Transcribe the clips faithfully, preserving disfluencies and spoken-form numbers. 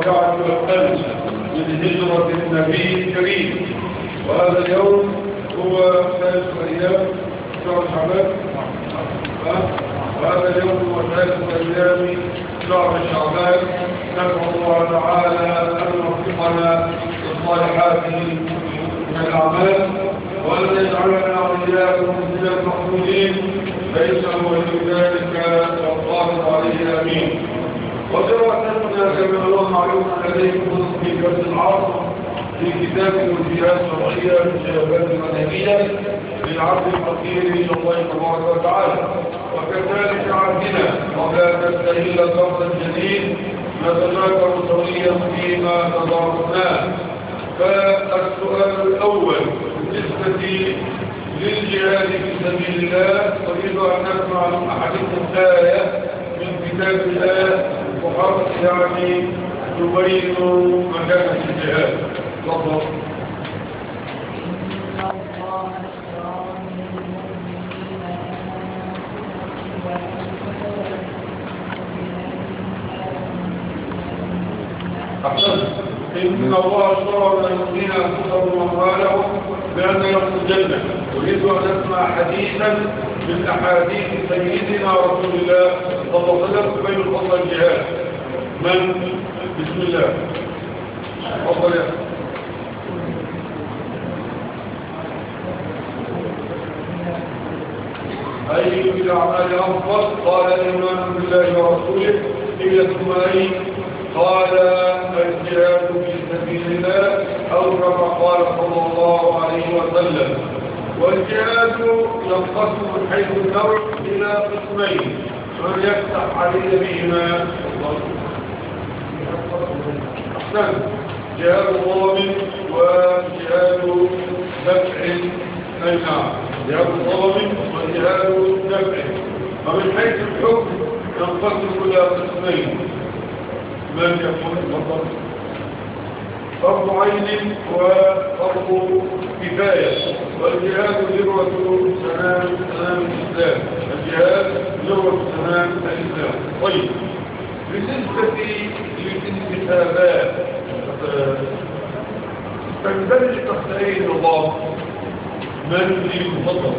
الرابعة والخمسة من هجرة النبي الكريم. وهذا اليوم هو ثالث أيام شهر شعبان. وهذا اليوم هو ثالث أيام شهر شعبان. نسأل الله تعالى أن يوفقنا للصالحات من الأعمال وأن يجعلنا وإياكم من المحمودين فإنه ولي ذلك والقادر عليه آمين. ودراستنا كما هو معلوم لديكم في درس العصر في كتاب الجهاد الشرعية للشباب المدنية للعبد الفقير إلى الله تبارك وتعالى. وكذلك عندنا ولا نستهل الفرد الجديد نتذاكر سويا فيما تدارسناه. فالسؤال الأول بالنسبة للجهاد في سبيل الله أريد أن نسمع أحاديث آية من كتاب الله وحرص يعني تبين مكانة الجهاد. تفضل. أحسن. إن الله اشترى من المؤمنين أنفسهم وأموالهم بأن لهم الجنة. أريد أن نسمع حديثا من أحاديث سيدنا رسول الله صلى الله عليه وسلم بين فضل الجهاد. من؟ بسم الله. تفضل يا أي الأعمال أفضل؟ قال الإيمان بالله ورسوله. قيل ثم أي؟ قال الجهاد في سبيل الله أو كما قال صلى الله عليه وسلم. والجهاد ينقسم من حيث النوع إلى قسمين من يفتح علي بهما. أحسن. جهاد ضامن وجهاد دفع. أي نعم، جهاد ضامن وجهاد دفع. ومن حيث الحكم ينقسم إلى قسمين. من يقول الفضل؟ فرض عين وفرض كفاية. والجهاد ذروة سنام سنام الإسلام. الجهاد ذروة سنام الإسلام. طيب، بالنسبة للانتخابات تندرج تحت أي نظام؟ من يفضل؟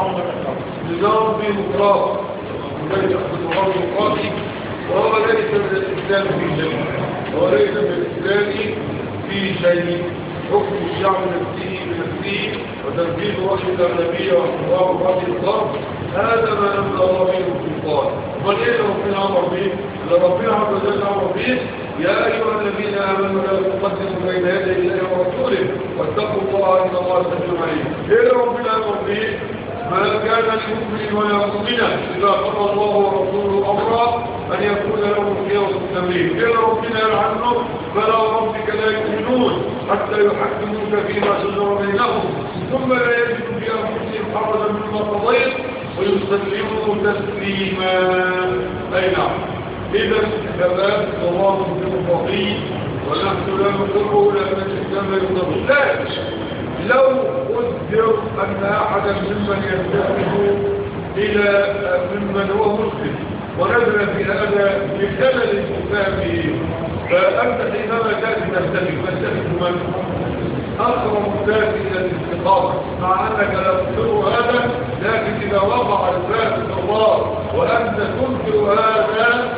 نظام ديمقراطي. تندرج تحت نظام ديمقراطي وهو ليس من الإسلام في شيء. هو ليس من الإسلام في شيء. حكم الشعب نفسه بنفسه وتنفيذ رأي الأغلبية واحترام رأي الضرب، هذا ما نملى الله به السلطان. وليه ربنا أمر به؟ ربنا عز وجل أمر به: يا أيها الذين آمنوا لا تقدموا بين يدي الله ورسوله واتقوا الله إن الله سميع عليم. إيه ربنا أمر به؟ ما كان لمؤمن ولا مؤمنة إذا قضى الله ورسوله أمرا أن يكون لهم الخيار التمرين. إلى ربنا يلعنه: فلا ربك لا يؤمنون حتى يحكموك فيما شجر بينهم ثم لا يجدوا في أنفسهم حرجا مما قضيت ويسلموا تسليما. أي نعم. إذا الانتخابات نظام ديمقراطي ونحن لا نقره لأن الإسلام لا يقره. لكن لو قدر أن أحدا ممن ينتخب إلى ممن هو مسلم ونزل في هذا بخلل فهمه، فأنت حينما تأتي تختلف تختلف من أقرب الناس إلى الاستقامة، مع أنك لا تنكر هذا، لكن إذا وقع الفاسد في الله وأنت تنكر هذا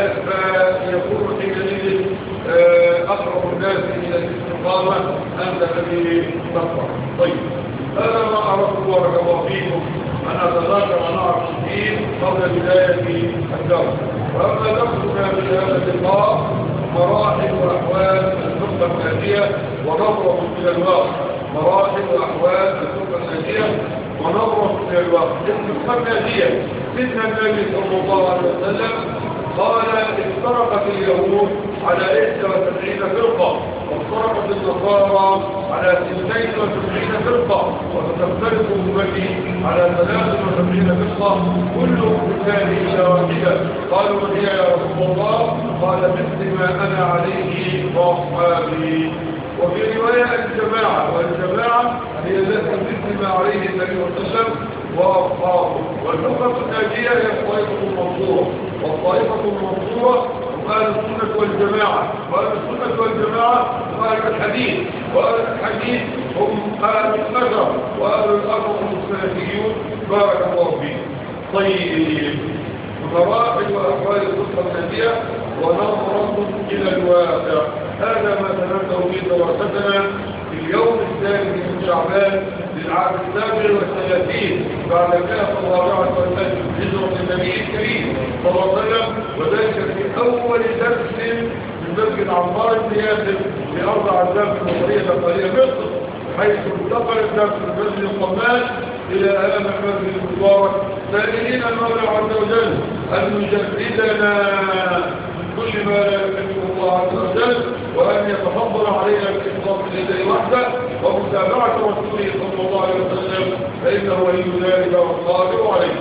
فيكون حينئذ أقرب الناس إلى الاستقامة أنت الذي تقرأ. طيب، هذا ما أردت بارك الله فيكم أن أتذاكر ونعرف الدين قبل بداية الدرس. وأما درسنا في هذا اللقاء مراحل وأحوال الفقه الناجية ونظرة إلى الواقع. مراحل وأحوال الفقه الناجية ونظرة إلى الواقع. الفقه الناجية سيدنا النبي صلى الله عليه وسلم قال: افترقت اليهود على إحدى وسبعين فرقة وافترقت النصارى على اثنتين وسبعين فرقة وستفترق أمتي على ثلاث وسبعين فرقة كلهم في النار إلا واحدة. قالوا: من هي يا رسول الله؟ قال: مثل ما أنا عليه وأصحابي. وفي رواية الجماعة، والجماعة هي التي مثل ما عليه النبي صلى الله عليه وسلم وأصحابه. والفرقة الناجية هي الطائفة المنصورة، والطائفة المنصورة أهل السنة والجماعة، وأهل السنة والجماعة هم أهل الحديث، وأهل الحديث هم أهل الأثر، وأهل الأثر هم السلفيون. بارك الله فيك. طيب، مراحل وأحوال الخطة النبية ونظرة إلى الواقع. هذا ما سنبدأ به دراستنا في اليوم الثاني من شعبان للعام السابع والثلاثين بعد المئة الرابعة والثلاثين من هجرة النبي الكريم صلى الله عليه وسلم، وذلك في أول درس من مسجد عمار بن ياسر في أرض عزام المصرية الأقلية مصر، حيث انتقل الدرس من مسجد القمان إلى أمام المسجد المبارك، سائلين المولى عز وجل أن يجردنا من كل ما لا يحبه الله عز وجل، وأن يتفضل علينا بالإخلاص لله وحده ومتابعة رسوله صلى الله عليه وسلم، فإنه ولي ذلك والقادر عليه.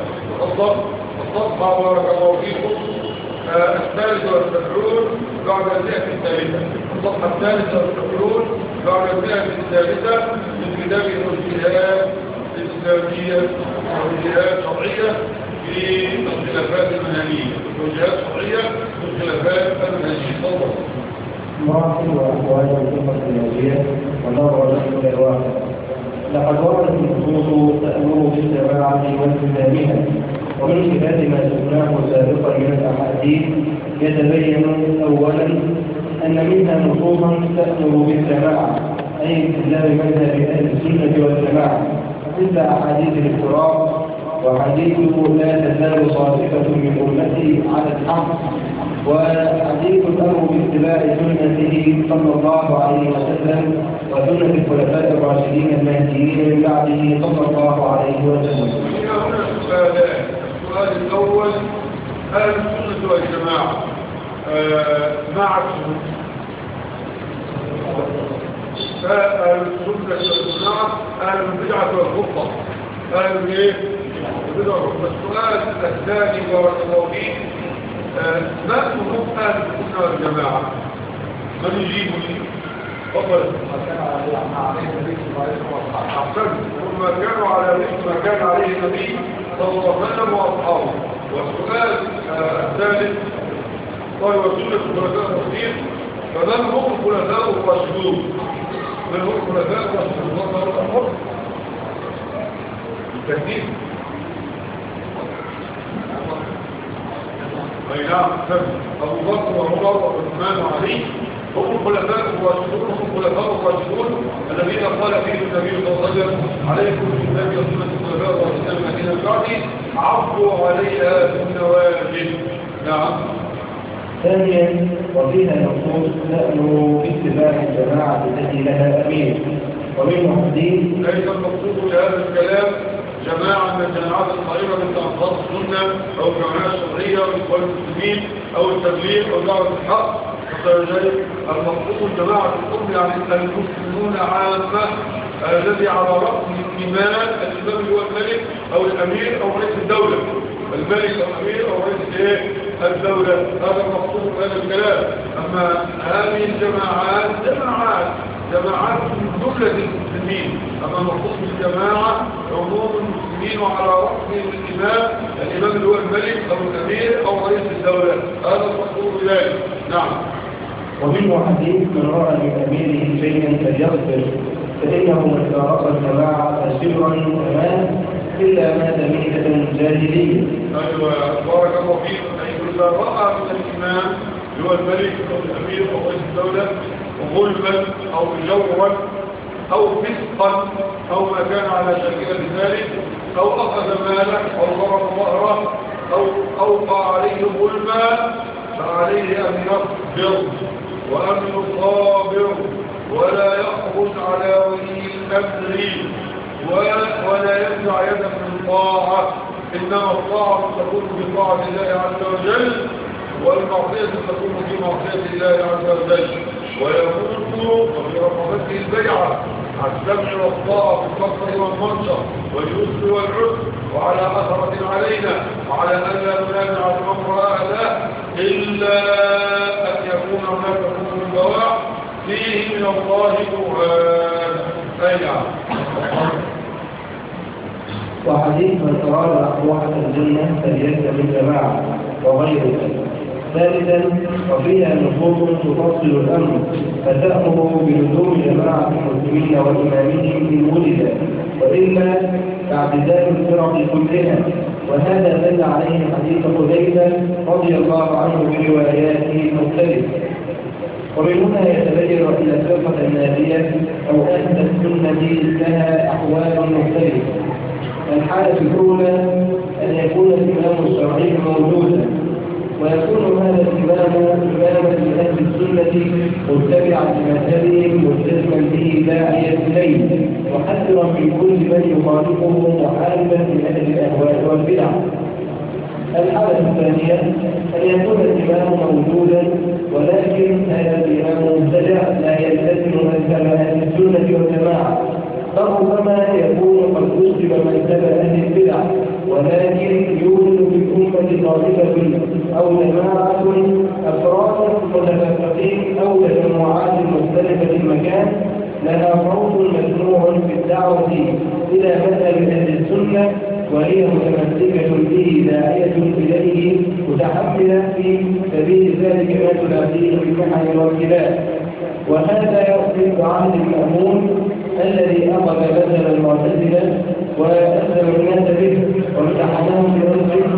الصفحة بارك الله فيكم الثالثة والسبعون بعد المئة الثالثة. الصفحة الثالثة والسبعون بعد المئة الثالثة من كتاب التوجيهات الإسلامية وتوجيهات شرعية في الخلافات المنهجية. توجيهات شرعية في الخلافات المنهجية. تفضل. مراحل وأحوال الفقه النبوية ونظرة إلى الواقع. لقد وردت النصوص تأمر بالجماعة والتزامها، ومن خلال ما شفناه سابقا من الأحاديث يتبين أولا أن منها نصوصا تأمر بالجماعة أي التزام مذهب أهل السنة والجماعة، مثل أحاديث الافتراق وحديث لا تزال طائفة من أمتي على الحق، وحديث الأمر باتباع سنته صلى الله عليه وسلم وسنة الخلفاء الراشدين المهديين من بعده صلى الله عليه وسلم. هنا سؤالان. السؤال الأول: أهل السنة والجماعة مع السنة، أهل السنة والجماعة أهل البدعة والخطة، أهل الإيه؟ البدعة والخطة. السؤال الثاني بارك الله فيه: ما هم أهل السنة والجماعة؟ من يجيبني؟ تفضل. أحسن. هم كانوا على ما كان عليه النبي صلى الله عليه وسلم وأصحابه. والسؤال الثالث: قال وسنة الخلفاء الراشدين، فمن هم الخلفاء الراشدون؟ من هم الخلفاء الراشدون؟ الله أكبر. التكليف. أي نعم. أبو بكر وعمر وعثمان وعلي هم الخلفاء الراشدون، هم الخلفاء الراشدون الذين قال فيهم النبي صلى الله عليه وسلم: عليكم بالكتاب وسنة الخلفاء الراشدين الذين من بعدي عضوا عليها بالنواجذ. نعم. ثانيا، وفيها نصوص تأمر باتباع الجماعة التي لها أمير، ومنه حديث: ليس المقصود بهذا الكلام جماعة من الجماعات الصغيرة مثل أنصار السنة أو الجماعات الشرعية وإخوان المسلمين أو التبليغ أو دعوة الحق. المقصود جماعة الأم يعني المسلمون عامة، الذي على رأس الإمام الإمام هو الملك أو الأمير أو رئيس الدولة، الملك أو الأمير أو رئيس الدولة. هذا المقصود بهذا الكلام. أما هذه الجماعات جماعات جماعات من جملة المسلمين. أما المقصود بالجماعة عموم المسلمين وعلى رأسهم الإمام الإمام اللي هو الملك أو الأمير أو رئيس الدولة. هذا المقصود بذلك. نعم. ومنه حديث: من رأى من أميره شيئا فليغفر، فإنه من رأى الجماعة سرا كمان إلا مات ميتة جاهلية. أيوة، بارك الله فيك. أي إذا رأى من الإمام اللي هو الملك أو الأمير أو رئيس الدولة ظلما أو جورا أو فسقا أو ما كان على شكل ذلك، أو أخذ ماله أو ضرب ظهره أو أوقع عليه ظلما، فعليه أن يصبر وأن يصابر ولا يخرج على ولي الأمر ولا ينزع يدا من طاعة. إنما الطاعة تكون بطاعة الله عز وجل، والمعصية تكون بمعصية الله عز وجل. ويموت في رقبته البيعة على السمع والطاعة في البصر والمنشر واليسر والعسر، وعلى أثرة علينا وعلى أن لا ننازع الأمر أهله إلا أن يكون هناك حكم بواع فيه من الله برهان. أي نعم. وحديث: من أراد أقوحة الجنة فليس بالجماعة وغير ذلك. ثالثا وفيها نصوص تفصل الأمر فتأمر بلزوم جماعة المسلمين وإمامهم إن وجد، وإلا فاعتزال الفرق كلها، وهذا دل عليه حديث حذيفة رضي الله عنه برواياته المختلفة. ومن هنا يتبين أن الفرقة النادية أو أهل السنة لها أحوال مختلفة. الحالة الأولى أن يكون الإمام الشرعي موجودا، ويكون هذا الإمام إماما لأهل السنة متبعا لمذهبهم ملتزما به داعيا إليه محذرا من كل من يخالفه محاربا لأهل الأهواء والبدع. الحالة الثانية أن يكون الإمام موجودا ولكن هذا الإمام مبتدع لا يلتزم مذهب أهل السنة والجماعة، فربما يكون قد أسلم مذهب أهل البدع ولكن يوجد في الأمة طائفة أو جماعة أفراد متفرقين أو تجمعات مختلفة المكان لها صوت مسموع في الدعوة إلى مذهب أهل السنة وهي متمسكة به داعية إليه متحملة في سبيل ذلك ما تلاقيه بالمحن والخلاف. وهذا يصف عهد المأمون الذي أخذ مذهب المعتزلة وأسلم الناس به وامتحنهم برزقه.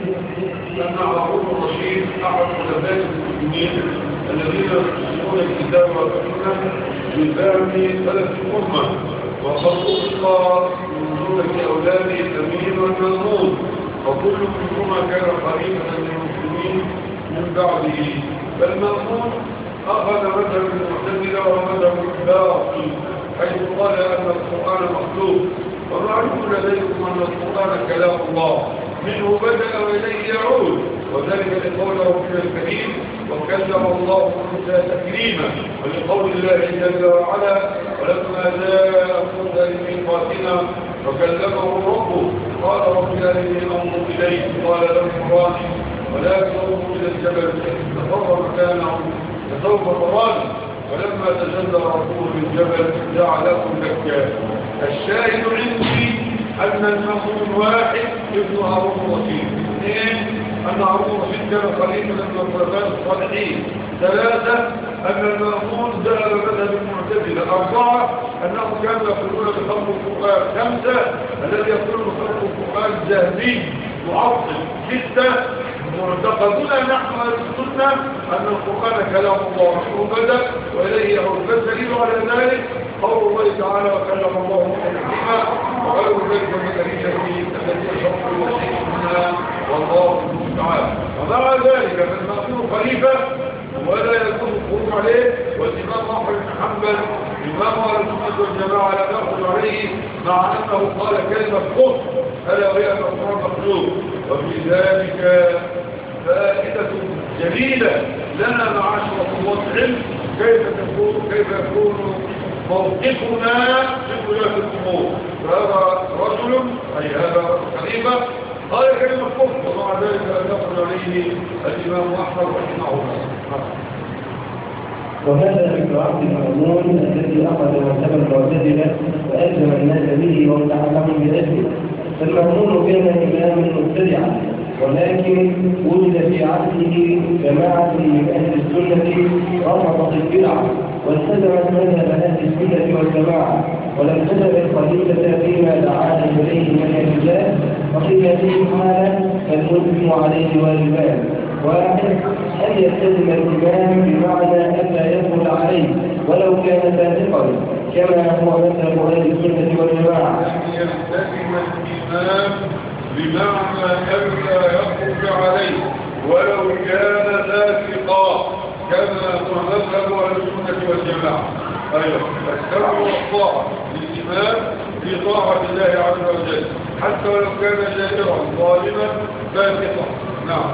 لما هارون الرشيد أحد خلفاء المسلمين الذين يفسرون الكتاب والسنة بفهم سلف الأمة، وقد أطلق من جملة أولاده تميم والمأمون، وكل منهما كان قريبا للمسلمين من بعده. فالمأمون أخذ مذهب المعتزلة ومذهب الباطل حيث قال أن القرآن مخلوق، ومعلوم لديكم أن القرآن كلام الله منه بدأ وإليه يعود، وذلك لقول ربنا الكريم وكلم الله موسى تكريما، ولقول الله جل وعلا ولما جاء موسى لميقاتنا وكلمه ربه قال رب أرني أنظر إليك قال لم تراني ولكن انظر إلى الجبل فاستقر مكانه فسوف تراني، ولما تجلى ربه للجبل جعله دكا. الشاهد عندي أن المأمون واحد ابن هارون الرشيد، اثنين أن هارون الرشيد كان خليفة من الخلفاء الصالحين، ثلاثة أن المأمون ذهب مذهب المعتزلة، أربعة أنهم كانوا يقولون بخلق القرآن، خمسة الذي يقول بخلق القرآن جهمي معطل، ستة معتقدنا نحن أهل السنة أن القرآن كلام الله منه بدأ وإليه يعود. فالدليل على ذلك قول الله تعالى وكلم الله موسى تكليما، وغير ذلك من دليل الذي يشرح الوحي منها والله تعالى. ومع ذلك فالمأمون خليفة ولا يكون الخروج عليه، والإمام أحمد بن حنبل إمام أهل السنة والجماعة لا نأخذ عليه مع أنه قال كلمة كفر ألا وهي أن القرآن مخلوق. وفي ذلك فائدة جليلة لنا معاشر طلاب العلم كيف تكون كيف يكون موقفنا في ولاة الأمور. فهذا رجل أي هذا خليفة قال كلمة كفر، ومع ذلك لا نأخذ عليه الإمام أحمد رحمه الله. وهذا فكر عبد المأمون الذي أخذ مذهب المعتزلة وألزم الناس به وامتحنهم بأجله. فالمأمون كان إماما مبتدعا، ولكن وجد في عهده جماعة من أهل السنة رفضت البدعة والتزمت مذهب أهل السنة والجماعة، ولم تزل الخليفة فيما دعاها إليه من الله. وفي هذه الحالة المسلم عليه واجبان: واحد أن يلتزم الإمام بمعنى أن لا يدخل عليه ولو كان فاسقا كما هو مذهب أهل السنة والجماعة. أن يلتزم الإمام بمعنى ألا يخرج عليه ولو كان فاسقا كما هو مذهب أهل السنة والجماعة. أيضا السمع والطاعة للإمام في طاعة الله عز وجل حتى ولو كان جائرا ظالما فاسقا. نعم.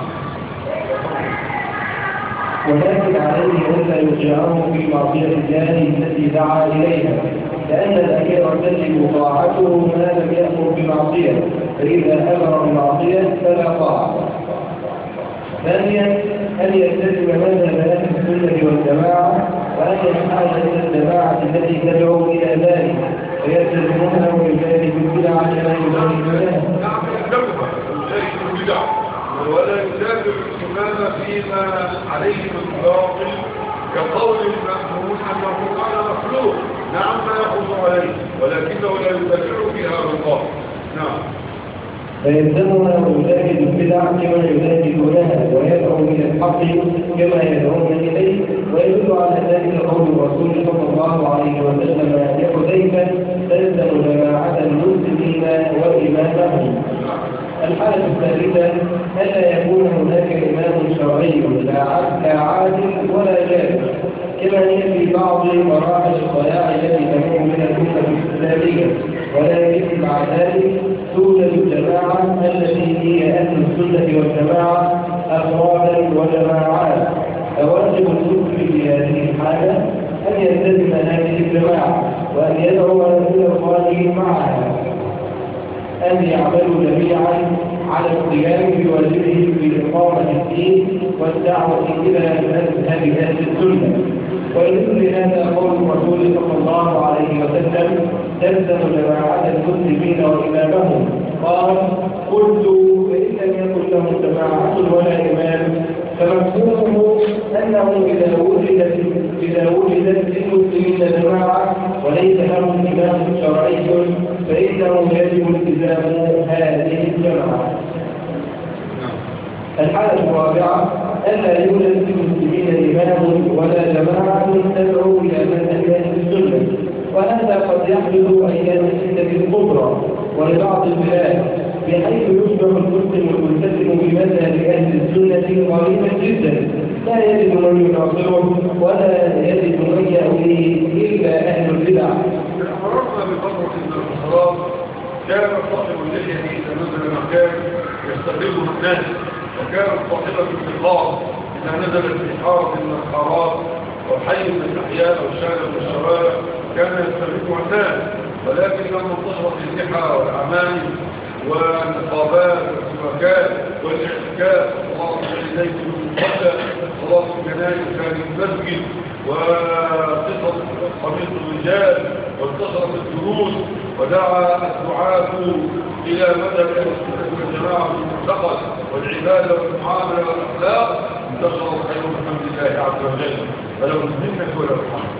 ولكن عليه ألا يرجعه في معصية الله التي دعا إليها، لأن الأمير تجب طاعته ما لم يأمر بمعصية، فإذا أمر بمعصية فلا طاعة. ثانيا أن يلتزم مذهب أهل السنة والجماعة وأن يسعى إلى الجماعة التي تدعو إلى ذلك فيلتزمونها ويجاهد البدع كما يجاهد. نعم يلتزم البدع ولا يدافع الإمام فيما عليه من باطل كقول المأمون أنه كان مخلوق. نعم ما يخص عليه ولكنه لا يدافع فيها بالله. نعم. فيلزمنا ويجاهد البدع كما يجاهدونها ويدعو الى الحق كما يدعون اليه، ويدل على ذلك قول الرسول صلى الله عليه وسلم يا حذيفه تلزم جماعه المسلمين وامامهم. الحالة الثالثة ألا يكون هناك إمام شرعي لا عادل ولا جاهل، كما هي في بعض مراحل الضياع التي تمر من الأمة الإسلامية، ولكن مع ذلك توجد الجماعة التي هي أهل السنة والجماعة أفرادا وجماعات. فواجب المسلم في هذه الحالة أن يلتزم هذه الجماعة وأن يدعو إلى الله معها، أن يعملوا جميعا على القيام بواجبهم في إقامة الدين والدعوة إلى مذهب أهل السنة. ويدل هذا قول الرسول صلى الله عليه وسلم تلزم جماعة المسلمين وإمامهم، قال قلت فإن لم يكن لهم جماعة ولا إمام فمفهومه أنه إذا وجدت إذا وجدت للمسلمين جماعة وليس لهم إمام شرعي فإنه يجب التزام هذه الجماعة. الحالة الرابعة ألا يوجد للمسلمين إمام ولا جماعة تدعو إلى مذهب أهل السنة، وهذا قد يحدث أيام الفتنة الكبرى ولبعض البلاد، بحيث يصبح المسلم الملتزم بمذهب أهل السنة قريبا جدا لا يجد من يناصره ولا يجد من يأويه إلا أهل البدع. مررنا بفترة من الفترات كان صاحب اللحية إذا نزل مكان يستخدمه الناس، وكانت صاحبة الانتقام إذا نزلت في حارة من الحارات وحي من الأحياء أو شارع من الشوارع كان يستخدمها الناس. ولكن لما انتشرت اللحى والأعمال والنقابات والسباكات والاعتكاف وصلاة العيدين المقدس وصلاة الجنائز كان المسجد وقصة قميص الرجال وانتشرت الدروس ودعا الدعاة إلى مدى السنة والجماعة في المعتقد والعبادة والمعاملة والأخلاق انتشر الخير بحمد الله عز وجل فلو منك ولا الحمد.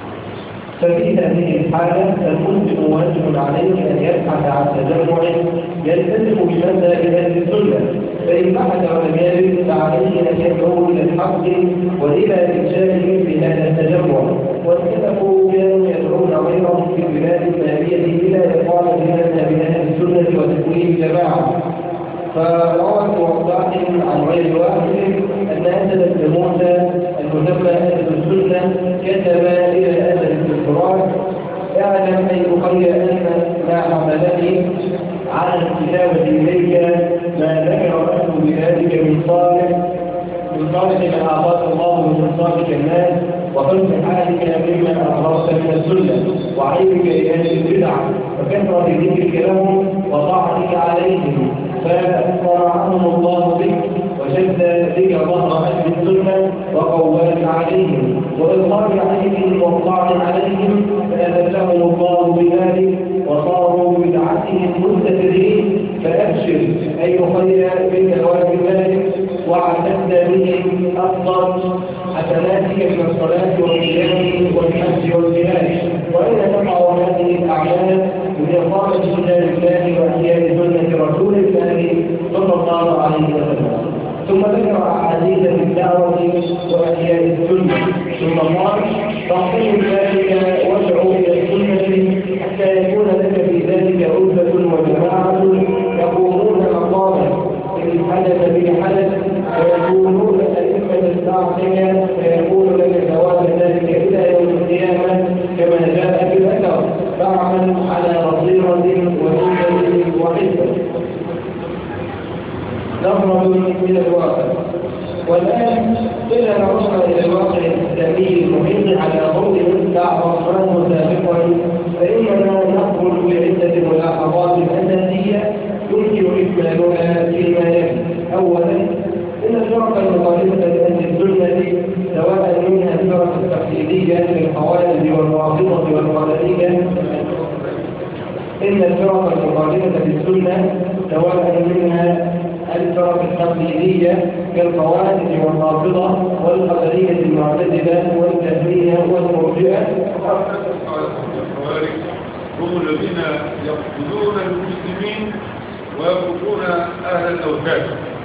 ففي هذه الحالة المسلم واجب عليه أن يبحث عن تجمع يلتزم بمذهب أهل السنة، فإن بحث ولم يجد فعليه أن يدعو إلى الحق وإلى إنشائه في هذا التجمع. والسلف كانوا يدعون غيرهم في البلاد النامية إلى إقامة مذهب أهل السنة وتكوين جماعة. فروى موضع عن غير واحد أن أسد بن موسى المسمى أسد السنة كتب إلى أسد الانفراد اعلم أي أخي أن ما حملني على الكتابة إليك ما ذكر أهل بذلك من صالح من صالح ما أعطاك الله من صالح الناس وحسن حالك ممن أخبرت من السنة وعيبك لأهل البدع وكثرة ذكرك لهم وطاعتك عليهم فأثر عنهم الله بك وشد بك ظهر أهل السنة وقواك عليهم وإظهار عليهم والطعن عليهم فأذلهم الله بذلك وصاروا بدعتهم مستترين. فأبشر أي خير بك وبذلك واعتد بهم أفضل حسناتك من الصلاة والصيام والحج والجهاد. وإن تقع هذه الأعمال بإقامة سنة الله وإحياء سنة رسول الله صلى الله عليه وسلم. ثم ذكر أحاديث في الدعوة وإحياء السنة ثم قال تحصيل ذلك وادعو إلى السنة حتى يكون لك في ذلك أسوة وجماعة يقومون مقامه إن حدث به حدث ويكونون أئمة التعصية فيكون لك ثواب ذلك إلى يوم القيامة كما جاء في الأثر فاعمل على بصيرة وسنة وحكمة. نظرة من الواقع. والآن إذا نظرنا إلى الواقع الإسلامي المحيط على ضوء بعض أفراد سابقا فإننا نخرج بعدة ملاحظات أساسية يمكن إكمالها فيما يلي. أولا إن الفرق المخالفة لأهل السنة سواء منها الفرق التقليدية للخوارج والرافضة والقدرية إن الفرق المخالفة للسنة سواء منها الفرق التقليدية كالخوارج والرافضة والقدرية المعتزلة والجهمية والمرجئة. الخوارج هم الذين يقتلون المسلمين ويقتلون أهل الأوثان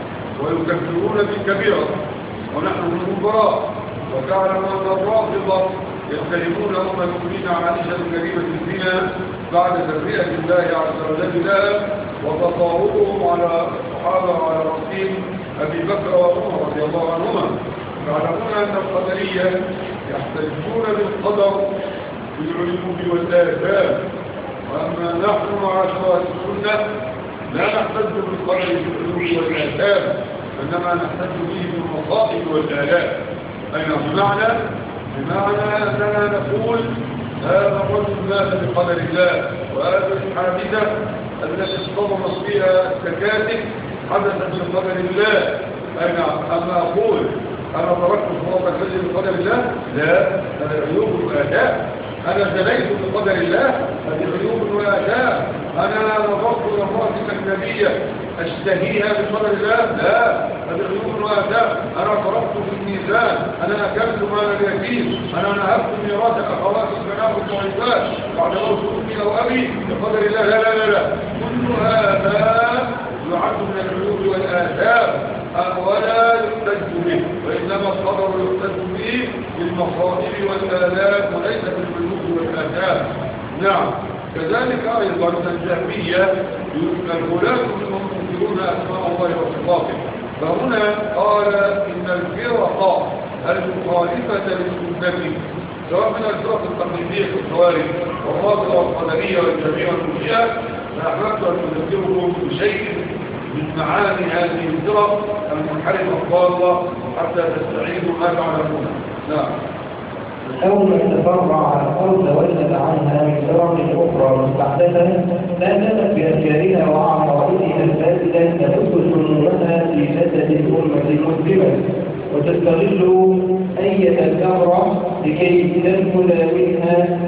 ويكفرون بالكبيرة ونحن منهم براء. وتعلم أن الرافضة يتهمون أم المؤمنين عائشة بجريمة الزنا بعد تبرئة الله عز وجل لها وتطاولهم على الصحابة وعلى رأسهم أبي بكر وعمر رضي الله عنهما. تعلمون أن القدرية يحتجون بالقدر بالعلوم والآثام، وأما نحن معاشر السنة لا نحتج بالقدر بالعلوم والآثام، إنما نحتج به بالمصائب والآلام. أين بمعنى بمعنى أننا نقول هذا الرجل مات بقدر الله، وهذه الحادثة التي اصطدمت فيها التكاتك حدثت بقدر الله. أنا أما أقول أنا تركت صلاة الفجر بقدر الله، لا، هذا عيوب وآثام. أنا زنيت بقدر الله، هذه عيوب وآثام. أنا نظرت إلى امرأة أجنبية أشتهيها بقدر الله، لا، هذه عيوب وآثام. أنا ضربت بالميزان، أنا أكلت مال اليتيم، أنا نهبت ميراث أخوات البنات والضعيفات بعد موت أمي أو أبي بقدر الله، لا لا لا لا، كل هذا يعد من العيوب والآثام ولا يحتج به، وإنما القدر يحتج به بالمصائب والآلام وليس بالعيوب والآثام. نعم. كذلك أيضا الجهمية الغلاة منهم ينكرون أسماء الله وصفاته، فهنا قال إن الفرق المخالفة للسنة سواء من الفرق التقليدية كالخوارج والرافضة والقدرية والجهمية والمرجئة، فأحببت أن أذكركم بشيء من معاني هذه الفرق المنحرفة الضالة حتى تستعيدوا ما تعلمون. نعم. أو من تفرع أو تولد عنها من فرق أخرى مستحدثة لا تمت بأفكارها وعقائدها الفاسدة تدب سنونها في جسد الأمة المسلمة وتستغل أية الثغرة لكي تدخل منها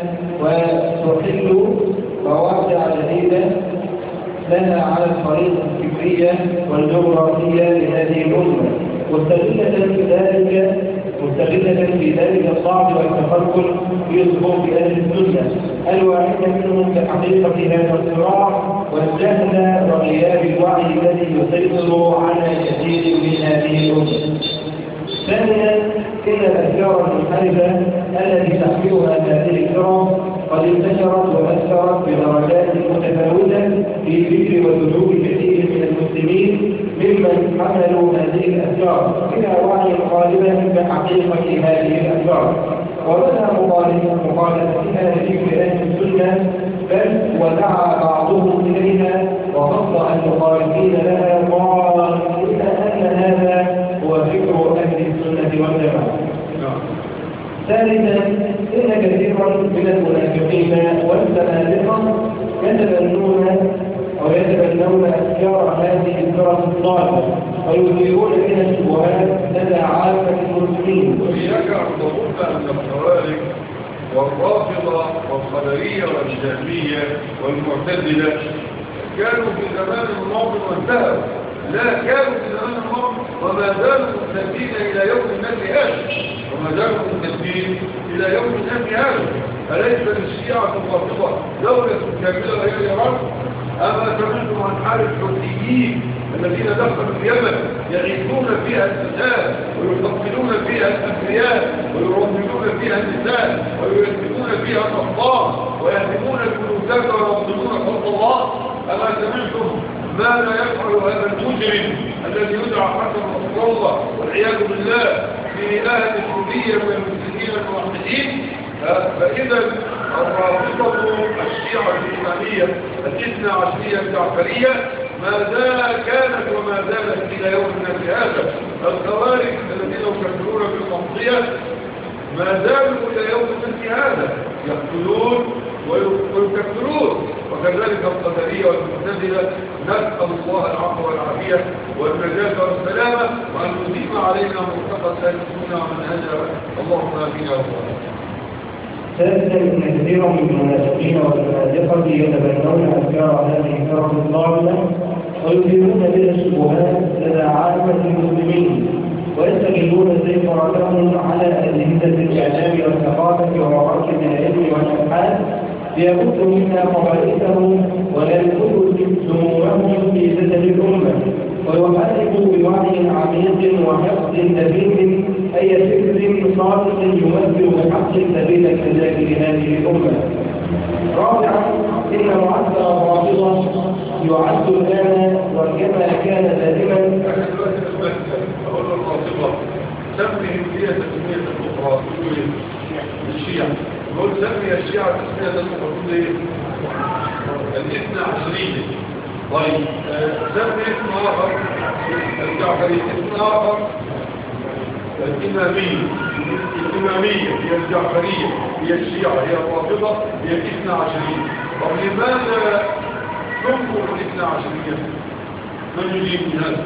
وتحل مواقع جديدة لها على الخريطة الفكرية والجغرافية لهذه الأمة، مستغلة في ذلك مستغلة في ذلك الضعف والتفكر في صفوف أهل السنة الواحدة منهم بحقيقة هذا الصراع والجهل وغياب الوعي الذي يسيطر على كثير من هذه الأمة. ثانيا، إن الأفكار المنحرفة التي تحملها هذه الفرق قد انتشرت وأثرت بدرجات متفاوتة في فكر وسلوك كثير من المسلمين ممن حملوا هذه الأفكار إلى وعي غالبا بحقيقة هذه الأفكار، وبدأ مخالفتها لفكر أهل السنة، بل ودعا بعضهم إليها وخص المخالفين لها قال إن هذا هو فكر أهل السنة والجماعة. ثالثا، إن كثيرا من المنافقين والزنادقة يتبنون أو يتبنون أفكار هذه الفرق الضالة ويثيرون بها الشبهات لدى عامة المسلمين. وإياك أن تظن أن الخوارج والرافضة والقدرية والجهمية والمعتزلة كانوا في زمان الماضي وانتهوا، لا، كانوا في زمان الماضي وما زالوا ممتدين إلى يوم الناس هذا، وما زالوا ممتدين إلى يوم الناس هذا. أليس للشيعة الرافضة دولة كاملة غير إيران؟ أما سمعتم عن حال الحوثيين الذين دخلوا اليمن يعيشون فيها الفساد ويقتلون فيها الأنبياء ويرملون فيها النساء ويسلمون فيها الأطفال ويهدمون البيوتات ويبطلون خلق الله؟ أما سمعتم ما لا يفعل هذا المجرم الذي يدعى حسن رسول الله والعياذ بالله في أهل الحرية من المسلمين الموحدين؟ فإذا الرابطة الشيعة الإسلامية الاثنى عشرية الجعفرية ما زال كانت وما زالت إلى يوم الناس هذا. الخوارج الذين يكفرون بالمعصية ما زالوا إلى يوم الناس هذا يقتلون ويكفرون، وكذلك القدرية والمعتزلة. نسأل الله العفو والعافية والنجاة والسلامة وأن يديم علينا مرتقى أهل السنة ومنهجها. اللهم آمين يا رب. ثالثا، ان كثيرا من المنافقين والزنادقه يتبنون افكار هذه الفرق الضاله ويثيرون بها الشبهات لدى عامة المسلمين، ويستغلون سيف رأسهم على أجهزة الإعلام والثقافة ومراكز العلم والأبحاث ليبثوا منها قضاياهم وينقلوا سمومهم في جسد الأمة، ويحاربوا بوعي عميق وحفظ دقيق أي فكر صادق يمثل بحق سبيل النجاة لهذه الأمة. رابعا، إن معسكر الرافضة يعد الآن وكما كان دائما. أقول الرافضة سمي هي تسمية الأخرى الشيعة، نقول سمي الشيعة تسمية الأخرى الاثنى عشرية. طيب سمي اسم آخر الجعفري، اسم آخر الإمامية. الإمامية هي الجعفرية، هي الشيعة، هي الرافضة، هي الاثنى عشرية. طب لماذا سموا الاثنى عشرية؟ من يجيب من هذا؟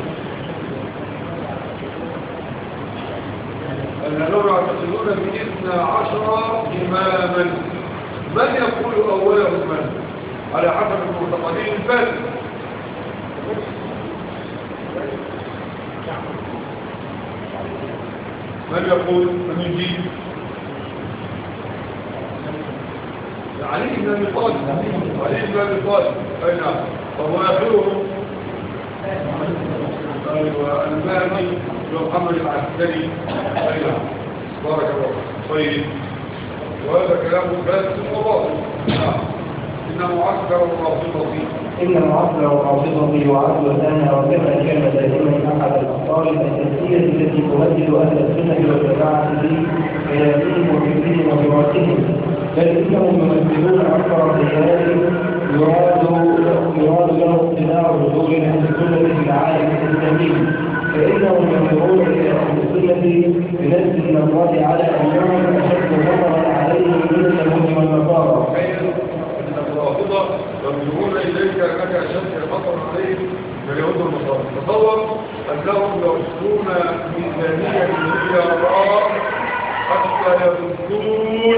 الذين يعتقدون باثنى عشر إماما. من يقول أولهم من؟ على حسب المعتقدين الفاسد. من يقول؟ من يجيب؟ علي بن ابي طالب. علي بن ابي طالب. اي نعم. فهو اخرهم ايوه المهدي محمد العسكري. اي نعم. بارك الله. طيب وهذا كلام باسل وباطل. نعم. ان معسكر الرافضه إن معسكر الرافضة يعد الآن وكما كان دائما أحد الأخطار الأساسية التي تهدد أهل السنة والجماعة بحياتهم وفكرهم ودراسهم، بل إنهم يمثلون أكثر خيال يراد يراد له اقتناع حضور أهل السنة في العالم الإسلامي، فإنهم ينظرون إلى أهل السنة بنفس النظرة على أنهم أشد خطرا عليهم من اليهود والنصارى. الرافضة ينظرون إليك أنك أشد خطر عليهم من اليهود والنصارى. تصور أنهم يرسلون ميزانية مليارات حتى يردون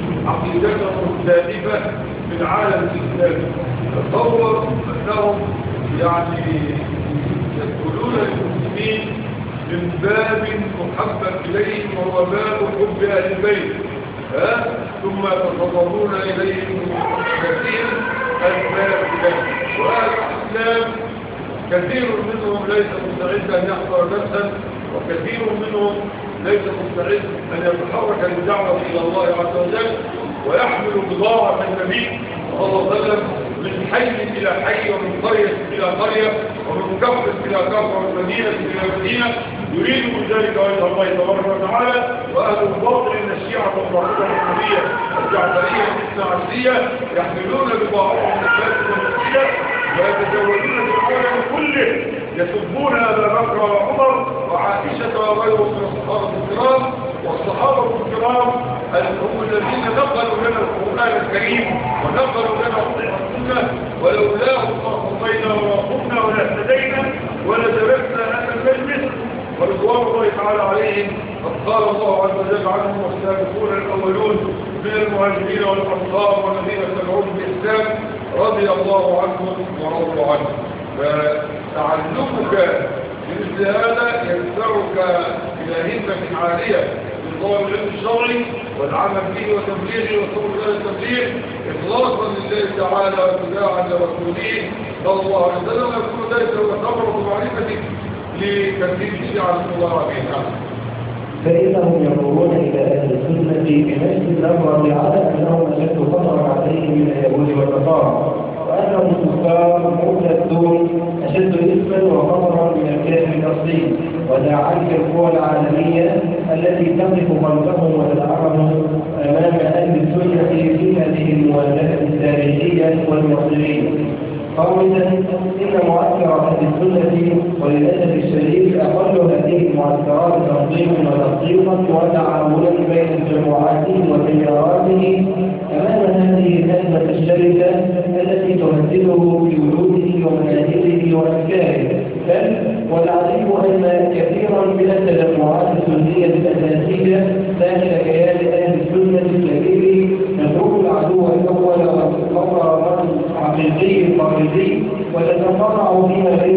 عقيدتهم الزائفة في العالم الإسلامي. تصور أنهم يعني يدخلون المسلمين من باب محبب إليهم وهو باب حب أهل البيت، ها؟ ثم يتصورون إليهم كثير الباب إليه. وأهل الإسلام كثير منهم ليس مستعد أن يحضر نفسا، وكثير منهم ليس مستعد أن يتحرك للدعوة إلى الله عز وجل ويحمل بضاعة النبي صلى الله عليه وسلم من حي إلى حي ومن قرية إلى قرية ومن كفر إلى كفر ومن مدينة إلى مدينة، يريد بذلك وجه الله تبارك وتعالى. وأهل الباطل من الشيعة والرافضة الإسلامية الجعفرية الاثنى عشرية يحملون بضاعتهم الفاسدة والمفسدة ويتزودون في العالم كله، يسبون أبا بكر وعمر وعائشة وغيرهم من الصحابة الكرام. والصحابة الكرام هم الذين نقلوا لنا القرآن الكريم ونقلوا لنا السنة، ولولاهم ما صلينا ولا قمنا ولا اهتدينا ولا جلسنا هذا المجلس. ورضوان الله تعالى عليهم قد قال الله عز وجل عنهم والسابقون الأولون من المهاجرين والأنصار والذين اتبعوهم بإحسان رضي الله عنهم ورضوا عنه. فتعلمك بمثل هذا يدفعك إلى همة عالية لطلب العلم الشرعي والعمل به وتبليغه وصول ذلك التبليغ إخلاصا لله تعالى واتباعا لرسوله صلى الله عليه وسلم، ويكون ذلك ثمرة معرفتك لتنفيذ الشيعة المضارة بها. فإنهم ينظرون إلى أهل السنة بنفس النظرة على أنهم أشد خطرا عليهم من اليهود والنصارى، وأنهم كفار مرتدون أشد إثما وخطرا من الكافر الأصلي. ودع عنك القوى العالمية التي تقف خلفهم وتدعمهم أمام أهل السنة في هذه المواجهة التاريخية والمصيرية. خامسا، إن معسكر أهل السنة وللأسف الشديد أقل هذه المعسكرات تنظيما وتنظيما وتعاونا بين جماعاتهم وتياراتهم أمام هذه الأزمة الشرسة التي تهدده في وجوده ومناهجه وأفكاره. بل والعجيب أن كثيرا من التجمعات السنية الأساسية داخل كيان أهل السنة الكبير تترك العدو الأول والمقرر الحقيقي الخارجي وتتفرع فيما بين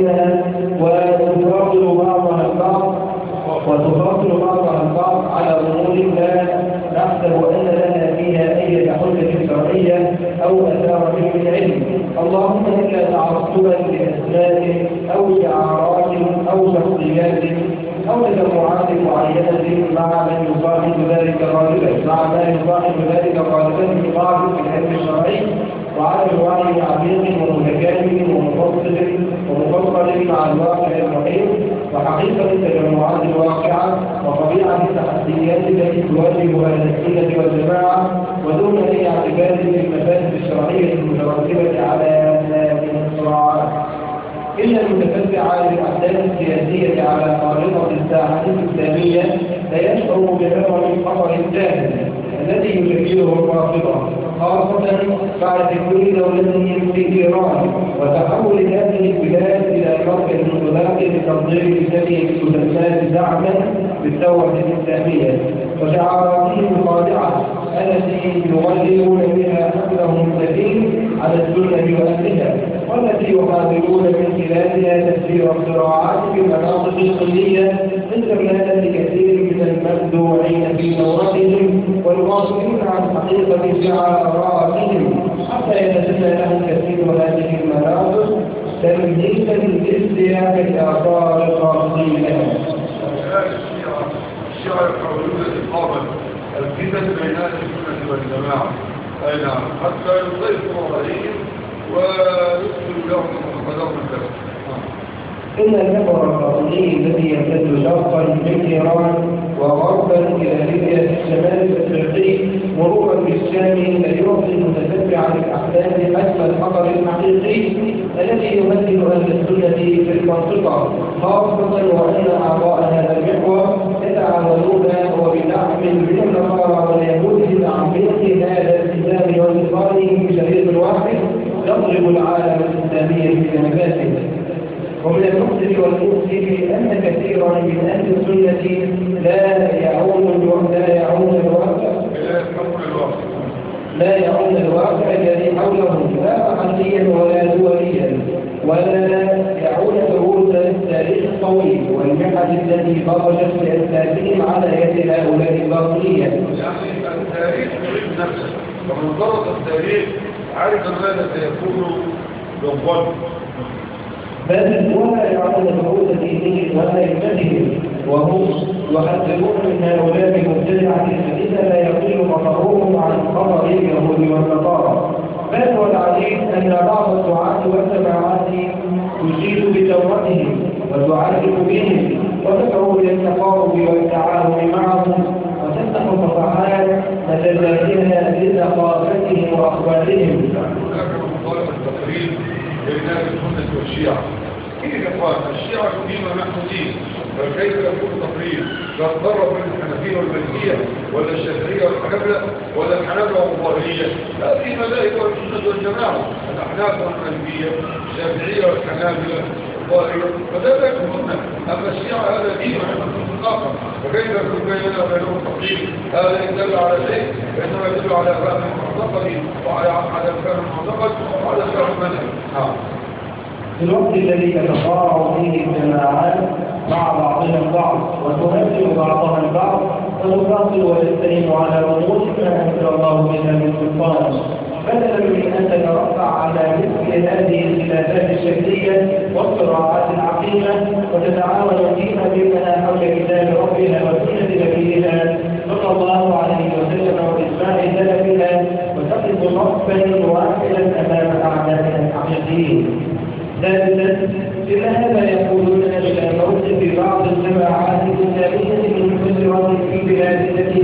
الأدلة الشرعية أو أثار من علم. اللهم إلا تعصبا لأسماء أو شعارات أو شخصيات أو تجمعات معينة مع من يصاحب ذلك غالبا مع ما يصاحب ذلك غالبا في بعض العلم الشرعي وعلى الوعي عميق ومتكامل ومفصل ومفصل مع الواقع المحيط وحقيقة التجمعات الواقعة وطبيعة التحديات التي تواجه أهل السنة والجماعة ودون أي اعتبار للمفاسد الشرعية المترتبة على هذه الصراعات. إن المتتبع للأحداث السياسية على خارطة الساحة الإسلامية لا يشعر بعظم الخطر الداخل الذي يشكله الرافضة، خاصة بعد تكوين دولتهم في إيران وتحول هذه البلاد إلى مركز انطلاق لتنظير التي تسمى دعما بالثورة الإسلامية وشعاراتهم الخاضعة التي يغلبون بها حملهم الثقيل على السنة وأهلها والتي يحاولون من خلالها تسيير الصراعات في المناطق السنية استغلالا لكثير من المخدوعين في ثورتهم والغافلين عن حقيقة شعاراتهم حتى يتسنى لهم كثير هذه المناطق تمهيدا لاستيعاب الآثار الرافضين لهم. الشيعة يحاولون إقامة الفتن بين أهل السنة والجماعة أي نعم حتى يضيفوا عليهم ويدخلوا لهم مقدار الكلام. إن الكفر الفاطمي الذي يمتد شرقا من إيران وغربا إلى ليبيا في الشمال الأفريقي مرورا بالشام لا يعطي المتتبع للأحداث حجم الخطر الحقيقي الذي يمثل أهل السنة في المنطقة، خاصة وأن أعضاء هذا المحور يتعاونون وبدعم من النصارى واليهود لتعميق هذا الالتزام وانتصارهم بشريط واحد يضرب العالم الإسلامي في جنباته. ومن المؤسف والمؤسف أن كثيرا من أهل السنة لا يعون لا يعون الواقع لا يعون الواقع الذي حولهم لا محليا ولا دوليا ولا يعون دروس التاريخ الطويل والمحن التي خرجت بأساسهم على يد هؤلاء الباطنية. يعني التاريخ يعيد نفسه ومن ضرب التاريخ عارف ماذا سيكون بالضبط بل ولا يعون دروس دينهم ولا يمتهم وهم يحذرون من هؤلاء المبتدعة الذين لا يقل خطرهم عن خطر اليهود والنصارى. بل والعجيب أن بعض الدعاة والجماعات تشيد بدورتهم وتعرف بهم وتدعو إلى التقارب والتعاون معهم وتفتح صفحات مجلاتها لثقافتهم وأخبارهم. هناك مطالبة التقريب بين أهل السنة والشيعة. كيف قال الشيعة دين ونحن دين فكيف يكون تقريب؟ لا تضرب من الحنفية والمالكية ولا الشافعية والحنابلة ولا الحنابلة والظاهرية. هذه مذاهب السنة والجماعة الأحناف والمالكية الشافعية والحنابلة والظاهرية فذلك يكون. أما الشيعة هذا دين ونحن آخر فكيف يكون بيننا وبينهم تقريب؟ هذا يدل على شيء فإنما يدل على فهم المعتقد وعلى فهم المعتقد وعلى فهم المنهج. في الوقت الذي تتفاعل فيه الجماعات مع بعضها البعض وتهدم بعضها البعض ونفاصل ونستلم على امور ما انزل الله بها من سلطان بدلا من ان تترفع على مثل هذه الخلافات الشكليه والصراعات العقيمه وتتعاون فيما بينها حول كتاب ربها وسنه نبيها صلى الله عليه وسلم واجماع سلفها وتقف صفا واحدا امام اعدائها الحقيقيين. ثالثا إن هذا يقودون إلى موقف بعض الجماعات الإسلامية المنتشرة في البلاد التي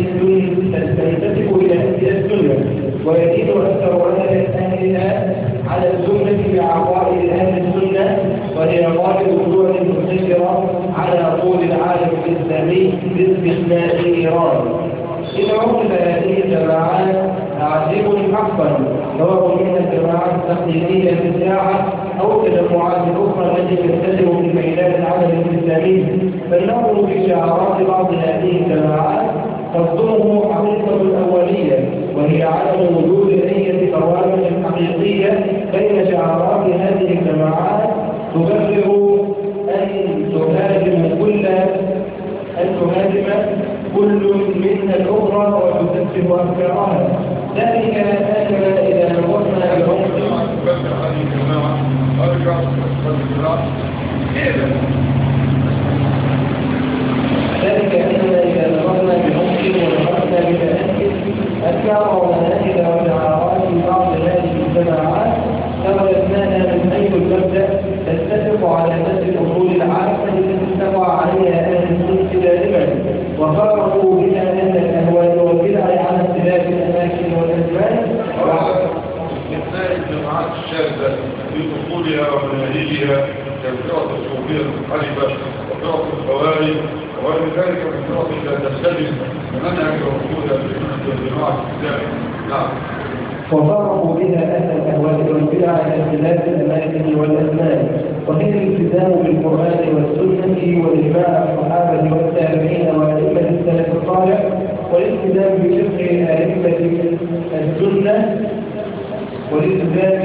تنتسب إلى أهل السنة ويزيد أكثر أهلها على السنة بعقائد أهل السنة وهي غالب الدول المنتشرة على طول العالم الإسلامي باستثناء إيران. إن موقف هذه الجماعات عجيب حقا سواء من الجماعات التقليدية في الساعة أو التجمعات الأخرى التي تنتشر في ميدان العمل الإسلامي. فلننظر في شعارات بعض هذه الجماعات تصدمه حقيقة الأولية وهي عدم وجود أي توازن حقيقية بين شعارات هذه الجماعات تبرر أن تهاجم كل أن تهاجم كل منها الأخرى تشبه أفكارها. ذلك أننا إذا نظرنا بعمق ذلك أننا إذا نظرنا بعمق ونظرنا بتأكد أفكار ومناهج وشعارات بعض هذه الجماعات فوجدناها من حيث المبدأ تتفق على نفس الأصول العامة التي اتفق عليها أهل السنة دائما، وفرقوا بها أهل الأهواء والبدع على اختلاف الأماكن والأزمان. باستثناء الجماعات الشاذة في أصولها ومناهجها كالفرق الصوفية المنحرفة وفرق الخوارج وغير ذلك من الفرق لا تستلزم منهج وصولها في الجماعة الإسلامية. نعم. وفرقوا بها أهل الأهواء والبدع على اختلاف الأماكن والأزمان، وهي الالتزام بالقرآن والسنة وإجماع الصحابة والتابعين وأئمة السلف الصالح، والالتزام بفقه أئمة السنة والالتزام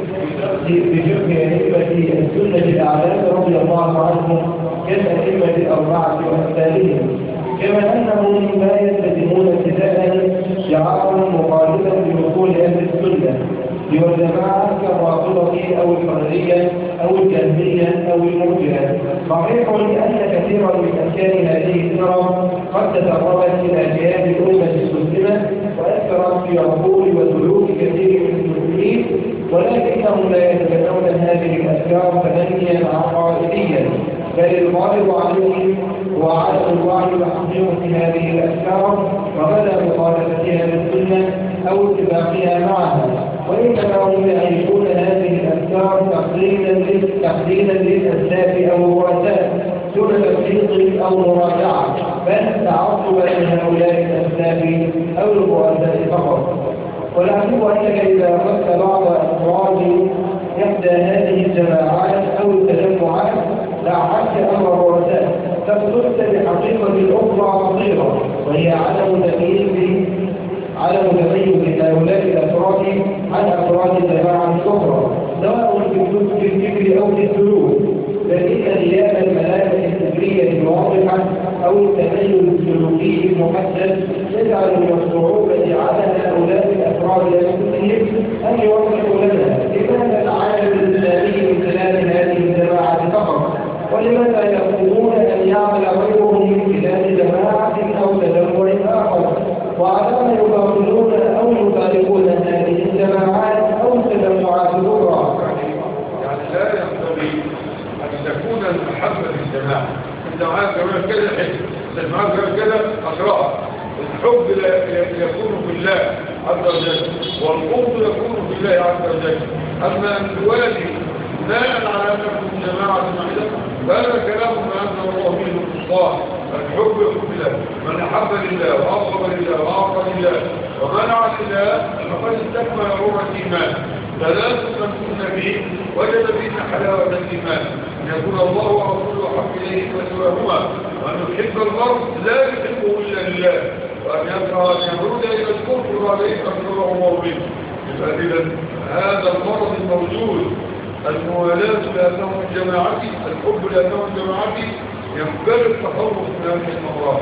بفقه أئمة السنة الأعلام رضي الله عنهم كالأئمة الأربعة وأمثالهم، كما أنهم لا يلتزمون ابتداء شعارا مخالفا لأصول أهل السنة والجماعة كالرافضة أو القدرية أو الجهمية أو المرجئة. صحيح لأن كثيرا من أركان هذه الفرق قد تسربت إلى أجيال الأمة المسلمة وأثرت في عقول وسلوك كثير من المسلمين، ولكنهم لا يتبنون هذه الأفكار تبنيا عقائديا، بل الغالب عليهم وعدم الوعي بحقيقة هذه الأفكار وبدأ مخالفتها للسنة أو اتفاقها معها، وإنما هم يعيشون هذه الأفكار تقليدا للأسلاف أو الرؤساء دون تفريط أو مراجعة، بل تعصبا لهؤلاء الأسلاف أو الرؤساء فقط. والعجيب أنك إذا أخذت بعض أفراد إحدى هذه الجماعات أو التجمعات لعبت أمر الرؤساء تفضلت بحقيقة أخرى خطيرة، وهي عدم تمييز عدم تميز هؤلاء الأفراد عن أفراد الجماعة الأخرى، سواء في الفكر أو في السلوك، بل إن غياب الملامح الفكرية الواضحة أو التميز السلوكي المحدد يجعل من الصعوبة على هؤلاء الأفراد أنفسهم أن يوضحوا لنا لماذا العالم الإسلامي من خلال هذه الجماعة فقط، ولماذا يقومون أن يعمل غيرهم من خلال جماعة أو تجمع آخر، وعلام يباطلون أو يخالفون هذه الجماعات أو التجمعات الأخرى. يعني لا ينبغي أن تكون المحبة للجماعة، الجماعات كمان كده حلو، الجماعات كمان كده أسرار، الحب يكون في الله عز وجل، والقرب يكون في الله عز وجل. أما أن توالي بناء على أن تكون جماعة واحدة فهذا كلام ما أنزل الله به السلطان. الحب يكون في الله، من أحب لله وأبغض لله وأعطى لله ومنع لله فقد استكمل روح الإيمان. ثلاث من كن به وجد فينا حلاوة الإيمان، أن يكون الله ورسوله أحب إليه وسواهما، وأن يحب المرء لا يحبه إلا لله، وأن يكره أن يمرد إلى الكفر وعليه أكثره الله به. فإذا هذا المرض الموجود الموالاة لأنه من جماعتي، الحب لأنه من جماعتي، ينبغي التخلص من هذه المرض.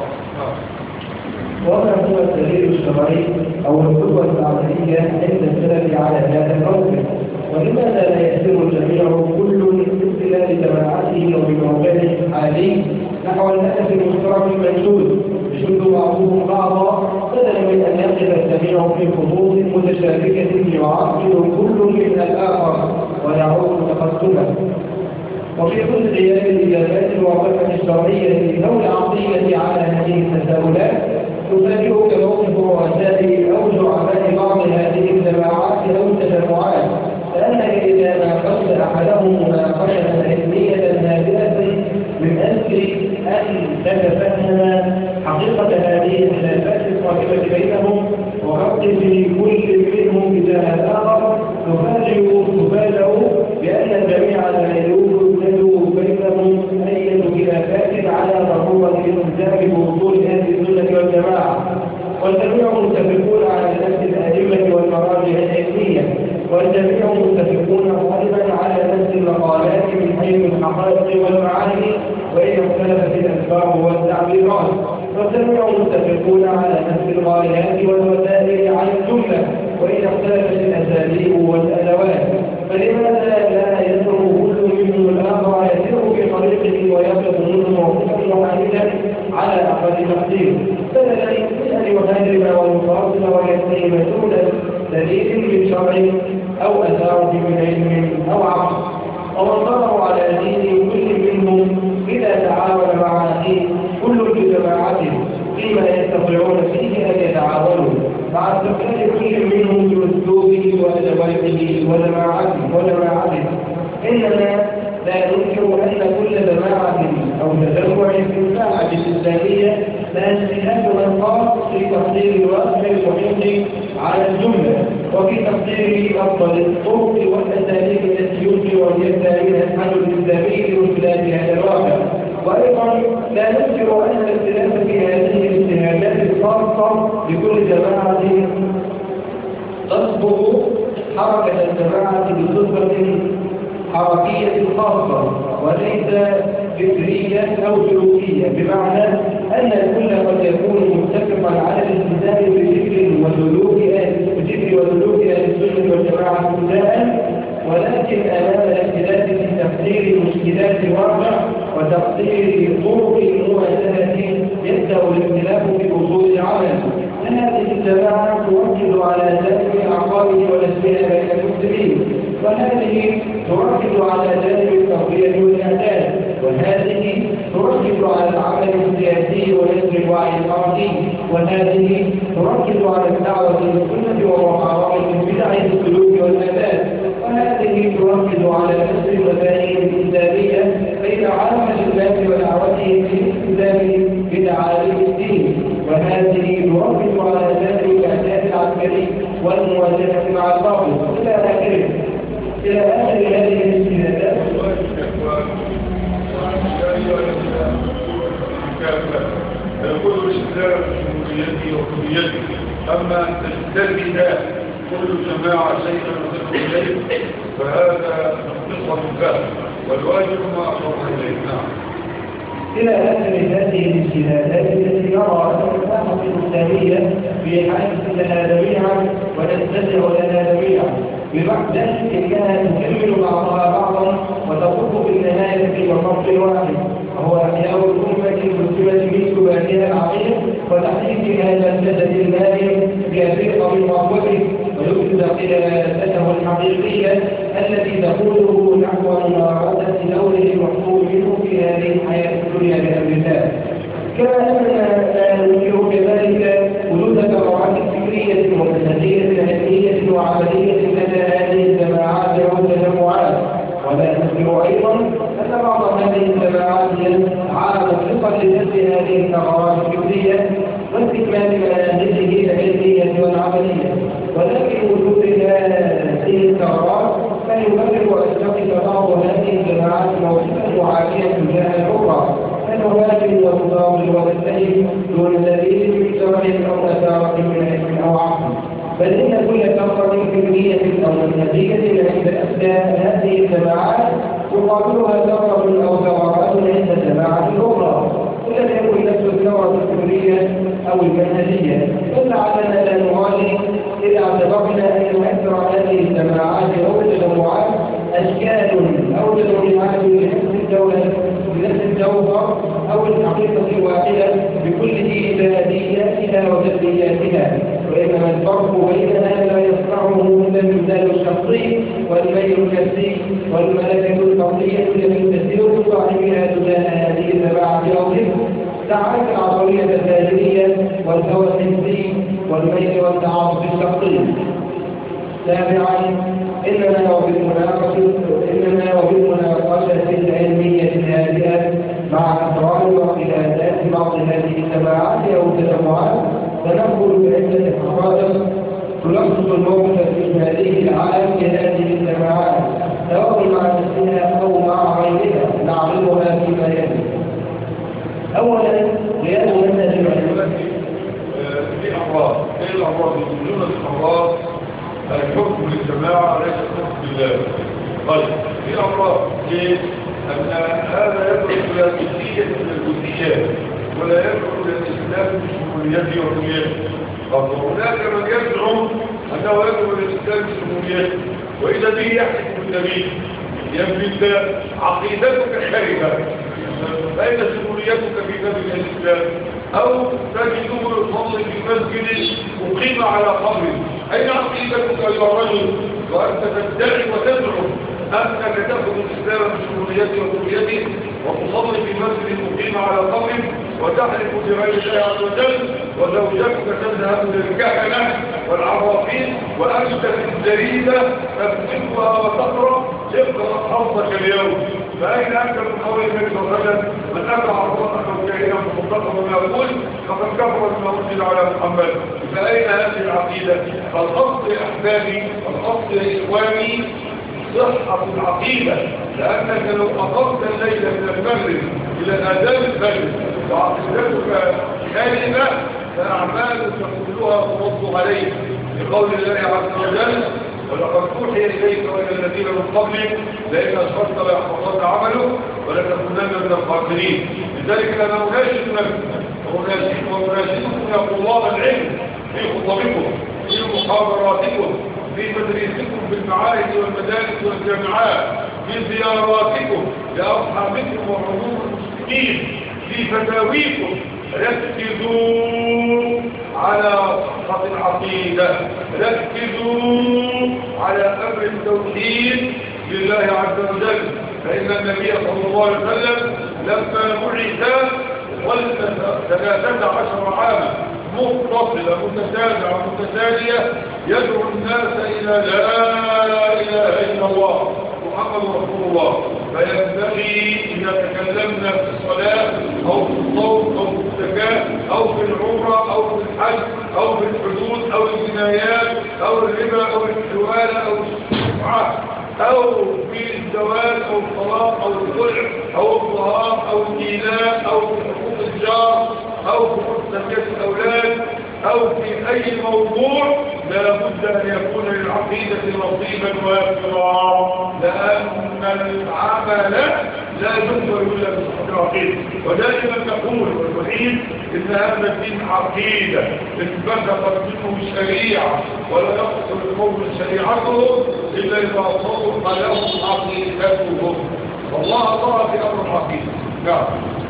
وما هو الدليل الشرعي أو القدوة العملية عند السلف على هذا الموقف؟ ولماذا لا يسير الجميع كل من خلال جماعته وبموقعه الحالي نحو الهدف المشترك المنشود يشد بعضهم بعضا، بدلا من أن يقف الجميع في خطوط متشابكة يعاقب كل من الآخر ويعود تقدما؟ وفي كل غياب الإجابات الواقفة الشرعية لذوي العقيدة على هذه التساؤلات تفاجئك موقف رؤساء أو زعماء بعض هذه الجماعات أو التجمعات، فأنك إذا ناقشت أحدهم مناقشة علمية هادئة من أجل أن تتفهم حقيقة هذه الخلافات القائمة بينهم ورد في كل منهم تجاه الآخر، تفاجئ بأن الجميع لا يوجد بينهم أي خلافات على ضرورة الالتزام بوصول أهل السنة والجماعة، والجميع متفقون على نفس الأئمة والمراجع العلمية، والجميع متفقون غالبا على نفس المقالات من حيث الحقائق والمعاني وإن اختلفت الأسباب والتعبيرات، والجميع متفقون على نفس الغايات والوسائل وإن اختلفت الأساليب والأدوات، فلماذا لا يترك كل منهم الآخر يسير في طريقه ويقف منه موقفا واحدا على أقل تقدير، بدلا من أن يهاجم ويفاصل ويستقيم دون دليل من شرع أو أثار من علم أو عقل. وانظروا على دين كل منهم إذا تعاون مع أخيه كل بجماعته فيما يستطيعون فيه أن يتعاونوا مع استقلال كل منهم بأسلوبه وأدواته وجماعته وجماعته. إننا لا ننكر أن كل جماعة أو تجمع في الساعة الإسلامية لا اجتهاد خاص في تقدير الواقع المحيط على الجملة وفي تقدير أفضل الطرق والأساليب التي يمكن أن يبدأ منها الحل الإسلامي لمثلات هذا الواقع. وأيضا لا نذكر أن الاختلاف في هذه الاجتهادات الخاصة لكل جماعة تصبغ حركة الجماعة بصفة حركية خاصة وليس فكرية أو سلوكية، بمعنى أن الكل قد يكون متفقا على الالتزام بفكر وسلوك بفكر وسلوك أهل السنة والجماعة ابتداء، ولكن أمام الاختلاف في تقدير مشكلات الواقع وتقدير طرق المواجهة يبدأ الاختلاف في أصول العمل. هذه الجماعة تركز على جانب العقائد والأسئلة بين المسلمين، وهذه تركز على جانب التربية والإعداد، وهذه تركز على العمل السياسي ونشر الوعي الحركي، وهذه تركز على الدعوة للسنة ومحاربة البدع السلوك والعادات، وهذه تركز على نشر المفاهيم الإسلامية بين عامة الناس ودعوتهم للاستخدام بدعائم الدين، وهذه تركز على جانب الإعداد العسكري والمواجهة مع الباطل إلى آخره. إلى آخر هذه الاجتهادات يقول الإسلام بجمهوريته وحريته، أما أن تجتهد كل جماعة شيئا وتدخل إليه فهذا قصة فهم والواجب ما أشرح إليه. نعم. إلى آخر هذه الاجتهادات التي نرى أن الساحة الإسلامية في حاجة لها جميعا ونستدعو لها جميعا، بمعنى إنها تكمل بعضها بعضا وتصب في النهاية في مصب واحد، وهو إحياء الأمة المسلمة من سباتها العقيم وتحقيق هذا الجسد المائي بأفريق من مصبه ويفسد قيادته الحقيقية التي تقوله نحو ممارسة دوره المحكوم منه في هذه الحياة الدنيا بأمر الله. كما أننا لا ننكر كذلك وجود ثروات فكرية ومنهجية علمية وعملية لدى هذه الجماعات أو التجمعات، ولا ننكر أيضا أن بعض هذه الجماعات عاد ثقة لنفس هذه الثروات الفكرية واستكمال مناهجه العلمية والعملية، ولكن وجود هذه الثروات لا يبرر أن تقف بعض هذه الجماعات موقفا معاديا تجاه الأخرى كالواجب والمضامن والسيد دون دليل من شرع أو أثارة من علم أو عقل، بل إن كل ثورة فكرية أو منهجية عند أبناء هذه الجماعات تقابلها ثورة أو ثورات عند جماعة أخرى، ولم يكن نفس الثورة الفكرية أو المنهجية، بل لعلنا لا نغالي إذا اعتبرنا أن أكثر هذه الجماعات أو التجمعات أشكال أو تجمعات لنفس الدولة بنفس الجوهر أو الحقيقة الواحدة بكل إيجابياتها وسلبياتها، وإنما الفرق بينها لا يصنعه إلا المثال الشخصي والميل النفسي والملكة الفردية التي تسير بصاحبها تجاه هذه الجماعة العظيمة، ساعات العصبية الظاهرية والهوى الحسي والميل والتعاطف الشخصي. سابعا إننا وبالمناقشة إننا وبالمناقشة العلمية الهادئة مع أسرار واختلافات بعض هذه الجماعات أو التجمعات تنقل بعدة حقائق تلخص الموقف الإجمالي العام لهذه الجماعات سواء مع نفسها أو مع غيرها نعرضها فيما يلي. أولا غياب منهج العلماء في أمراض، إيه الأمراض؟ يقولون الأمراض الحكم للجماعة ليس الحكم لله. طيب في أمراض ليه؟ أن هذا يدعو إلى جزئية من الجزئيات ولا يدعو إلى الإسلام بشموليته وحريته. طب هناك من يزعم أنه يدعو الإسلام بشموليته وإذا به يحكم النبي يبني الله عقيدتك خارجة فإن شموليتك في باب الإسلام أو تجده يصلي في مسجد مقيم على قبر أين عقيدتك أيها الرجل وأنت تدعي وتدعو أنك تأخذ الإسلام بشموليته وكليته وتصلي في مسجد مقيم على قبر وتحلف بغير الله عز وجل وزوجتك تذهب للكهنة والعرافين وأنت في الجريدة تكتبها وتقرأ اقرأ حظك اليوم فأين أنت من قول النبي صلى الله عليه وسلم من أتى عرفك أو كائنا مصدقا بما يقول فقد كفر بما أنزل على محمد فأين هذه العقيدة؟ فالأصل أحبابي الأصل إخواني صحة العقيدة لأنك لو أقمت الليل من المغرب إلى آذان الفجر وعقيدتك خالفة فأعمالك كلها ترد عليك لقول الله عز وجل ولقد أوحي إليك وإلى الذين من قبلك لئن أشركت ليحبطن عملك ولتكونن من الخاسرين لذلك أنا أناشد نفسي وأناشدكم يا طلاب العلم في خطبكم في محاضراتكم في مدرسكم في المعاهد والمدارس والجامعات في زياراتكم لأصحابكم وعلوم المسلمين في فتاويكم ركزوا على صحة العقيدة ركزوا على أمر التوحيد لله عز وجل فإن النبي صلى الله عليه وسلم لما بعث ظل ثلاثة عشر عاما متصلة متتابعة متتالية يدعو الناس إلى لا إله إلا الله محمد رسول الله فينبغي إذا تكلمنا في الصلاة أو في الصوم أو في الزكاة أو في العمرة أو في الحج أو في الحدود أو الجنايات أو الربا أو الحوالة أو الشفعة أو في الزواج أو الطلاق أو الخلع أو الظهار أو الإيلاء أو في حقوق الجار أو في تربية الأولاد أو في أي موضوع لا بد أن يكون للعقيدة نصيبا وافرا لأن العمل لا يقبل إلا بصحة العقيدة ودائما نقول والوحيد إن هذا الدين عقيدة انبثقت منه الشريعة ولا يقصر القوم شريعته إلا إذا صدق لهم عقيدتهم والله الله في أمر العقيدة نعم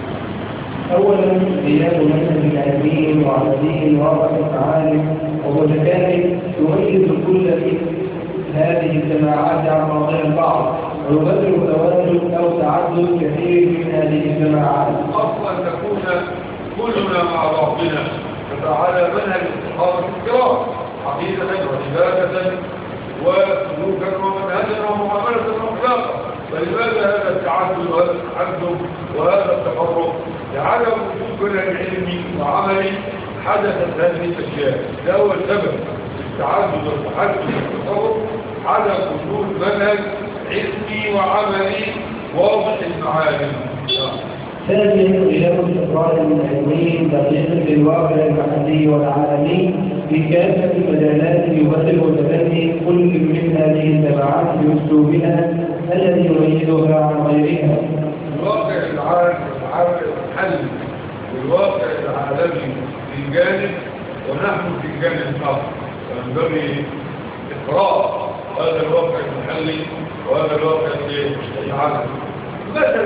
أولا زيادة منهج العلمين وعلمين ورحمة العالم ومتكامل يميز كل هذه الجماعات عن بعضها البعض ويبدل تواجد أو تعدد كثير من هذه الجماعات. أصلا أن نكون كلنا مع بعضنا فتعالى منهج الصحابة الكرام عقيدة وعبادة وسلوكا ومنهجا ومعاملة وأخلاقا فلماذا هذا التعدد وهذا التحدث وهذا التفرق لعدم وجود منهج علمي وعملي حدثت هذه الاشياء ده هو السبب التعدد والتحدث والتفرق عدم وجود منهج علمي وعملي واضح المعالم. ثانيا غياب الاستقرار العلمي دقيق للواقع المحلي والعالمي في كافة المجالات يبدل وتبني كل من هذه الجماعات بأسلوبها الذي يميزها عن غيرها. الواقع العالمي المحلي والواقع العالمي في جانب ونحن في جانب آخر فينبغي إقراء هذا الواقع المحلي وهذا الواقع العالمي. مثلا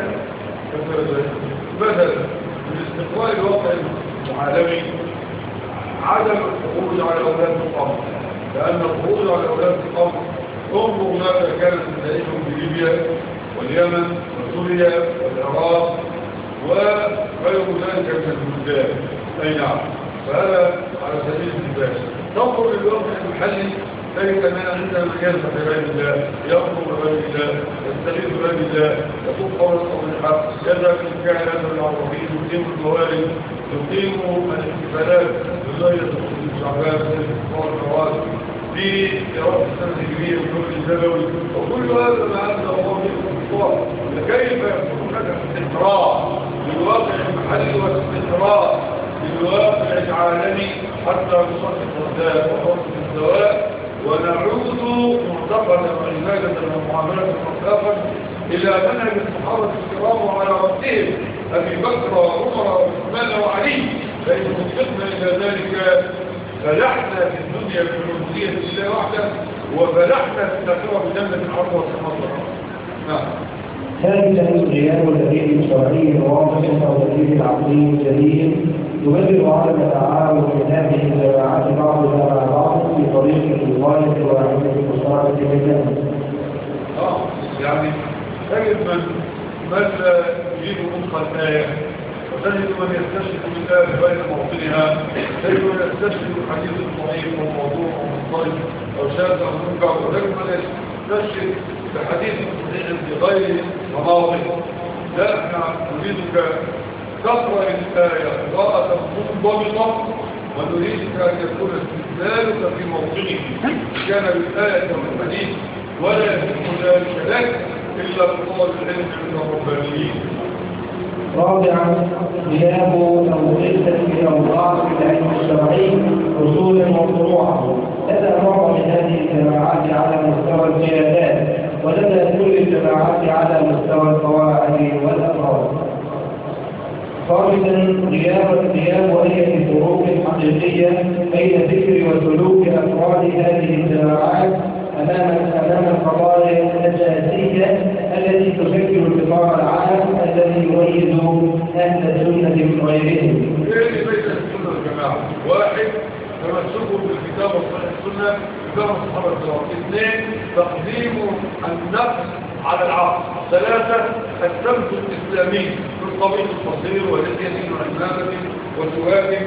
مثلا بالاستقرار الواقع العالمي عدم الخروج على أولاد القمر لأن الخروج على أولاد القمر انظر ماذا كانت نتائجهم في ليبيا واليمن وسوريا والعراق وغير ذلك من البلدان أي نعم فهذا على سبيل المثال تنظر للواقع المحلي ذلك أننا عندنا من ينفع بغير الله يأمر بغير الله يستغيث بغير الله يقوم قولا صالحا يذهب الكهنة العربيين يقيم الموارد يقيم الاحتفالات بغير الشعبان والاستقرار الرواسي في دراسة السنة الهجرية والنور الزبوي وكل هذا ما أنزل الله به الكفار فكيف يكون هناك استقرار للواقع المحلي واستقرار للواقع العالمي حتى نصحح الرداء ونصحح الزواء ونعود معتقدا وعبادة ومعاملة وأخلاقا إلى منهج الصحابة الكرام وعلى رأسهم أبي بكر وعمر وعثمان وعلي فإن وفقنا إلى ذلك فلحنا في الدنيا بنور العبودية لله وحده وفلحنا في الآخرة بجنة الأرض والسماء. نعم. ثالثا غياب الدليل الشرعي الواضح او الدليل العقلي الجليل يبرر عدم التعاون من هذه الجماعات بعضها مع بعض في طريق الغايه الواحده المشتركه بينهم. اه يعني تجد من من لا يجيب مطلق الآية وتجد من يستشهد بالآية بين موطنها، تجد من يستشهد بالحديث الضعيف وموضوع ومضطرب أو شاذ أو منكر، وتجد من يستشهد بحديث صحيح بغير مواضع. لا، احنا نريدك تقرأ الآية قراءة منضبطة ونريدك أن يكون استدلالك في موطنه كان بالآية والحديث، ولا يتم ذلك لك إلا بطلب العلم من الربانيين. رابعا غياب او قله او ضعف العلم الشرعي اصولا وفروعا لدى معظم هذه الجماعات على مستوى القيادات ولدى كل الجماعات على مستوى القواعد والافراد. خامسا غياب غياب اي فروق حقيقيه بين ذكر وسلوك افراد هذه الجماعات امام امام القضايا الاساسيه التي تشكل القطاع العام الذي يميز اهل السنه من غيرهم. ايه اللي بين السنه والجماعه؟ واحد تمسكوا بالكتاب والسنه السنه بفهم الصحابه الكرام. اثنين تقديم النقل على العقل. ثلاثه السمت الاسلامي بالطبيب القصير ولحيه وعمامه وسواد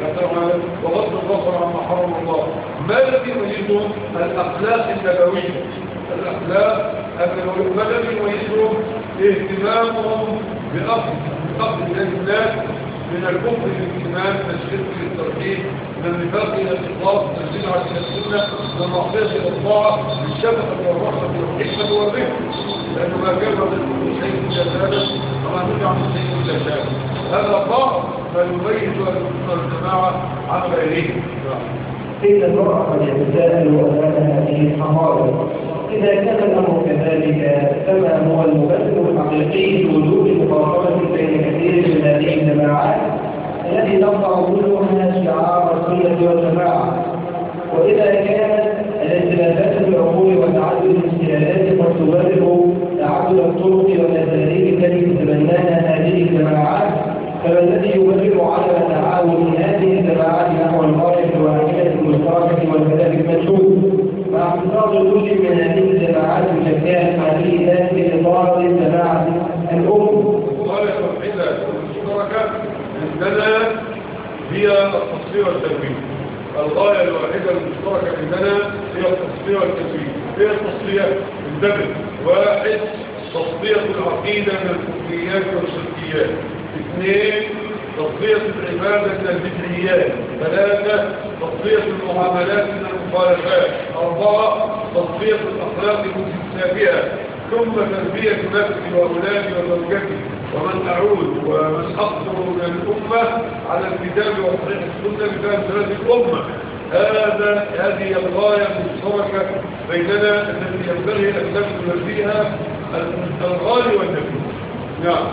وغض البصر عما حرم الله. ما الذي يميزهم؟ الاخلاق النبويه. الاخلاق النبويه. ما الذي يميزهم؟ اهتمامهم باخذ باخذ الناس من الكفر للايمان، من الشرك للتوحيد، من النفاق الى الاخلاص، من البدعه الى السنه، من المعصيه الى الطاعه، بالشفقه والرحمه والحكمه والرفق. لانه ما كان من شيء الا زاده وما منع من شيء الا زاده. هذا بعض ما يميز السنه والجماعه عن غيرهم. إن المرء قد يتساءل أمام هذه الحقائق إذا كان الأمر كذلك فما هو المبرر الحقيقي لوجود مقارنة بين كثير من هذه الجماعات التي تقطع كلها شعار السنة والجماعة؟ وإذا كانت الاختلافات في العقول وتعدد الاجتهادات قد تبرر تعدد الطرق والأساليب التي تتبناها هذه الجماعات، فما الذي يبرر عدم تعاون هذه الجماعات نحو الغاية الواحدة المشتركة والهدف المنشود مع اقتصاد جزء من هذه الجماعات بشكلها هذه ذات إطار الجماعة الأم؟ الغاية الوحيدة المشتركة عندنا هي التصفية والتنوير. الغاية الواحدة المشتركة عندنا هي التصفية والتنوير. هي التصفية الدبل. واحد تصفية العقيدة من الكفريات والشركيات. اثنين تصفية العبادة من البدعيات. ثلاثة تصفية المعاملات من المخالفات. أربعة تصفية الأخلاق من السابئة. ثم تربية نفسي وأولادي وزوجتي ومن أعود ومن أقدر من الأمة على الكتاب وصحيح السنة بفهم ثلاث الأمة. هذا هذه الغاية المشتركة بيننا التي ينبغي أن نبذل فيها الغالي والنفيس. نعم.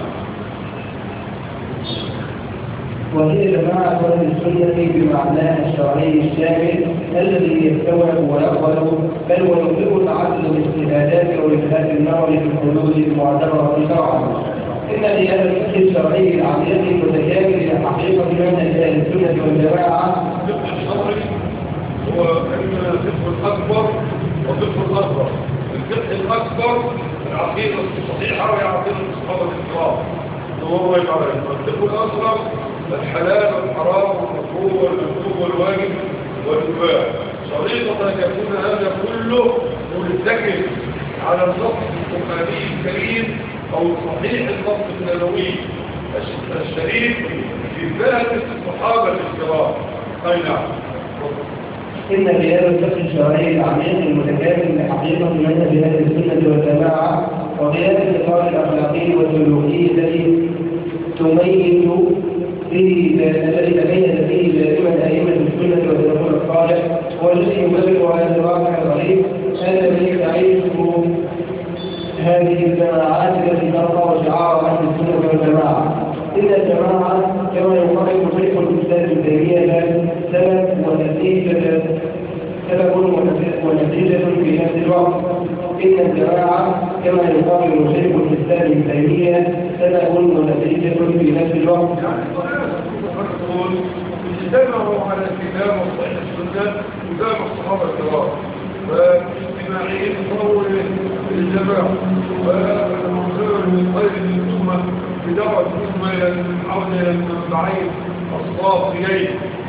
وهي جماعة أهل السنة بمعناها الشرعي الشامل الذي يستوعب ويقبل بل ويطلق تعدد الاجتهادات واجتهاد النظر في الحدود المعتبرة شرعا. إن لهذا الفقه الشرعي العقيدي المتكامل إلى حقيقة منهج أهل السنة والجماعة. الفقه الشرعي هو كلمة الفقه الأكبر والفقه الأصغر. الفقه الأكبر العقيدة الصحيحة وهي عقيدة الصحابة الكرام. هو يقرأ الفقه الأصغر الحلال والحرام والمكروه والمكروه والواجب والمباح. شريطة أن يكون هذا كله ملتكم على النص القرآني الكريم أو صحيح النص النبوي الشريف في فهم الصحابة الكرام. أي نعم. إن لهذا الفقه الشرعي العميق المتكامل لحقيقة منهج أهل السنة والجماعة وغياب الإطار الأخلاقي والسلوكي الذي تميز فيه الذي تميز فيه دائما أئمة السنة والسلف الصالح هو الذي يبرر على الواقع الغريب هذا الذي تعيشه هذه الجماعات التي ترفع شعار أهل السنة والجماعة. إن الجماعة كما يقرر شيخ الإسلام ابن تيمية سبب ونتيجة سبب ونتيجة في نفس الوقت. إن الجماعة كما يقال شيخ الإسلام ابن تيمية سبب ونتيجة في نفس الوقت. يعني تقول اجتمعوا على الكتاب وصحيح السنة كتاب الصحابة الكرام فاجتماعيين صوروا الجماعة ومنظر من خير الأمة بدعوة الأمة إلى العودة إلى المنبعين الصافيين.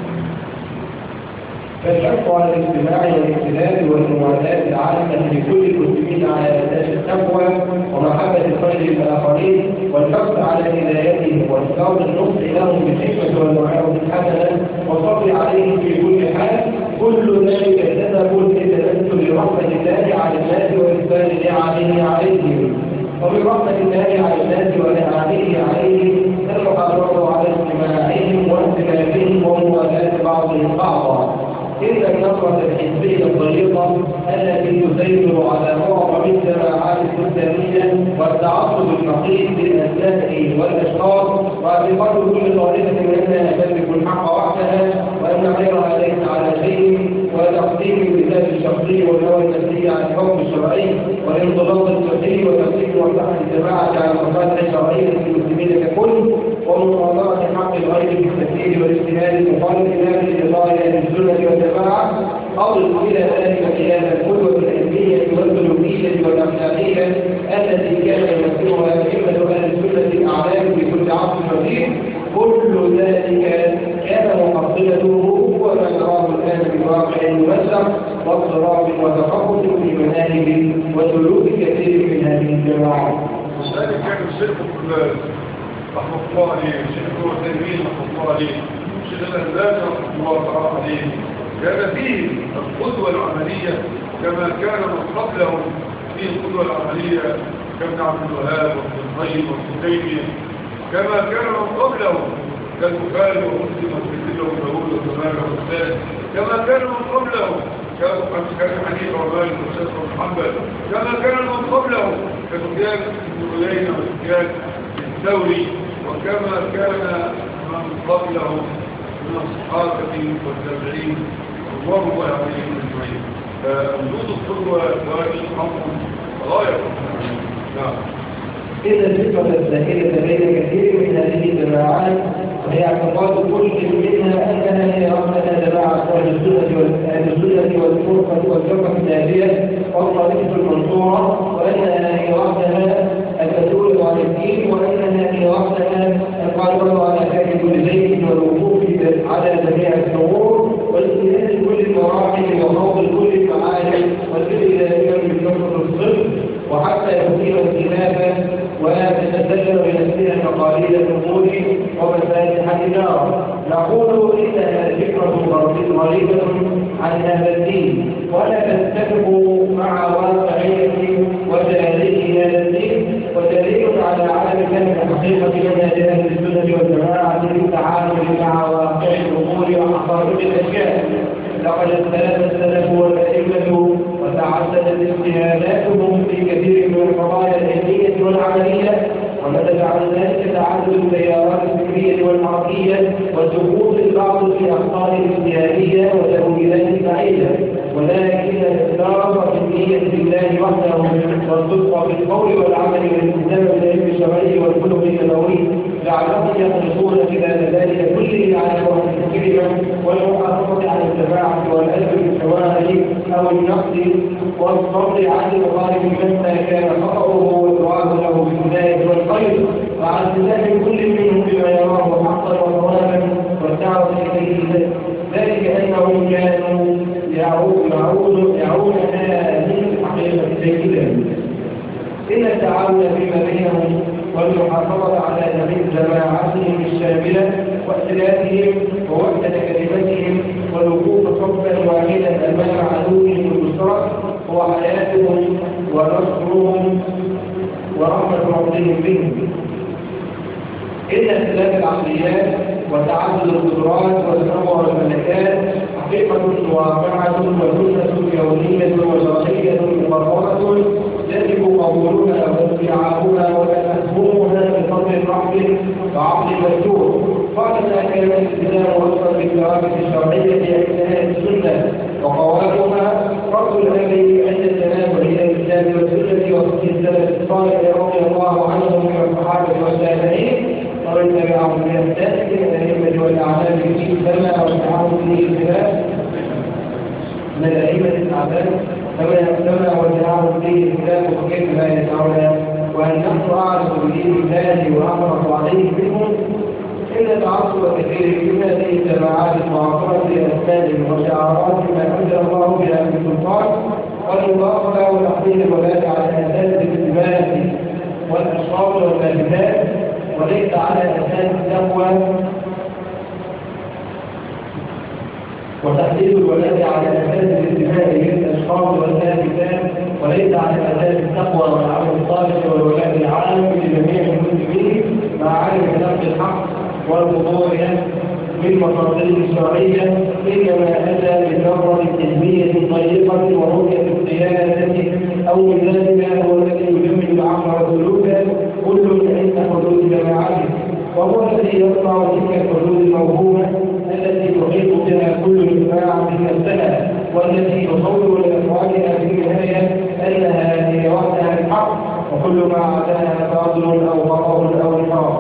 فالحث على الاجتماع والاختلاف والموالاه العامه لكل المسلمين على اساس التقوى ومحبه الخير للاخرين والحث على هدايتهم وإصدار النصح لهم بالحكمه والموعظه الحسنه والصبر عليهم في كل حال، كل ذلك سبب لتنزل رحمه الله على الناس واثبات نعمه عليهم. ومن رحمه الله على الناس ونعمه عليهم المحافظه على اجتماعهم واختلافهم وموالاه بعضهم بعضا. إن النظرة الحزبية الضيقة التي تسيطر على معظم الجماعات الإسلامية والتعصب النقيض للأسماء والأشخاص واعتقاد كل طائفة منها تملك الحق وحدها وأن غيرها ليس على شيء وتقديم الرسالة الشخصية والهوى النفسي عن الحكم الشرعي والانضباط الفقهي وتقديم مصلحة الجماعة على المصالح الشرعية للمسلمين ككل ومناظرة حق الغير في التفكير والاجتهاد المخالف لهذه القضايا للسنة والجماعة أضف إلى ذلك قيام القدوة العلمية والسلوكية والأخلاقية التي كان يمثلها أئمة أهل السنة الأعلام في كل عصر حديث. كل ذلك كان مقصدته هو ما نراه الآن بالواقع المبشر واضطراب وتخبط في مناهج وسلوك كثير من هذه الجماعات. وذلك كان الشيخ رحمه الله عليه، الشيخ ابن تيمية رحمه الله عليه، الشيخ الألباني رحمه الله عليه، كان فيه القدوة العملية كما كان من قبلهم فيه القدوة العملية كابن عبد الوهاب وابن القيم وابن تيمية، كما كان من قبلهم كالبخاري ومسلم والترمذي وداوود وزمان والأستاذ، كما كان من قبلهم كان حنيفة ومالك والشافعي بن حنبل، كما كان من قبلهم كسفيان بن عيينة وسفيان الثوري، وكما كان من قبلهم من الصحابة والتابعين رضوان الله عليهم اجمعين. فوجود القدوة واجب حق غاية. نعم. إن الفكرة السائلة بين كثير من هذه الجماعات وهي اعتقاد كل منها أنها هي ربنا جماعة أهل السنة والفرقة والفرقة الناجية والطائفة المنصورة، وأنها هي ربنا المسؤول عن الدين، وأنها هي ربنا القادرة على فعل كل شيء والوقوف على جميع الأمور والاجتهاد كل المراحل وخوض كل المعاني والفعل دائما بالنصر الصدق وحتى يصير الخلافة وتتسلل بنفسها مقاليد النقود ومفاتيح النار. نقول إنها فكرة غريبة عن هذا الدين ولا تتفق مع واقعية وتاريخ هذا الدين، ودليل على عدم فهم حقيقة منهج أهل السنة والجماعة في التعامل مع واقع الأمور وحقائق الأشياء. لقد اختلف السلف والأئمة وتعددت اجتهاداتهم في كثير من القضايا العلمية والعملية، ونتج عن ذلك تعدد التيارات الفكرية والحركية وسقوط البعض في أخطاء اجتهادية وتأويلات بعيدة، ولكن الإخلاص في النية بالله وحده والصدق في القول والعمل والالتزام بالعلم الشرعي والخلق النبوي لعلهم يخلصون خلال ذلك كله على وحده الكلمة والمحافظة على الجماعة والألف بالحواري أو النقد والصبر عن المخالف مما كان خطأه والدعاء له بالهداية والخير مع التزام كل منهم بما يراه حقا وصوابا والدعوة إليه، ذلك أنهم كانوا يعود يعودها من حقيقة سيدهم. إن التعاون فيما بينهم والمحافظة على نبيذ جماعتهم الشاملة واختلافهم ووحدة كلمتهم والوقوف صفا واحدا أمام عدوهم المشترك هو حياتهم ونصرهم ورحمة ربهم بهم. إن اختلاف العقليات وتعدد القدرات والتنوع الملكات حقيقة واقعة وسنة كونية وشرعية مقررة يجب قبولها واستيعابها وتفهمها بفضل الرحم وعقل المشهور. قال ما كان الالتزام وصفا بالثوابت الشرعية عند أهل السنة وقوامها فرض النبي عند التنازل إلى الإسلام والسنة وفقه السلف الصالح رضي الله عنهم من الصحابة والتابعين ومن تبعهم بإحسان من الأئمة والأعلام في السماء والتعاون في الخلاف من الأئمة الأعلام كما يسمى والتعاون فيه الخلاف وكيف لا يسعنا وأن نحن أعرف بدين الله وأعرف عليه منهم إن تعصب كثير من هذه الجماعات المعاصرة لأسباب وشعارات ما أنزل الله بها من سلطان والمباطلة وتحصيل الولاء على أساس الاتباع والأشخاص والمالكات وليس على أساس التقوى وتحديد الولاء على أساس الاتباع للأشخاص والمالكات وليس على أساس التقوى والعمل الصالح والولاء العام لجميع المسلمين مع عدم نقد الحق والخضوع بالمصادر الشرعية إنما أتى بنظرة علمية طريقة ورؤية القيادة أو مزاجها هو الذي يجمد العقل والسلوك كل عند حدود جماعته وهو الذي يصنع تلك الحدود الموهومة التي تحيط بها كل جماعة نفسها والتي تصور لأفعالها في النهاية أنها هي وحدها الحق وكل ما عداها باطل أو خطأ أو انحراف.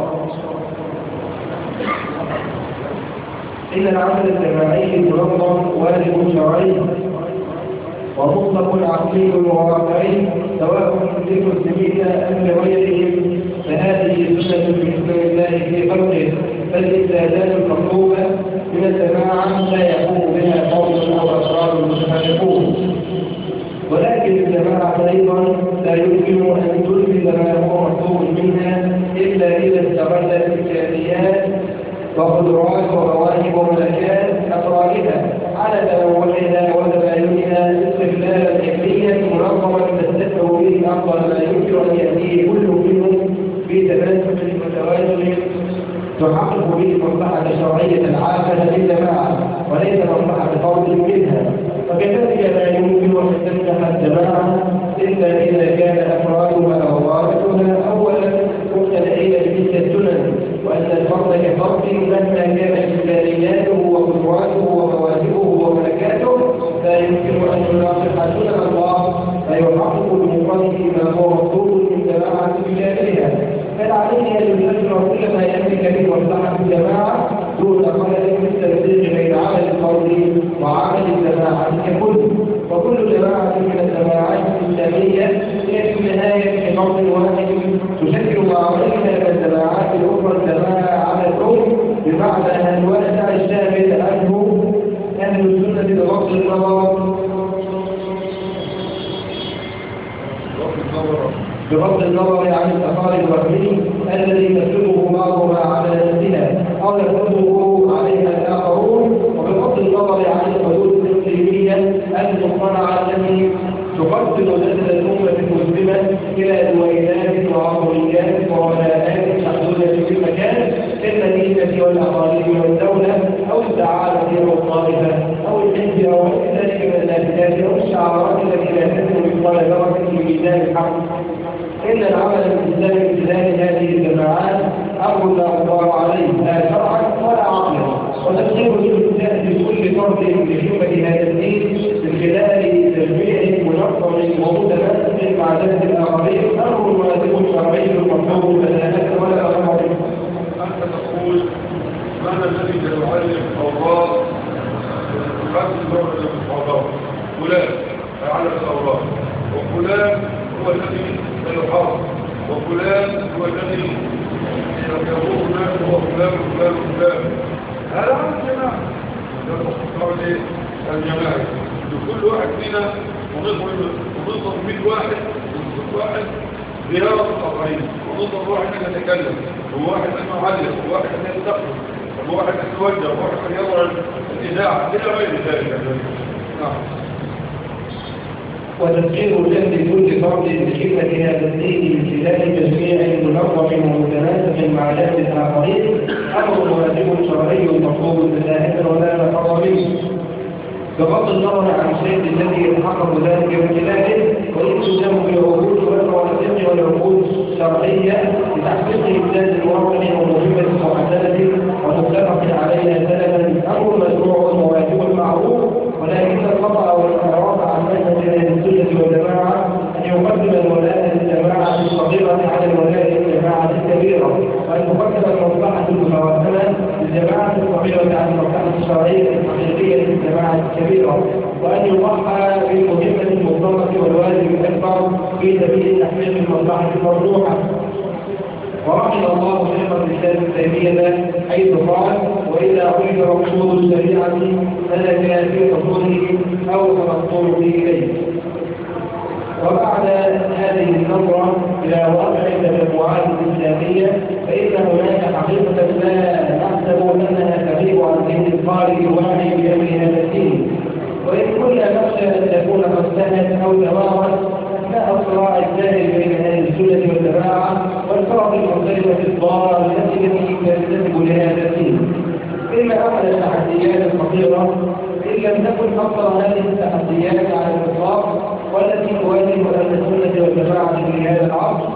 إن العمل الجماعي المنظم واجب شرعي ومطلق عقلي وواقعي سواء للمسلمين أم لغيرهم فهذه سنة بإذن الله في خلقه فالإستعداد المطلوبة من الجماعة لا يقوم بها قوم أو أفراد متفرقون ولكن الجماعة أيضا لا يمكن أن تنفذ ما هو مطلوب منها إلا إذا استغلت إمكانيات وقدرات ومواهب وملكات أفرادها على تنوعها وتباينها استغلالا علميا منظما تستدعي به أفضل ما يمكن أن يأتيه كل منهم في تناسق وتوازن تحقق به المصلحة الشرعية العامة للجماعة وليس مصلحة فرد منها وكذلك لا يمكن أن تفتح الجماعة إلا إذا كان أفرادها ووارثها أولا مقتنعين بتلك السنن وأن الفرد كفرد مهما كانت إمكانياته وقدراته ومواهبه وملكاته لا يمكن أن يناصح سنن الله فيحقق بمفرده ما هو مطلوب من جماعة بجانبها بل عليه أن يستثمر كل ما يملك من مصلحة الجماعة دون خلل في التنسيق بين عمل الفرد وعمل الجماعة ككل وكل جماعة من الجماعات الإسلامية هي في النهاية في فرد واحد تشكل مع غيرها من الجماعات الأخرى الجماعة على الأم بمعنى أن الواسع الشامل عنه أهل السنة بغض النظر بغض النظر عن التقارب الوهمي الذي تسلبه بعضها على نفسها أو يسلبه عليها الآخرون وبغض النظر عن الحدود الإقليمية المصطنعة التي تقدم جسد الأمة المسلمة إلى دويلات وعصريات وولاءات محدودة في مكان كالمدينة والأقاليم والدولة أو الدعالة أو الطائفة أو الحزب أو غير ذلك من النافذات أو الشعارات التي لا تكون مثقال ذرة في ميزان الحق. إن العمل الإسلامي بخلال هذه الجماعات أمر لا الله عليه لا شرعا ولا عقلا وتفسير الإسلام لكل فرد بحكمة هذا الدين من خلال تشريع منظم ومتماسك مع ذات الآخرين أمر مناسب شرعي مطلوب فلا ولا أمر. أنت تقول من الذي يعلم الأوراق خمس دور الأوراق فلان يعلم الأوراق وفلان هو الذي سيحافظ وفلان هو الذي يقول الناس هو فلان وفلان وفلان هذا عن الجماعة هذا الجماعة لكل واحد فينا ونظم مئة واحد ونظم واحد زيارة الآخرين ونظم واحد أن يتكلم وواحد أن يعلم وواحد أن يستقبل وواحد أن يوجه وواحد أن يضع الإذاعة إلى غير ذلك. نعم. وتسجيل جهد كل فرد بخدمة هذا الدين من خلال تشريع منظم ومتناسق مع جهد الآخرين أمر واجب شرعي مطلوب بذلك ولا نفر منه بغض النظر عن الشيء الذي يتحقق ذلك من خلاله ويلزم بالعقود والمواثيق والعقود الشرعية لتحقيق إنجاز الواقع ومهمة المعتمد ومتفق عليها سلفا أمر مشروع وواجب معروف ولكن الخطأ والانحراف عن منهج في سبيل تحقيق المصلحة المرجوحة. ورحم الله شيخ الإسلام ابن تيمية حيث قال: وإذا عرف مقصود الشريعة فلا كان في حصوله أو تمطره إليه. وبعد هذه النظرة إلى واقع التجمعات الإسلامية فإن هناك حقيقة لا نحسب أنها تغيب عن ذهن القارئ الواعي بأمر هذا الدين، وإن كنا نخشى أن تكون قد سهت أو توارت أثناء الصراع الجاري بين أهل السنة والجماعة والفرق المختلفة الضالة التي تنتسب لهذا الدين. إن أحد التحديات الخطيرة إن لم تكن أكثر هذه التحديات على الإطلاق والتي تواجه أهل السنة والجماعة في هذا العصر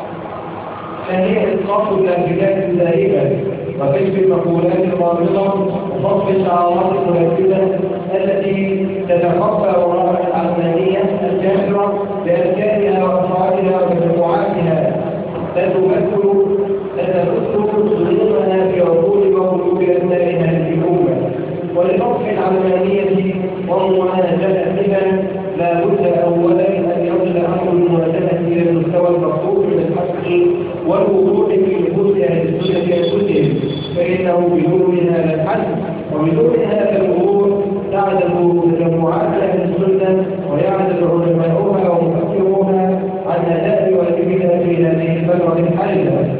فهي إسقاط اللافتات الذاهبة وكشف المقولات الغامضة وصف الشعارات المنفذة التي تتخفى وراء العلمانية الجاهرة بأركانها وأفعالها وتجمعاتها تتمثل تتمثل صدورها في عقول وقلوب أبنائها في الأمة. ولفضح العلمانية ومعالجتها لا بد أولا أن يصل أمر المواجهة إلى المستوى المطلوب من الحق والوضوح في نفوس أهل السنة أنفسهم، فإنه بدون هذا الحل وبدون هذا الوضوح تعدل تجمعات أهل السنة ويعدل علماؤها ومفكروها عن أداء واجبها في هذه الفترة الحالية،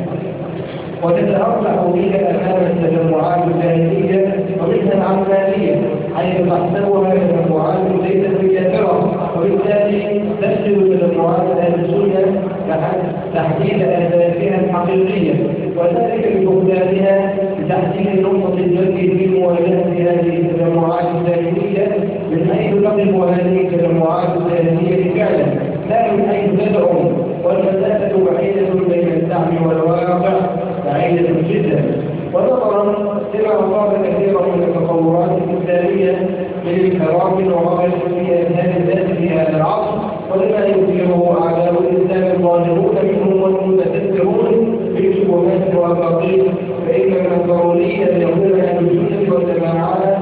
وتتأصلح بها أمام التجمعات الجاهلية ومنها العلمانية حيث تحسبها تجمعات ليست بكافرة، وبالتالي تفسد تجمعات أهل السنة تحديد أهدافها الحقيقية، وذلك بفقدانها لتحديد نقطة الجد في مواجهة هذه التجمعات الجاهلية من حيث تقف هذه التجمعات الجاهلية فعلا لا من حيث تدعو، والمسافة بعيدة بين الزعم والواقع بعيدة جدا. ونظرا لما أصاب كثيرا من التصورات الإسلامية من انحراف وغلط في أذهان الناس في هذا العصر ولما يظهره أعداء الإسلام الظاهرون منهم والمتكبرون في شبهات وأباطيل، فإن من الضروري أن يكون أهل السنة والجماعات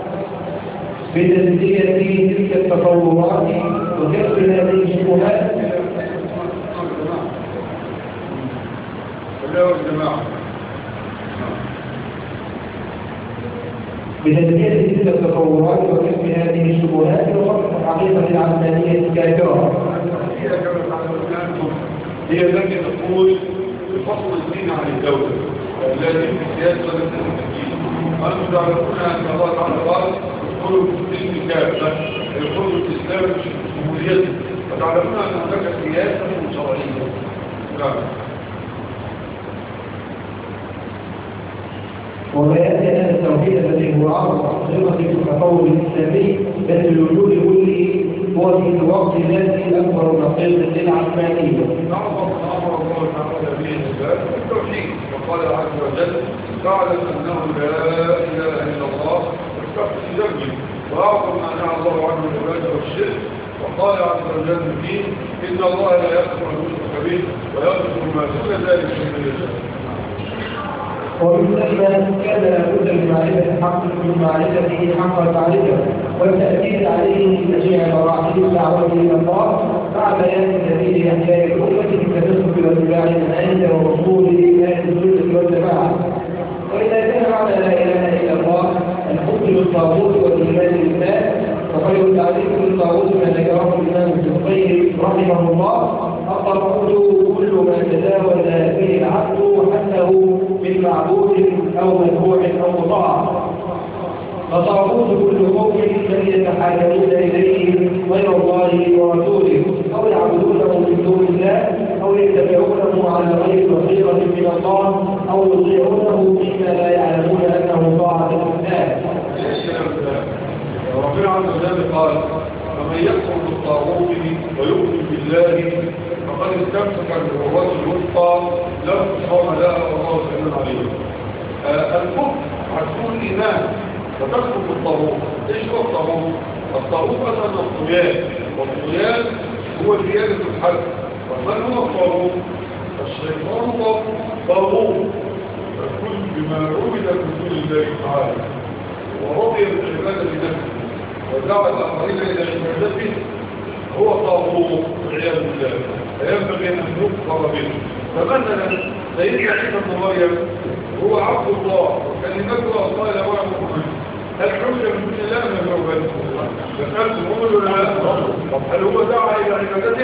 بتزكية تلك التصورات وكسر هذه الشبهات بتزكية تلك التصورات وكسر هذه الشبهات وصف حقيقة العلمانية الكافرة. هي التي تقول بفصل الدين عن الدولة التي في السياسة والتي في الدين. أنتم تعرفون أن الله تعالى قال ادخلوا في الدين كافة، يدخلوا الإسلام بشموليته، وتعلمون أن هناك سياسة شرعية. نعم. وبيان هذا التوحيد الذي هو عرض صيغه التطور الاسلامي بل الوجود كله هو في الوقت الذي اكبر نقيض للعلمانيه. نعم امر الله تعالى به التوحيد وقال عز وجل فاعلم انه لا اله الا الله واستغفر لذنبك واعظم ما نهى الله عنه العباده والشرك، وقال عز وجل فيه ان الله لا يغفر ان يشرك به ويغفر ما دون ذلك لمن يشاء. وبالتالي كان لابد من معرفة حق من معرفته حق المعرفة والتأكيد عليه في جميع مراحل الدعوة إلى الله مع بيان سبيل إحياء الأمة بالتمسك واتباع المنهج والوصول إلى السنة والجماعة. وإذا كان معنى لا إله إلا الله الحكم بالطاغوت والإيمان بالله وخير تعريف بالطاغوت ما ذكره الإمام ابن القيم رحمه الله الطاغوت كل ما تجاوز به العبد حتى من معبود أو متبوع أو مطاع، فطاغوت كل قوم من يتحاكمون إليه غير الله ورسوله أو يعبدونه من دون الله أو يتبعونه على غير بصيرة من الله أو يطيعونه فيما لا يعلمون أنه طاعة الإسلام. ربنا عز وجل قال فمن يكفر بالطاغوت ويؤمن بالله فقد استمسك بالعروة الوثقى لا انفصام لها والله سبحانه عليه. الكفر هتكون ايمان وتكفر بالطاغوت. ايش هو الطاغوت؟ الطاغوت مثلا الطغيان، والطغيان هو زياده الحد. ومن هو الطاغوت؟ الشيطان طاغوت فكل بما عبد من دون الله تعالى ورضي بالعباده لنفسه ودعا الاخرين الى عبادته هو طاغوت والعياذ بالله. فينبغي أن يكفر به. فمثلا سيدنا عيسى بن مريم هو عبد الله وكلمته الله له محمد، هل حجة من دون الله من جوابه؟ فسألت مؤمن ولا لا؟ هل هو دعا إلى عبادته؟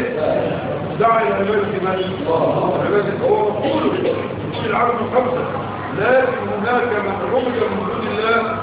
دعا إلى عبادة من؟ عبادته هو مقول يقول العبد الخمسة، لكن هناك من حجة من دون الله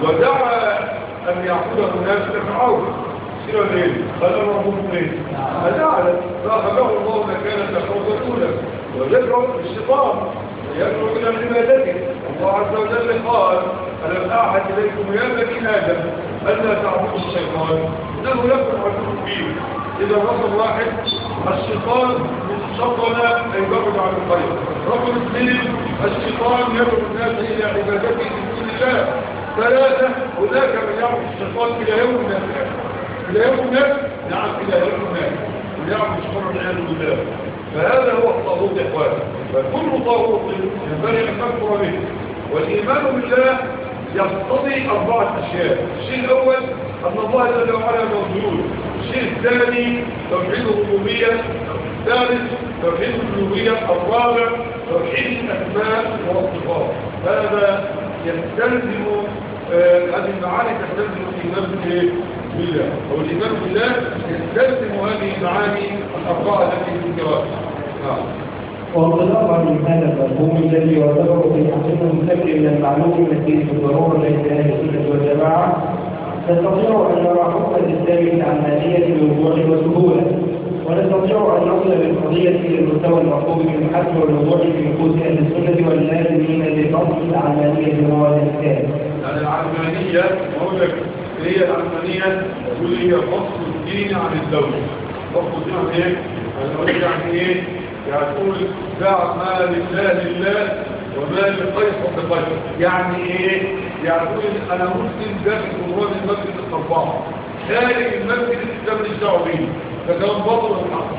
ودعا أن يعبده الناس كفرعون. سيرا ليه؟ قال أنا ربكم ليه؟ فدعا فأخذه الله مكانة الحوض الأولى ويدعو الشيطان يدعو إلى عبادته. الله عز وجل قال ألم أعهد إليكم يا بني آدم ألا تعبدوا الشيطان إنه لكم عدو مبين. إذا رقم واحد الشيطان شطن أي يبعد عن الخير. رقم اثنين الشيطان يدعو الناس إلى عبادته من دون الله. ثلاثة هناك من يعبد الشيطان إلى يوم الناس. إلى يوم الناس؟ نعم إلى يوم الناس ويعبد الشيطان والعياذ بالله. فهذا هو الطاغوت يا إخوان. فكل طاغوت ينبغي أن نكفر به. والإيمان بالله يقتضي أربعة أشياء. الشيء الأول أن الله جل وعلا موجود. الشيء الثاني توحيد الربوبية. الثالث توحيد الألوهية. الرابع توحيد الأسماء والصفات. هذا يستلزم آه هذه المعاني تستلزم الإيمان بالله، أو الإيمان بالله يستلزم هذه المعاني الأربعة التي ذكرت. نعم. وانطلاقا من هذا المفهوم الذي يعتبر في حقيقة مستقل من المعلوم التي بالضرورة ليس أهل السنة والجماعة، نستطيع أن نرى حكم الإسلام العملية بوضوح وسهولة، ونستطيع أن نصل بالقضية إلى المستوى المطلوب من الحد والوضوح في نفوس أهل السنة واللازمين لفصل العملية بمواد الإسلام. يعني العلمانية أقول لك هي العلمانية تقول هي فصل الدين عن الدولة. فصل الدين عن إيه؟ يعني إيه؟ يعني تقول دع ما لله لله وما لقيصر لقيصر. يعني إيه؟ يعني تقول أنا مسلم داخل جمهور المسجد الأربعة، خارج المسجد الإسلام الشعبي، فكان بطل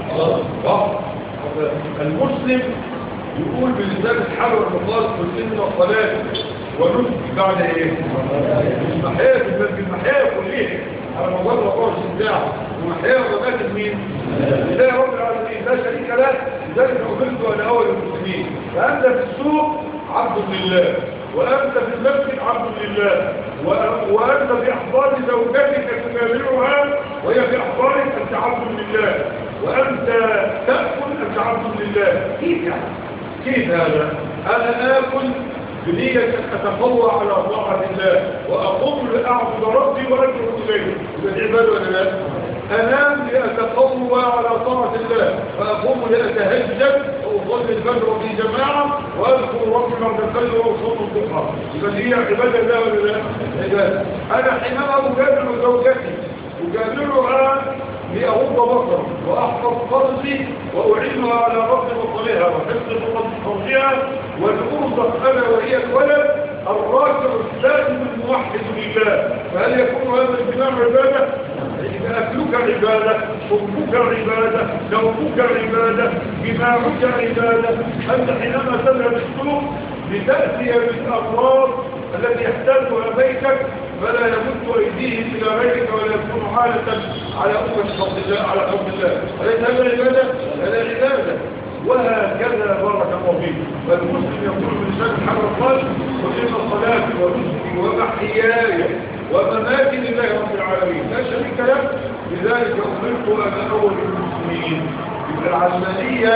الحق. المسلم يقول بلسان الحال والمقال كل إن الصلاة ونسك بعد ايه؟ المحياة في المسجد المحياة كلها على مدار أربعة وعشرين ساعة، ومحياة ومات مين؟ لله رب العالمين لا شريك له، لذلك أمرت أنا أول المسلمين. فأنت في السوق عبد لله، وأنت في المسجد عبد لله، وأنت في أحضان زوجتك تكاملها وهي في أحضانك أنت عبد لله، وأنت تأكل أنت عبد لله. كيف يعني؟ كيف هذا؟ أنا آكل بنية أن أتقوى على طاعة الله وأقوم لأعبد ربي وأدعو إليه، يبقى عبادة ولا لا؟ أنام لأتقوى على طاعة الله فأقوم لأتهجد وأصلي الفجر في جماعة وأذكر ربي بعد الفجر وأصلي الضحى، يبقى هي عبادة الله ولا لا؟ عبادة. أنا حينما أجادل زوجتي أجادلها لأغض بصري وأحفظ فرجي وأعينها على رفض بصرها وحفظ فرجها والأرزق أنا وهي الولد الراكع الساجد الموحد لله، فهل يكون هذا الجماع عبادة؟ أكلك عبادة، شربك عبادة، نومك عبادة، جماعك عبادة. أنت حينما تذهب السوق لتأتي بالأمراض التي يحتاجها بيتك فلا يمد أيديهم إلى غيرك ولا يكون حالة على أمة حفظ الله على حفظ الله. أليس هذا عبادة؟ هذا عبادة. وهكذا بارك الله فيك. فالمسلم يقول من لسان الحال والقلب وإن صلاتي ونسكي ومحياي ومماتي لله رب العالمين لا شريك له، لذلك أمرت أنا أول المسلمين. العلمانية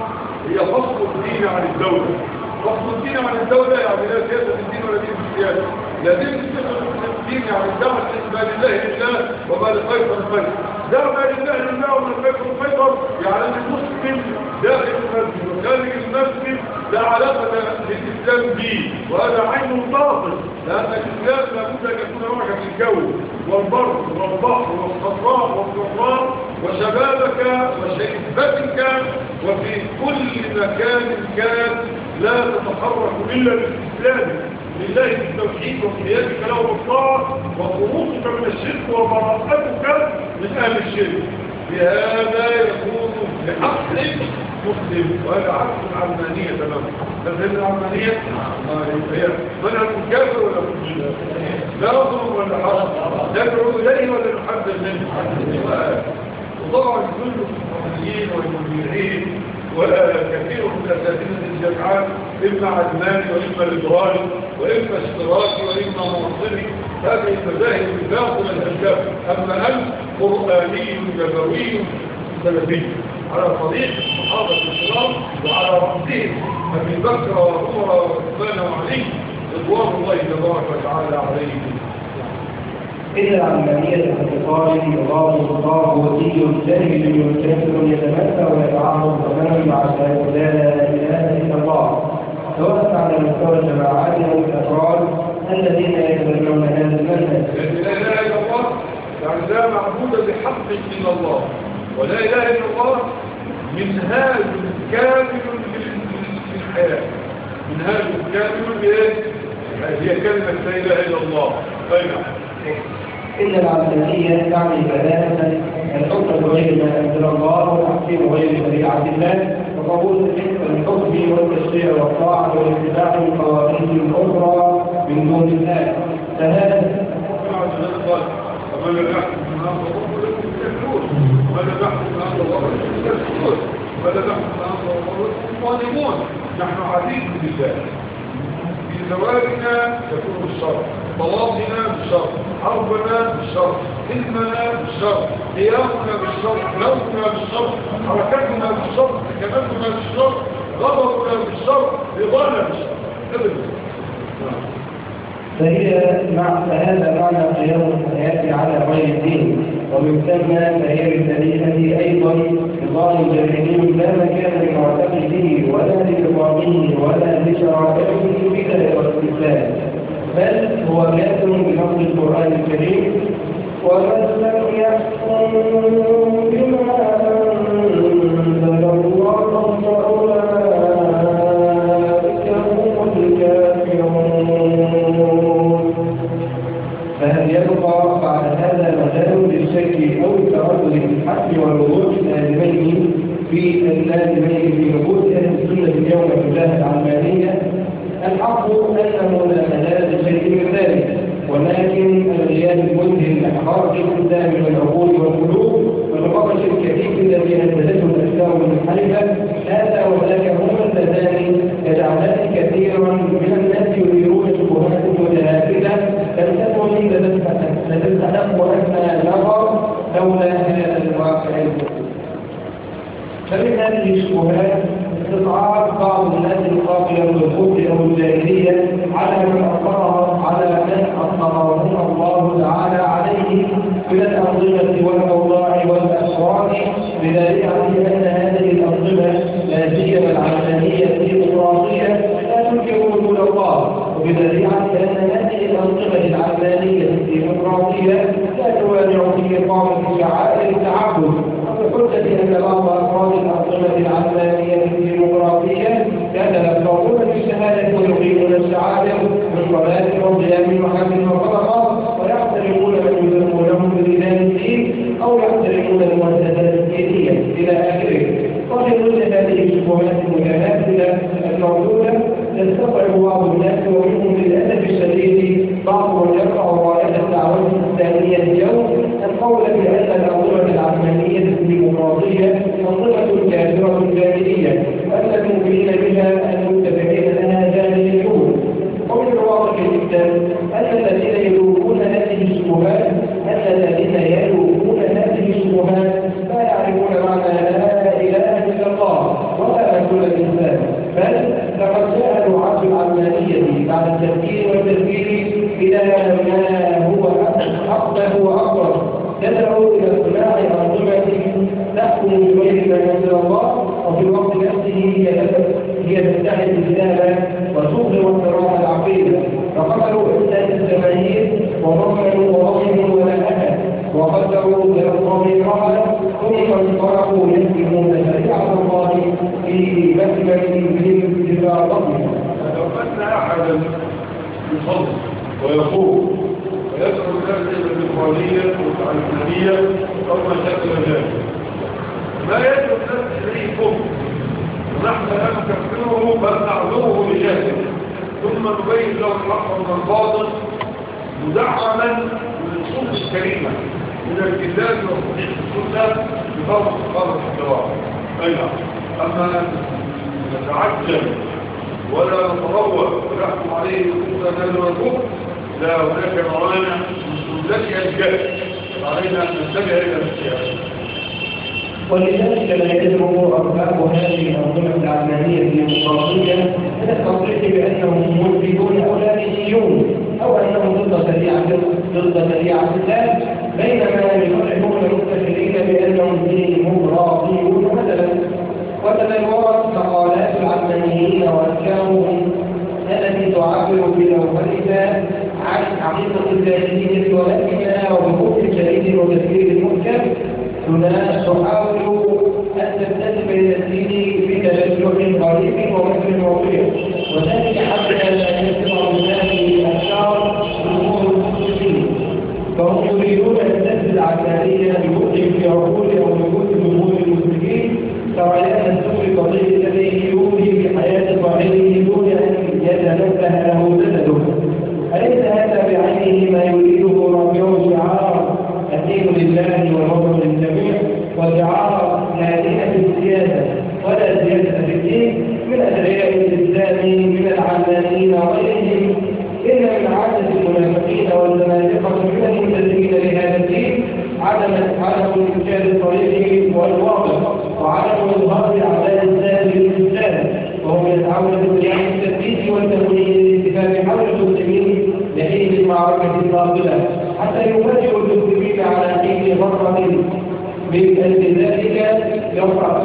هي فصل الدين عن الدولة. فصل الدين عن الدولة يعني لا سياسة الدين ولا دين السياسة، لا دين الدين يعني دعم ما لله لله وما لقيصر القيصر. دعم ما لله لله وما لقيصر القيصر يعني المسلم داخل المسجد وخارج المسجد لا علاقة للإسلام به، وهذا عين باطل، لأن الإسلام لابد أن يكون معك في الجو والبر والبحر والصفراء والضراء وشبابك وشيبتك وفي كل مكان كان لا تتحرك إلا بالإسلام لله بالتوحيد وقيادك له بالطاعة وخروجك من الشرك وبراءتك من أهل الشرك. بهذا يكون بحق مسلم، وهذا عكس العلمانية تماما. فهذه العلمانية هي منهج كافر ولا مسلم؟ لا نظلم ولا حرم، ندعو إليه ولا نحذر منه. وطبعا كل الصحفيين والمذيعين وكثير من اساتذه الجامعات اما علماني واما ليبرالي واما اشتراكي واما منظمي. هذه المذاهب الباطله الهدافه. اما انت قراني جبوي سلفي على طريق الصحابه الكرام وعلى راسهم ابي بكر وعمر وعثمان وعلي رضوان الله تبارك وتعالى عليهم. إن العلمانية الاعتقاد نظام طاغوتي جاهل كافر يتمتع ويتعارض تماما مع شهادة لا إله إلا الله، سواء على مستوى الجماعات أو الأفراد الذين يتبنون هذا المنهج. لا إله إلا الله يعني لا معبود بحق إلا الله، ولا إله إلا الله منهاج كامل للحياة، منهاج كامل بإيه؟ هي كلمة لا إله إلا الله. أين إن العلمانية تعني بلاغة الحكم بغير ما أنزل الله والتحكيم بغير شريعة الله وقبول الحكم والتشريع والطاعة والاتباع القوانين الأخرى من دون الله. فهذا ومن لم يحكم من أمر الله يكفرون، ومن لم يحكم من أمر الله يكفرون، ومن لم يحكم من أمر الله ظالمون. نحن عبيد لله، في زواجنا يكون بالشر، طلاقنا بالشر، حربنا بالشر، علمنا بالشر، قيامنا بالشر، نومنا بالشر، حركتنا بالشر، سكنتنا بالشر، غضبنا بالشر، رضانا بالشر. فهي مع فهذا معنى قيام الحياة على غير الدين، ومن ثم فهي بالتاريخ أيضا نظام جاهلي لا مكان لمعتقده ولا لنظامه ولا لشرائعه في دائرة الإسلام، بل هو كافر بنص القرآن الكريم: ومن لم يحكم بما أنزل الله فأولئك هم الكافرون. فهل يبقى بعد هذا مجال للشك أو التردد في الحق والوضوح اللازمين في اللازمين في نفوس أهل السنة اليوم تجاه العلمانية؟ الحق أنه لا مجال لشيء من ذلك، ولكن الغياب المذهل لحقائق الإسلام من العقول والقلوب والغرش الكثيف الذي أنزلته الأفكار المنحرفة هذا وذاك هما اللذان يجعلان كثيرا من الناس يثيرون شبهات متهافته لم تكن لتستحق أثنى النظر لولا هذا الواقع. فمن هذه الشبهات استطاعت بعض الناس القافية بالكفر أو الجاهلية على من أطلقها على من أطلقهم الله تعالى عليه من الأنظمة والأوضاع والأسرار، بدليل أن هذه الأنظمة لا سيما العلمانية الديمقراطية لا تنكر وجود الله، وبدليل أن هذه الأنظمة العلمانية الديمقراطية لا توانع في إقامة شعائر التعبد، بحجة أن بعض أفراد الأنظمة العلمانية الديمقراطية يتلفظون بالشهادة ويقيمون الشعائر من صلاة وصيام وحج وصدقة، ويحترمون من يسمونهم برجال الدين أو يحترمون المؤسسات الدينية إلى آخره. ومن هذه الشبهات المتماثلة الموجودة تستطيع بعض الناس ومنهم للأسف الشديد بعضهم يرفع راية الدعوة الإسلامية اليوم القول بأن الأنظمة العلمانية الديمقراطية أنظمة كافرة جاهلية وأن المؤمنين بها المتبعين لها جاهليون. ومن الواضح جدا أن الذين يلوكون هذه الشبهات أن الذين يلوكون هذه الشبهات لا يعرفون معنى لا إله إلا الله ولا رسول الإسلام، بل لقد جاء دعاة العلمانية بعد التفكير والتفكير إلى ما هو أقبح وأكبر، تدعو إلى اقتناع أنظمة تحكم بغير ما أنزل الله، وفي الوقت نفسه هي تدعي الإسلام وتظهر احترام العقيدة، فقتلوا إحسان الجماهير وضمنوا وضمنوا ولا أحد وقدروا لأقوام امرأة ثم انطلقوا يسلمون شريعة الله في مكمل من دفاعهم. لو أن أحدا يصلي ويصوم ويدخل الناس إلى الإخوانية والعلمانية أو ما شكل ذلك ما يدخل الناس إليه كفر، ونحن لا نكفره بل نعذره بجهله ثم نبين له الحق من الباطل مدعما بالنصوص الكريمة من الكتاب والصحيح السنة بفرض قرض الجواب. أي نعم. أما نتعجل ولا نتروع ونحكم عليه بكفر هذا الكفر، لا، هناك موانع من سلة الجهل، علينا أن نتبع إلى السياسة. ولذلك لا يجب أرباب هذه الأنظمة العلمانية الديمقراطية من التصريح بأنهم ملحدون أو لامينيون أو أنهم ضد شريعة ضد شريعة الله، بينما يصرحون المستشرين بأنهم ديمقراطيون مثلا. وتدورت مقالات العلمانيين وأفكارهم التي تعبر بأولها عن عقيدة الجاهلية ولكنها وبحكم الجليل وتفكير المحكم تحاول أن تنتسب إلى الدين بتشجع قريب ومثل وطير، وذلك حتى لا يسمع بالله أشعار الأمور المسلمين. فهم يريدون أن تنزل العلمانية بوجه في عقول أو وجود جمهور المسلمين سريان السوء قضية الذي يولي بحياة صاحبه دون أن يتنبه له جسده. أليس هذا بعينه ما يريده رافع شعار الدين لله والوطن للجميع، وشعار لا دين في السياسة ولا سياسة في الدين من أدعياء الإسلام من العلمانيين وغيرهم؟ إن من عادة المنافقين والزنادقة من المنتسبين لهذا الدين عدم عدم الإنكار الصريح والواضح وعدم إظهار أعداء الإسلام للإسلام، وهم يسعون لابتلاع التثبيت والتمويل للاتفاق حول المسلمين لحين المعركة الفاصلة حتى يفاجئوا المسلمين على حين مرة من أجل ذلك يرفع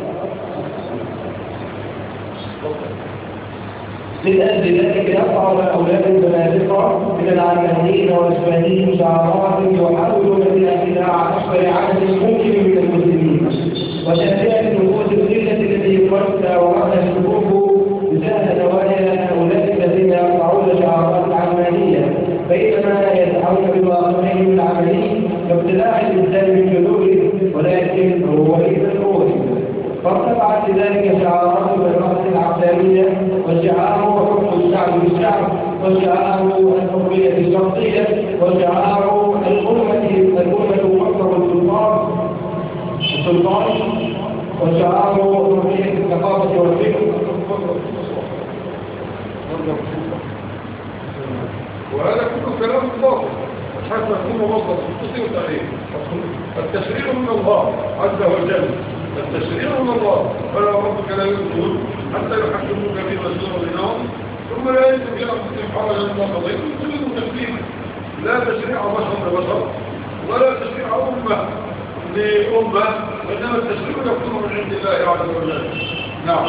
من أجل ذلك يقع أولاد الزنادقة من العلمانيين والإسلاميين شعارات يحاولون بها خداع أكبر عدد ممكن من المسلمين وتهدئة النفوس القلة التي يقرأ وراءها الشكوك بسهل نوايا هؤلاء الذين يقطعون شعارات العلمانية بينما يدعون بواقعهم العملي كابتلاع الإسلام من جذوره، ولكن هو ليس الروح. فارتفعت لذلك شعارات الرأس العقلانية وشعار حكم الشعب بالشعب وشعار الحرية الشخصية وشعار الأمة الأمة مصدر السلطان السلطان وشعار حرية الثقافة والفكر. وهذا كله كلام باطل حتى يكون مصدر خصوصي وتاريخ. التشريع من الله عز وجل، التشريع من الله، فلا ربك لا يؤمنون حتى يحكموك فيما شجر بينهم ثم لا يجد في انفسهم حرجا مما قضيت ويسلموا تسليما. لا تشريع بشر لبشر ولا تشريع امه لامه، وانما التشريع يكون من عند الله عز وجل. نعم.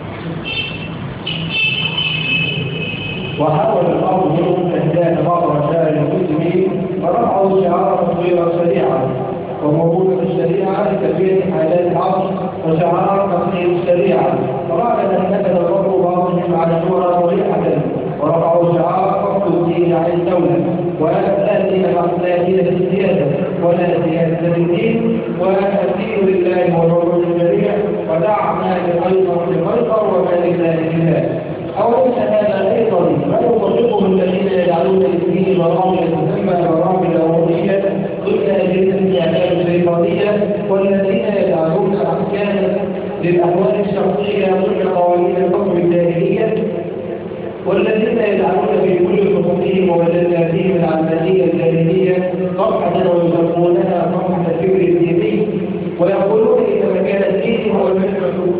وحاول الأرض منهم إهداء بعض رسائل المسلمين فرفعوا شعار تطوير الشريعة وموجودة الشريعة لتلبية حاجات العصر وشعار تطوير الشريعة، وبعد أن نكد الرب بعضهم على صورة مريحة ورفعوا شعار فصل الدين عن الدولة ولا دين لا دين للسياسة ولا سياسة للدين والدين لله والرب للجميع ودعنا لقيصر لقيصر وما لله لله. أوليس هذا أيضا ما يطبقه الذين يجعلون الدين برامج تسمى برامج أوروبية ضمن أجهزة الإعلام الشيطانية، والذين يجعلون أحكاما للأحوال الشخصية ضمن قوانين الحكم الجاهلية، والذين يجعلون في كل خطوطهم ومجلاتهم العلمانية الجاهلية صفحة ويسمونها صفحة الفكر الديني ويقولون إن مكان الدين هو المشرك.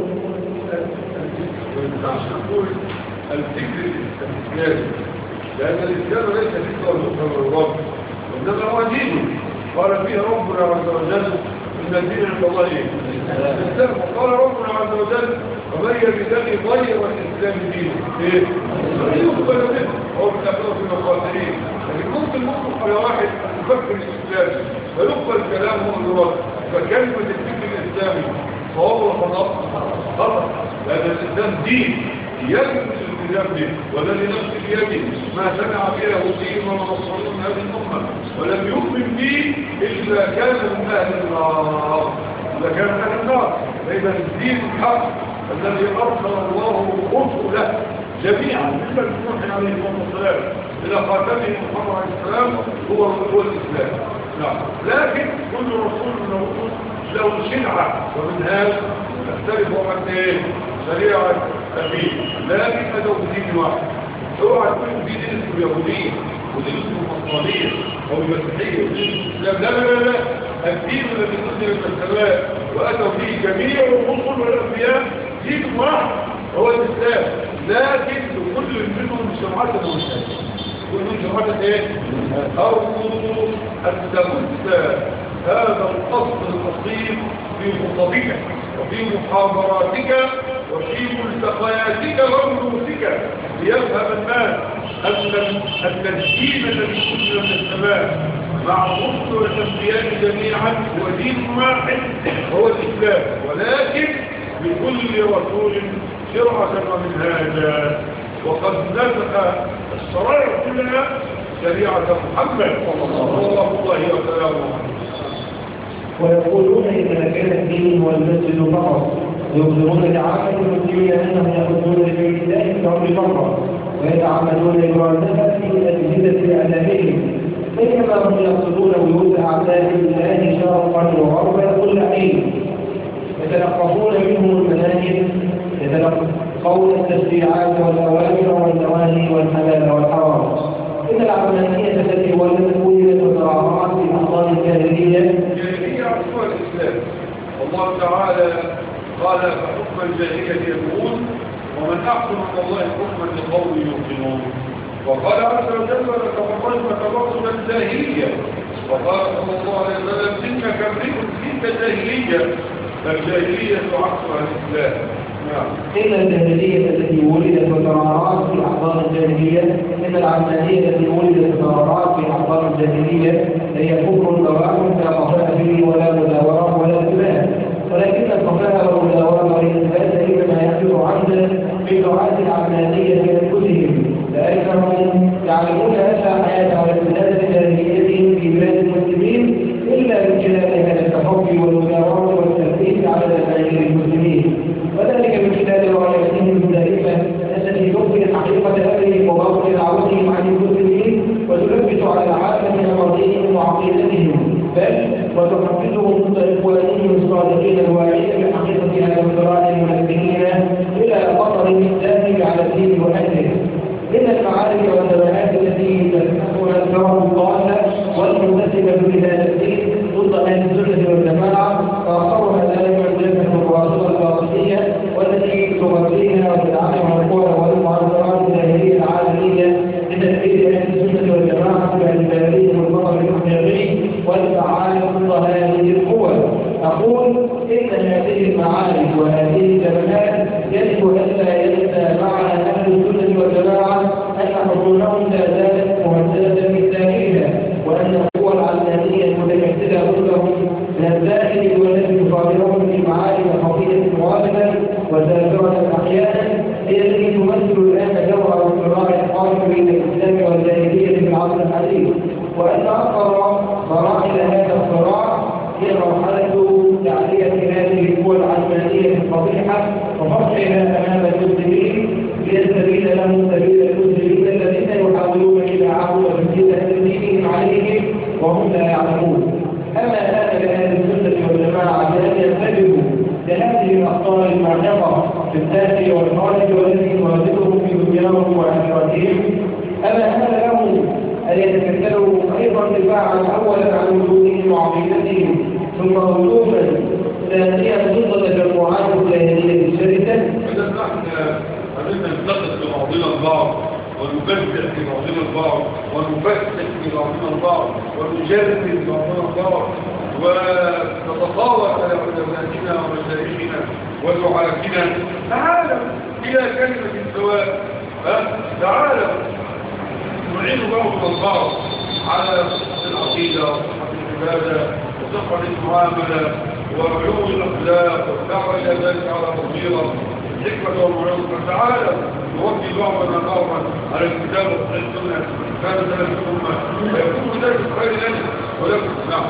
الفكر الإسلامي، لأن الإسلام ليس فكرة مفهوم الرب، وإنما هو دين قال فيه ربنا عز وجل إن الدين عند الله الإسلام، وقال ربنا عز وجل ومن يبتغي غير الإسلام دينه إيه؟ يقبل منه هو في الآخرة في المخاطرين. لكن ممكن نطلق على واحد يفكر الإسلامي فيقبل كلامه من الرب، فكلمة الفكر الإسلامي فهو خطأ خطأ، لأن الإسلام دين يجب الالتزام به، والذي نفسي بيده ما سمع به يهوديين ونصرانيون من هذه الامه ولم يؤمن به الا كان من اهل النار، اذا كان من اهل النار فاذا الدين الحق الذي ارسل الله رسله جميعا من نوح عليه الصلاه والسلام الى خاتمه محمد عليه السلام هو هو الاسلام. نعم. لكن كل رسول من الرسل له شرعة ومنهاج تختلف عن ايه؟ شريعة أبيه، لكن هذا دين واحد. اوعى تكون في دين اسمه يهودية ودين اسمه نصرانية أو المسيحية ودين الإسلام. لا لا لا لا، الدين الذي نزل من السماء وأتوا فيه جميع الرسل والأنبياء دين واحد هو الإسلام، لكن لكل منهم شرعات ومنهاج. كل منهم شرعات ايه؟ أو أن تبث هذا الأصل الأصيل في خطبك وفي محاضراتك وفي ملتقياتك ودروسك ليفهم الناس أن الدين الذي أنزل من السماء مع الرسل والأنبياء جميعا هو دين واحد هو الإسلام، ولكن لكل رسول شرعة ومنهاجا. وقد نسخ الشرائع كلها شريعة محمد صلى الله عليه وسلم. ويقولون إذا كان الدين هو المسجد فقط، يخبرون لعامة المسلمين أنهم يخرجون لبيت الله في عمر مرة ويتعمدون لمرافقة أجهزة إعلامهم، بينما هم يقصدون بيوت أعداء الله شرقا وغربا كل حين، يتلقفون منهم المناهج، يتلقون التشريعات والأوامر والنواهي والحلال والحرام. إن العلمانية التي ولدت ولدت وترعرعت في أحضان الجاهلية الجاهلية عصوى الإسلام. والله تعالى قال فحكم الجاهلية يبغون ومن أحسن من الله حكما لقوم يوقنون. وقال عز وجل لتبرجن تبرج الجاهلية، وقال صلى الله عليه وسلم إنك امرئ فيك جاهلية، فالجاهلية عصوى الإسلام. إن الجاهلية التي ولدت وترعرعت في أحضان الجاهلية إن العلمانية التي ولدت وترعرعت في أحضان الجاهلية هي كفر دواء لا صفاء فيه ولا مداورة ولا اتباع، ولكن الصفاء والمداورة والإثبات إنما يحدث عمدا في دعاة العلمانية من أنفسهم، لأنهم يعلمون أن حياة على امتداد جاهليتهم في بلاد المسلمين إلا من خلال هذا التحفي والمداورة والتثبيت على دمائر المسلمين، وذلك من خلال رواياتهم الدائمة التي تخبر حقيقة أمرهم وباطن دعوتهم عن المسلمين وتلبس على العامة أمرهم وعقيدتهم، بل وتحفزهم إخوانهم الصادقين الواعين بحقيقة هذا الصراع المنبهين إلى خطر الإسلام على الدين وأهله. من المعارك والدوائات التي تفتحها الفرق الضالة والمنتسبة لهذا الدين ضد أهل السنة والجماعة، فأخرها ذلك الجبهة الرافضة الباطنية والتي تغذيها وتدعمها القوى والمعارضات الجاهلية العالمية لتكفير أهل السنة والجماعة باعتبارهم البطل الحقيقي والتعامل ضد هذه القوى. أقول إن هذه المعارك وهذه الجبهات يجب ألا ينسى معها أهل السنة والجماعة أن حصولهم لا زالت مهددة من داخلها، وأن القوى العلمانية المتكتلة ضدهم من الداخل والتي تصادرهم في معارك خطيرة مواجهة وسافرة أحيانا هي التي تمثل الآن جوهر الصراع القائم بين الإسلام والجاهلية في العصر الحديث، وأن أكثر مراحل هذا الصراع هي مرحلة تعلية هذه القوى العلمانية الفضيحة وفرحها أمام المسلمين ليستبين لهم سبيل المسلمين الذين يحاولون إباعه وتسجيل دينهم عليهم وهم لا يعلمون. أما هذا لأهل السنة والجماعة بأن ينتبهوا لهذه الأخطار المعلقة في الداخل والخارج والتي تواجههم في دنياهم وآخرتهم. أما هذا لهم أن يتكتلوا أيضا دفاعا أولا عن وجودهم وعقيدتهم، ثم هجوما ثانيا ضد تجمعات الجاهلية الشرسة. إذا نحن قدرنا ننتقد في بعضنا البعض ونبدع في بعضنا البعض ونفتح في بعضنا البعض ونجرد في بعضنا البعض ونتطاول على علمائنا ومشايخنا ودعاتنا. تعالوا إلى كلمة سواء، تعالوا نعين بعضنا البعض على العقيدة وصحة العبادة وصحة المعاملة وعلو الأخلاق والدعوة إلى ذلك على بصيرة الحكمة والمعروف. فتعالى نوجه بعضنا بعضا على الكتاب والسنة كان سلف الأمة ويكون ذلك خير لنا ولكم. نعم.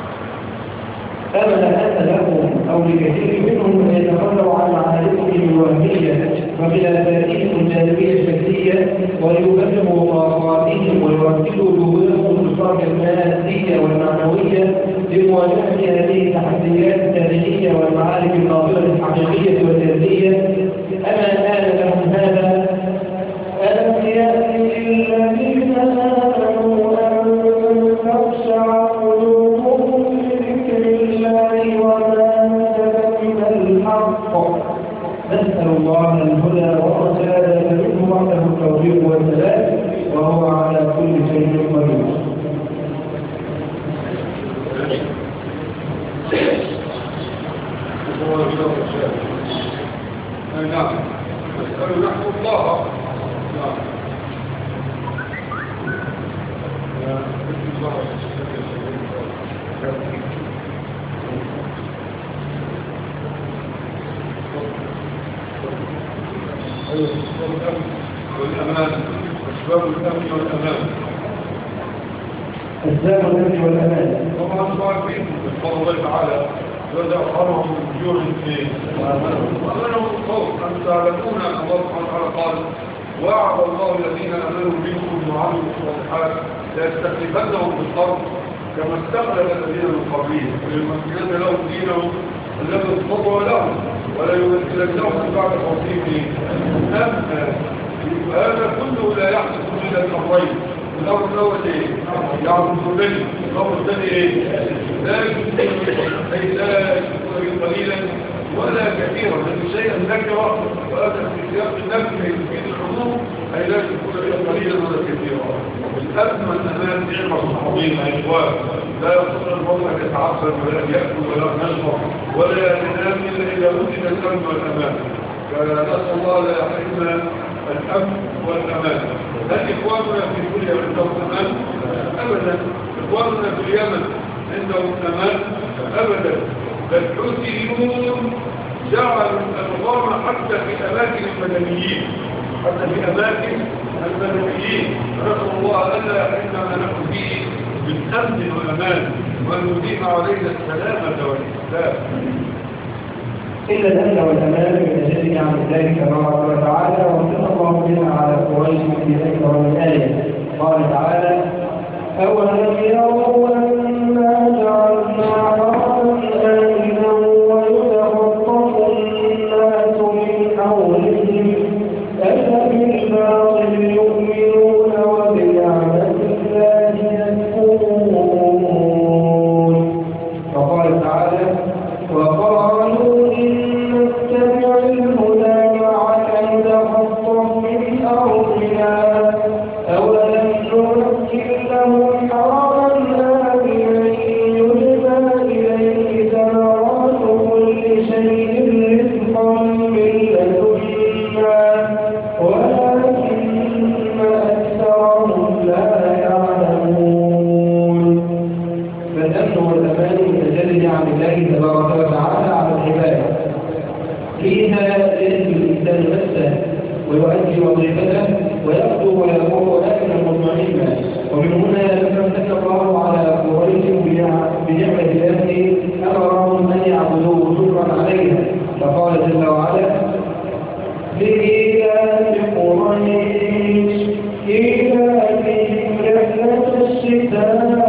أما أن لهم أو لكثير منهم أن يتخلوا عن معارفهم الوهمية وخلافاتهم الجانبية الشكلية ويبلغوا طاقاتهم ويرتبوا جهودهم بالصرف المادي الحسية والمعنوية لمواجهة هذه التحديات التاريخية والمعارك الناظرة الحقيقية والذاتية. أما آن لهم هذا؟ ألم يأن للذين آمنوا أن تخشع قلوبهم لذكر الله وما نزل من الحق. نسأل الله الهدى والرشاد منه وحده التوفيق والسلام وهو على كل شيء قدير. نعم نسأل نحن الله نعم والأمان أسباب الأمن والأمان أسباب الأمن والأمان طبعا سؤال فيه قال الله تعالى وإذا أخرهم من جوع فيه وأمنهم الخوف أن تعلمون أن الله سبحانه وتعالى قال وعد الله الذين آمنوا منكم وعملوا الصالحات ليستخلفنهم في الأرض كما استخلف الذين من قبلهم وليمكنن لهم دينهم الذي ارتضى لهم ولا يمثلنهم من بعد خوفهم أما هذا كله لا يحدث إلا الأمرين. الأمر الأول إيه؟ يعبد الذي الأمر الثاني إيه؟ لا يكون لا يكون قليلا ولا كثيرا لأن شيئا نكرة وهذا في سياق النفس يفيد العموم أي لا يكون قليلا ولا كثيرا. الأزمة الأمان نعمة عظيمة يا إخوان لا يستطيع المرء أن يتعبد ولا يأكل ولا يشرب ولا ينام إلا إذا وجد الأمن والأمان. فنسأل الله لا يحرمنا الأمن والأمان. هل إخواننا في سوريا عندهم أمان؟ أبدا. إخواننا في اليمن عندهم أمان؟ أبدا. الحوثيون جعلوا الأنظام حتى في أماكن المدنيين حتى في أماكن المدنيين. نسأل الله ألا يحرمنا ما نحن فيه من أمن وأمان وأن يديم علينا السلامة والإسلام. إن الأمن والأمان من أجل نعم الله تبارك وتعالى وصلى الله بنا على قريش في ذكر الآية. قال تعالى أولم يروا أنا جعلنا حرما آمنا ويتخطف الناس من حولهم أفبالباطل يؤمنون وبنعمة الله يكفرون. وقال تعالى وقالوا إن نتبع الهدى معك نتخطف من أرضنا أولم نمكن لهم حرما آمنا يجبى إليه ثمرات كل شيء رزقا من لدنا ولكن أكثرهم لا يعلمون. فالأمن والأمان من أجل نعم الله تبارك وتعالى على العباد فيها يجد الإنسان نفسه ويؤدي وظيفته ويخطو ويقوم آمنا مطمئنا. ومن هنا لما امتن الله على قريش بنعمة الله أمرهم أن يعبدوه شكرا عليها فقال جل وعلا لإيلاف قريش إيلافهم رحلة الشتاء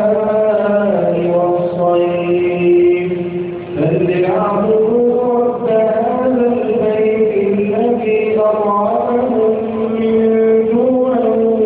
والصيف فليعبدوا رب هذا البيت الذي أطعمهم من جوع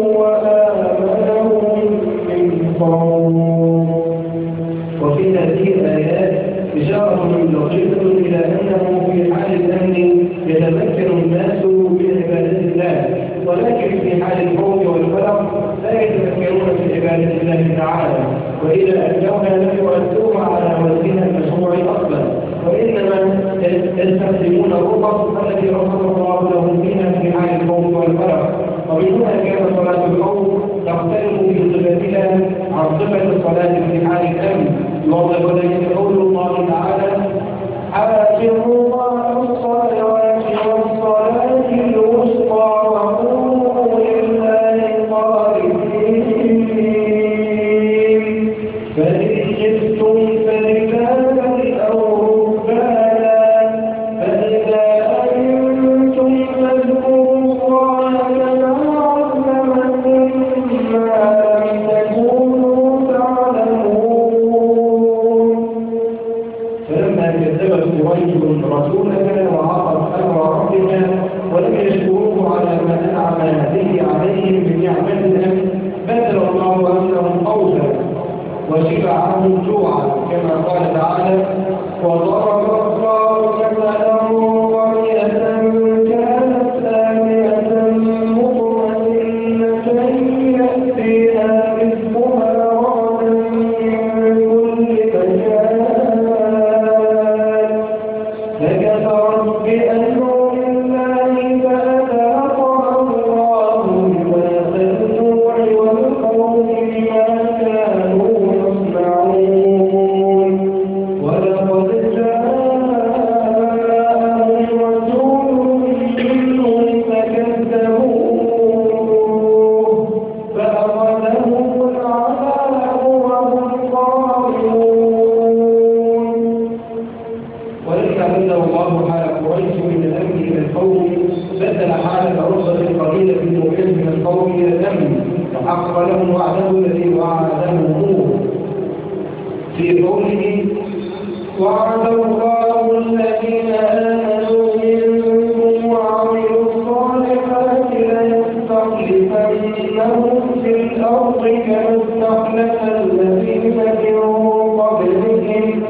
وآمنهم من خوف. وفي هذه الآيات إشارة لطيفة إلى أنه في حال الأمن يتمكن الناس من عبادة الله ولكن في حال الخوف والقلق لا يتمكنون من عبادة الله تعالى وإلى أنهم لم يؤدوها على وجهها المشروع أصلا وإنما يستخدمون الرخص التي رخص الله لهم فيها في حال الخوف والقلق. ومن هنا كانت صلاة الخوف تختلف في صفتها عن صفة الصلاة في حال الأمن. يوضح ذلك قول الله تعالى حافظوا على الصلوات والصلاة الوسطى وقوموا لله قانتين فإن خفتم فرجالا أو ركبانا فإذا أمنتم فاذكروا الله كما علمكم ما لم تكونوا تعلمون. كذبت قريش رسولها وعصت امر ربها ولم يشكروه على ما انعم به عليهم من نعمتها بدل الله انهم خوفا وشبعهم جوعا كما قال تعالى وضرب الله مثلا قرية كانت آمنة مطمئنة يأتيها رزقها رغدا من كل مكان فكفرت بأنعم الله فأذاقها الله لباس الجوع والخوف بما كانوا يصنعون ولقد جاءهم رسول منهم فكذبوه فأخذهم العذاب وهم ظالمون ولذا بدل الله حال قريش من الأمن إلى الخوف بدل حال العرضة القليلة في المؤمن من الخوف إلى الأمن وحقق لهم وعده الذي وعدهم في قوله وعد الله الذين آمنوا منكم وعملوا الصالحات ليستخلفنهم في الأرض كما استخلف الذين من قبلهم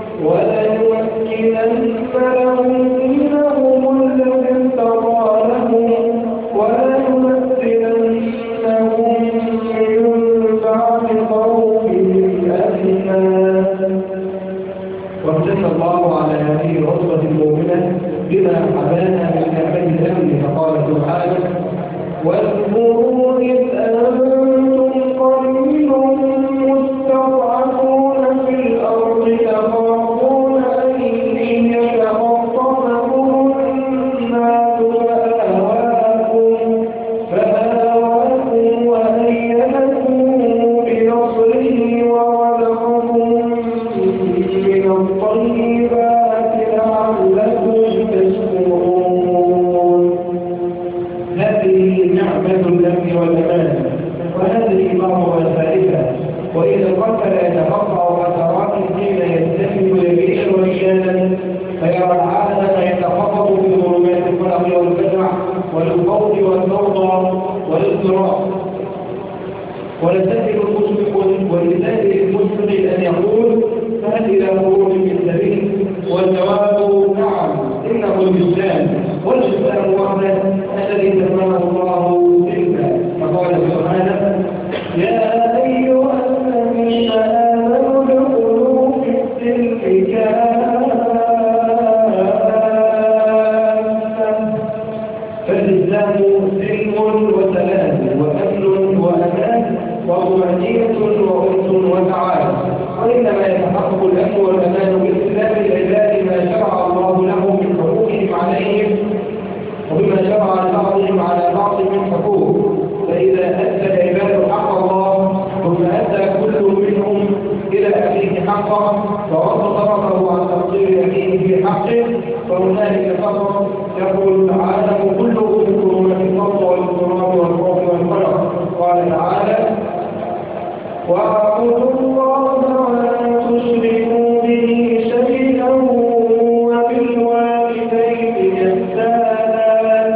وليمكنن لهم دينهم الذي ارتضى لهم وليمثلنهم من بعد خوفهم أمنا وامتن الله على هذه العصبة المؤمنة بما حبانا من نعمة الأمن فقال سبحانه واذكروا إذ أنتم قليل مستضعفون في الأرض تخافون أن يتخطفكم الناس فآواكم فآواكم وأيدكم بنصره ورزقكم من الطيبات لعلكم تشكرون هذه نعمة الأمن والأمان وهذه بعض وسائلها وإذا القتل يتقطع أثرات حين يستلم يمينا وشمالا فيرى العالم يتخبط في ظلمات القلق والفزع والخوف والفوضى والاضطراب ولسائل المشفق ولسائل المشفق أن يقول فهل إلى خروج من سبيل والجواب نعم إنه الإسلام والإسلام وحده الذي سماه الله تلك فقال سبحانه يا أيها الذين آمنوا ادخلوا في السلم كافة فالإسلام سلم وسلام وأمن وأمان وطمأنينة وأنس وسعادة وإنما يتحقق الأمن والأمان بإسلام العباد ما شرع الله لهم من حقوقهم عليهم وبما شرع لبعضهم على بعض من حقوق فإذا أدى العباد حق الله ثم أدى كل منهم إلى أخيه حقه ورد طرفه عن تقصير أخيه في حقه فهنالك فقط يقول العالم كله بظلمات الفقر والاضطراب والخوف والقلق قال تعالى واعبدوا الله ولا تشركوا به شيئا وبالوالدين إحسانا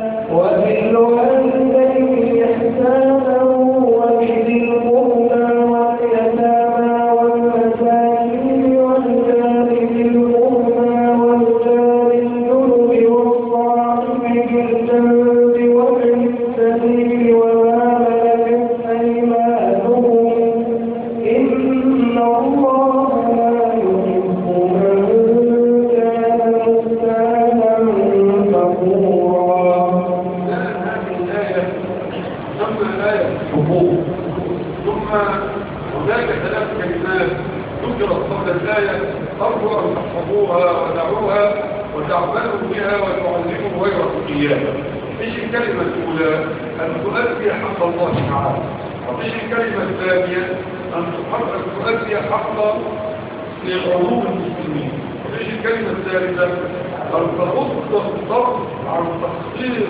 وبالوالدين إحسانا وبذي القربى واليتامى والمساكين والجار ذي القربى والجار الجنب والصاحب بالجنب وابن السبيل وما ملكت أيمانكم إن الله لا يحب من كان مختالا فخورا. هذه الآية ثم آية الحقوق ثم هناك ثلاث كلمات ذكرت قبل الآية أرجو أن تحفظوها ودعوها وتعملوا بها وتعلموا غيركم إياها. ايش الكلمة الأولى؟ أن تؤدي حق الله تعالى. وايش الكلمة الثانية؟ أن تؤدي حق للعلوم المسلمين. وايش الكلمة الثالثة؟ أن تغض الضغط عن تقصير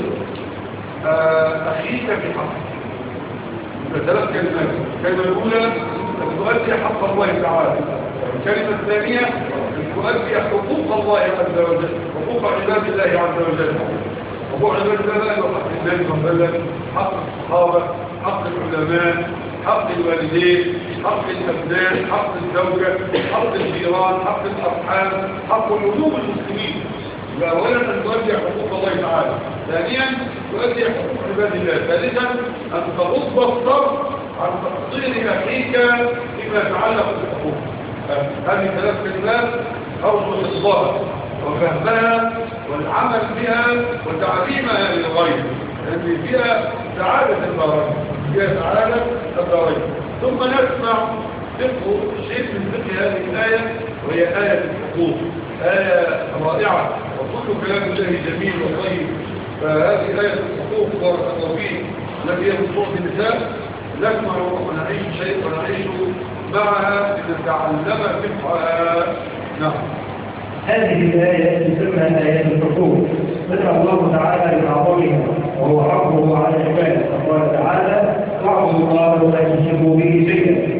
أخيك في حقك. ثلاث كلمات. الكلمة الأولى أن تؤدي حق الله تعالى. الكلمة الثانية أن تؤدي حقوق الله عز وجل، حقوق عباد الله عز وجل. حقوق عباد الله له حق النبي صلى الله عليه وسلم، حق الصحابة، حق العلماء، حق الوالدين، حق الأبناء، حق الزوجة، حق الجيران، حق الأرحام، حق الوجوب المسلمين. أولا أن تؤدي حقوق الله تعالى، ثانيا تؤدي حقوق عباد الله، ثالثا أن تغض الطرف عن تقصير أخيك فيما يتعلق بالحقوق. هذه ثلاث كلمات أرجو إصلاحها وفهمها والعمل بها وتعليمها للغير، لأن فيها سعادة الدارين، فيها سعادة الدارين. ثم نسمع فقه شيء من فقه هذه الآية، وهي آية الحقوق، آية رائعة وكل كلام الله جميل وطيب. فهذه آية الحقوق بارك الله فيه التي هي من سورة النساء، نسمع ونعيش شيء ونعيش معها لنتعلم فقهها. نعم. هذه الآية تسمى آيات الحقوق، ذكر الله تعالى بأعظمها وهو حقه على العباد، فقال تعالى: واعبدوا الله ولا تشركوا به شيئا.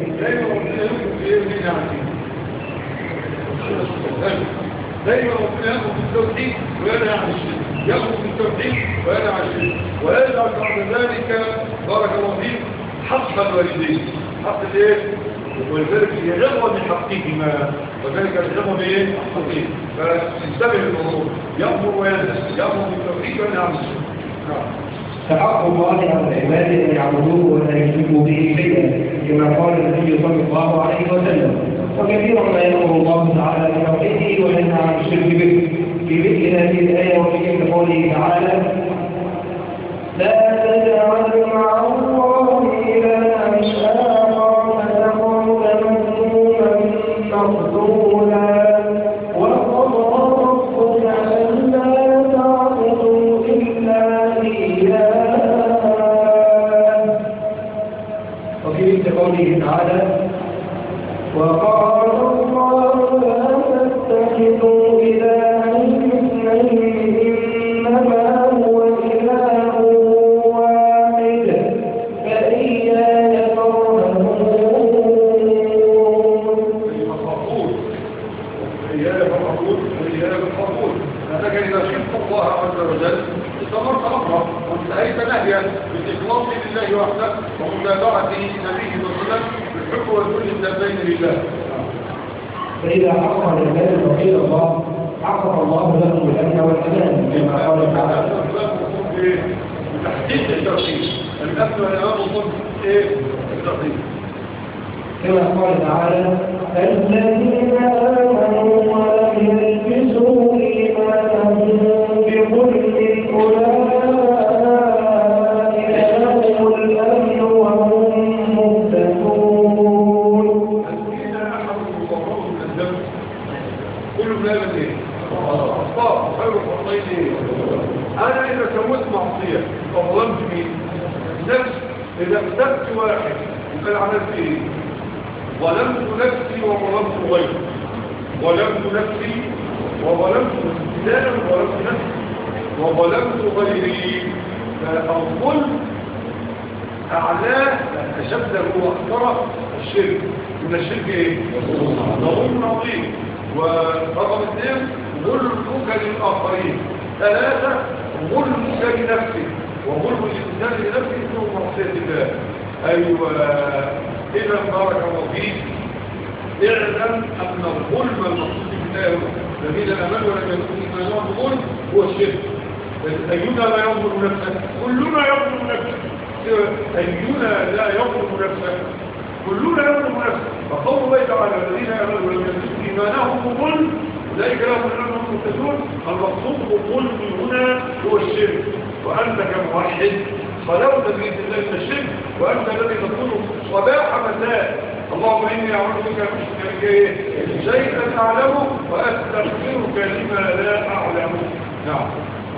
دائما ربنا يأمر بالتوحيد وينهى عن الشرك، يأمر بالتوحيد وينهى عن الشرك، ويجعل بعد ذلك بارك الله فيك حق الوالدين، حق الايه؟ ولذلك يجب بحقهما، وذلك يجب بايه؟ حقه. فانتبه للامور، يأمر وينهى، يأمر بالتوحيد وينهى عن الشرك. نعم. فحق الله على العباد ان يعبدوه ولا يشركوا به شيئا، كما قال النبي صلى الله عليه وسلم. وكثيرا ما يأمر الله تعالى بتوحيده وينهى عن الشرك به، في مثل هذه الآية وفي قوله تعالى: لا تجعل مع الله إلها آخر فتقعد مذموما مخذولا، وقضى ربك ألا تعبدوا إلا إياه. وفي مثل قوله تعالى: وقال الله لا تتخذوا إلهين اثنين إنما هو إله واحد فإياي فارهبون. فإياي فارهبون فإياي فارهبون. هذا إذا شركت الله عز وجل استمرت أمره وانتهيت نهيا بالإخلاص لله وحده ومتابعته لنبيه صلى الله عليه وسلم بالحب والذل التابعين لله. فإذا حقق العباد توحيد الله حقق الله لهم الأمن والأمان، كما قال تعالى: بتحقيق التوحيد، الأمن والأمان ضد إيه؟ التوحيد. كما قال تعالى: الذين آمنوا ولم يلبسوا إيمانهم بظلم أولئك لهم الأمن وهم مهتدون. الذين آمنوا وقروا من الذنب كل ذلك إيه؟ أخطاء خير الخطين إيه؟ أنا إذا سويت معصية وظلمت مين؟ نفسي. إذا اقتلت واحد يبقى عملت إيه؟ ظلمت نفسي وظلمت غيري، ظلمت نفسي وظلمت إنسانا وظلمت نفسي وظلمت غيري. فالظلم أعلاه أشده وأكثره الشرك. من الشرك إيه؟ ظلم عظيم. ورقم اثنين ظلمك للآخرين. ثلاثة ظلمك لنفسك، وظلم الإنسان لنفسه اسمه معصية الله. أيوة. إذا بارك الله فيك اعلم أن الظلم المقصود بالله الذين آمنوا ولم يكن إيمانهم بظلم هو الشرك. أينا لا يظلم نفسه؟ كلنا يظلم نفسه. أينا لا يظلم نفسه؟ كلنا يظلم نفسه. فقول الله تعالى: الذين آمنوا ولم يكن إيمانهم بظلم أولئك لهم الأمن وهم مهتدون. المقصود بالظلم هنا هو الشرك، وأنت كموحد خلوت بإذن الله من الشرك، وأنت الذي تقول صباح مساء: اللهم إني أعوذ بك من الشرك شيئا أعلمه وأستغفرك لما لا أعلمه. نعم.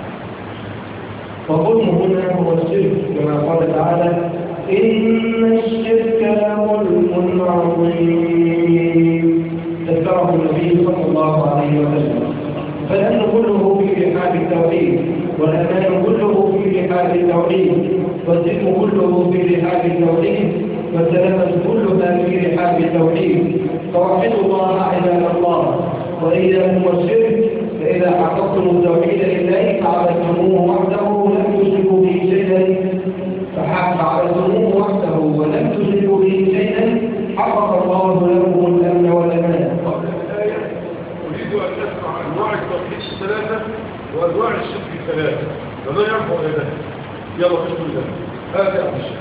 والظلم هنا هو الشرك، كما قال تعالى: إن الشرك لظلم عظيم، ذكره النبي صلى الله عليه وسلم. فالأمن كله في رحاب التوحيد، والأمان كله في رحاب التوحيد، والذكر كله في رحاب التوحيد، والسلامة كلها في رحاب التوحيد. فوحدوا الله عباد الله، وإياكم والشرك، فإذا حققتم التوحيد لله فعبدتموه وحده لم تشركوا به شيئا فعبدتموه وحده ولم تشركوا به شيئا حقق الله لكم الأمن والأمان. قبل الآية أريد أن أسمع أنواع التوحيد الثلاثة وأنواع الشرك الثلاثة، فما ينفع هذا؟ يلا بسم الله. هذا أبو الشيخ.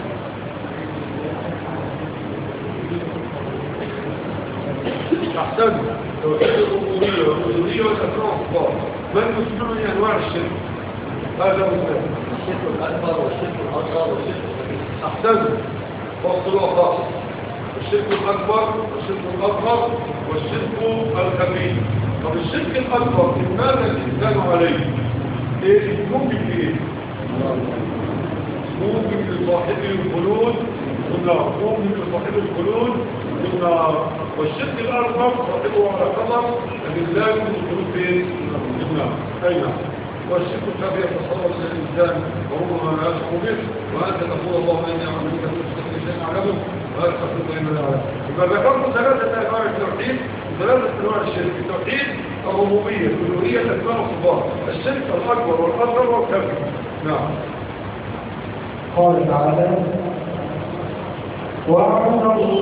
أحسن توحيد الربوبية والألوهية والأسماء والصفات. من يسمعني أنواع الشرك؟ هذا هو الشرك الأكبر والشرك الأصغر والشرك الكبير. أحسن فصل وخاص. الشرك الأكبر والشرك الأصغر والشرك الخفي. طب الشرك الأكبر ماذا الإنسان عليه؟ إيه ممكن في إيه؟ ممكن لصاحبه الخلود في النار، ممكن لصاحبه الخلود في النار. والشرك الأكبر صاحبه على خطر لكن لا يمكن الخلود في النار. أي نعم. والشرك الخفي يتصرف الإنسان وربما لا يشعر به، وأنت تقول اللهم إني أعوذ بك من الشرك شيئا أعلمه وأستغفرك لما لا أعلم. يبقى ذكرت ثلاثة أنواع التوحيد وثلاثة أنواع الشرك. التوحيد الربوبية، الألوهية، الأسماء والصفات. الشرك الأكبر والأصغر والخفي. نعم. قال تعالى: وعد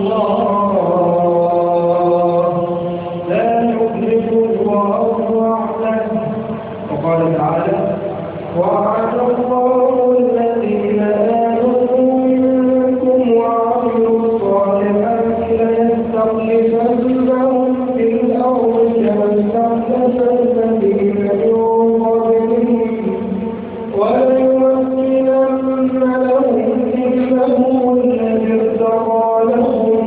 الله لا يخلف الله وعده. وقال تعالى: وعد الله الذين آمنوا منكم وعملوا الصالحات ليستخلفنهم في الأرض كما استخلف الذين من قبلهم وليمكنن لهم دينهم الذي ارتضى لهم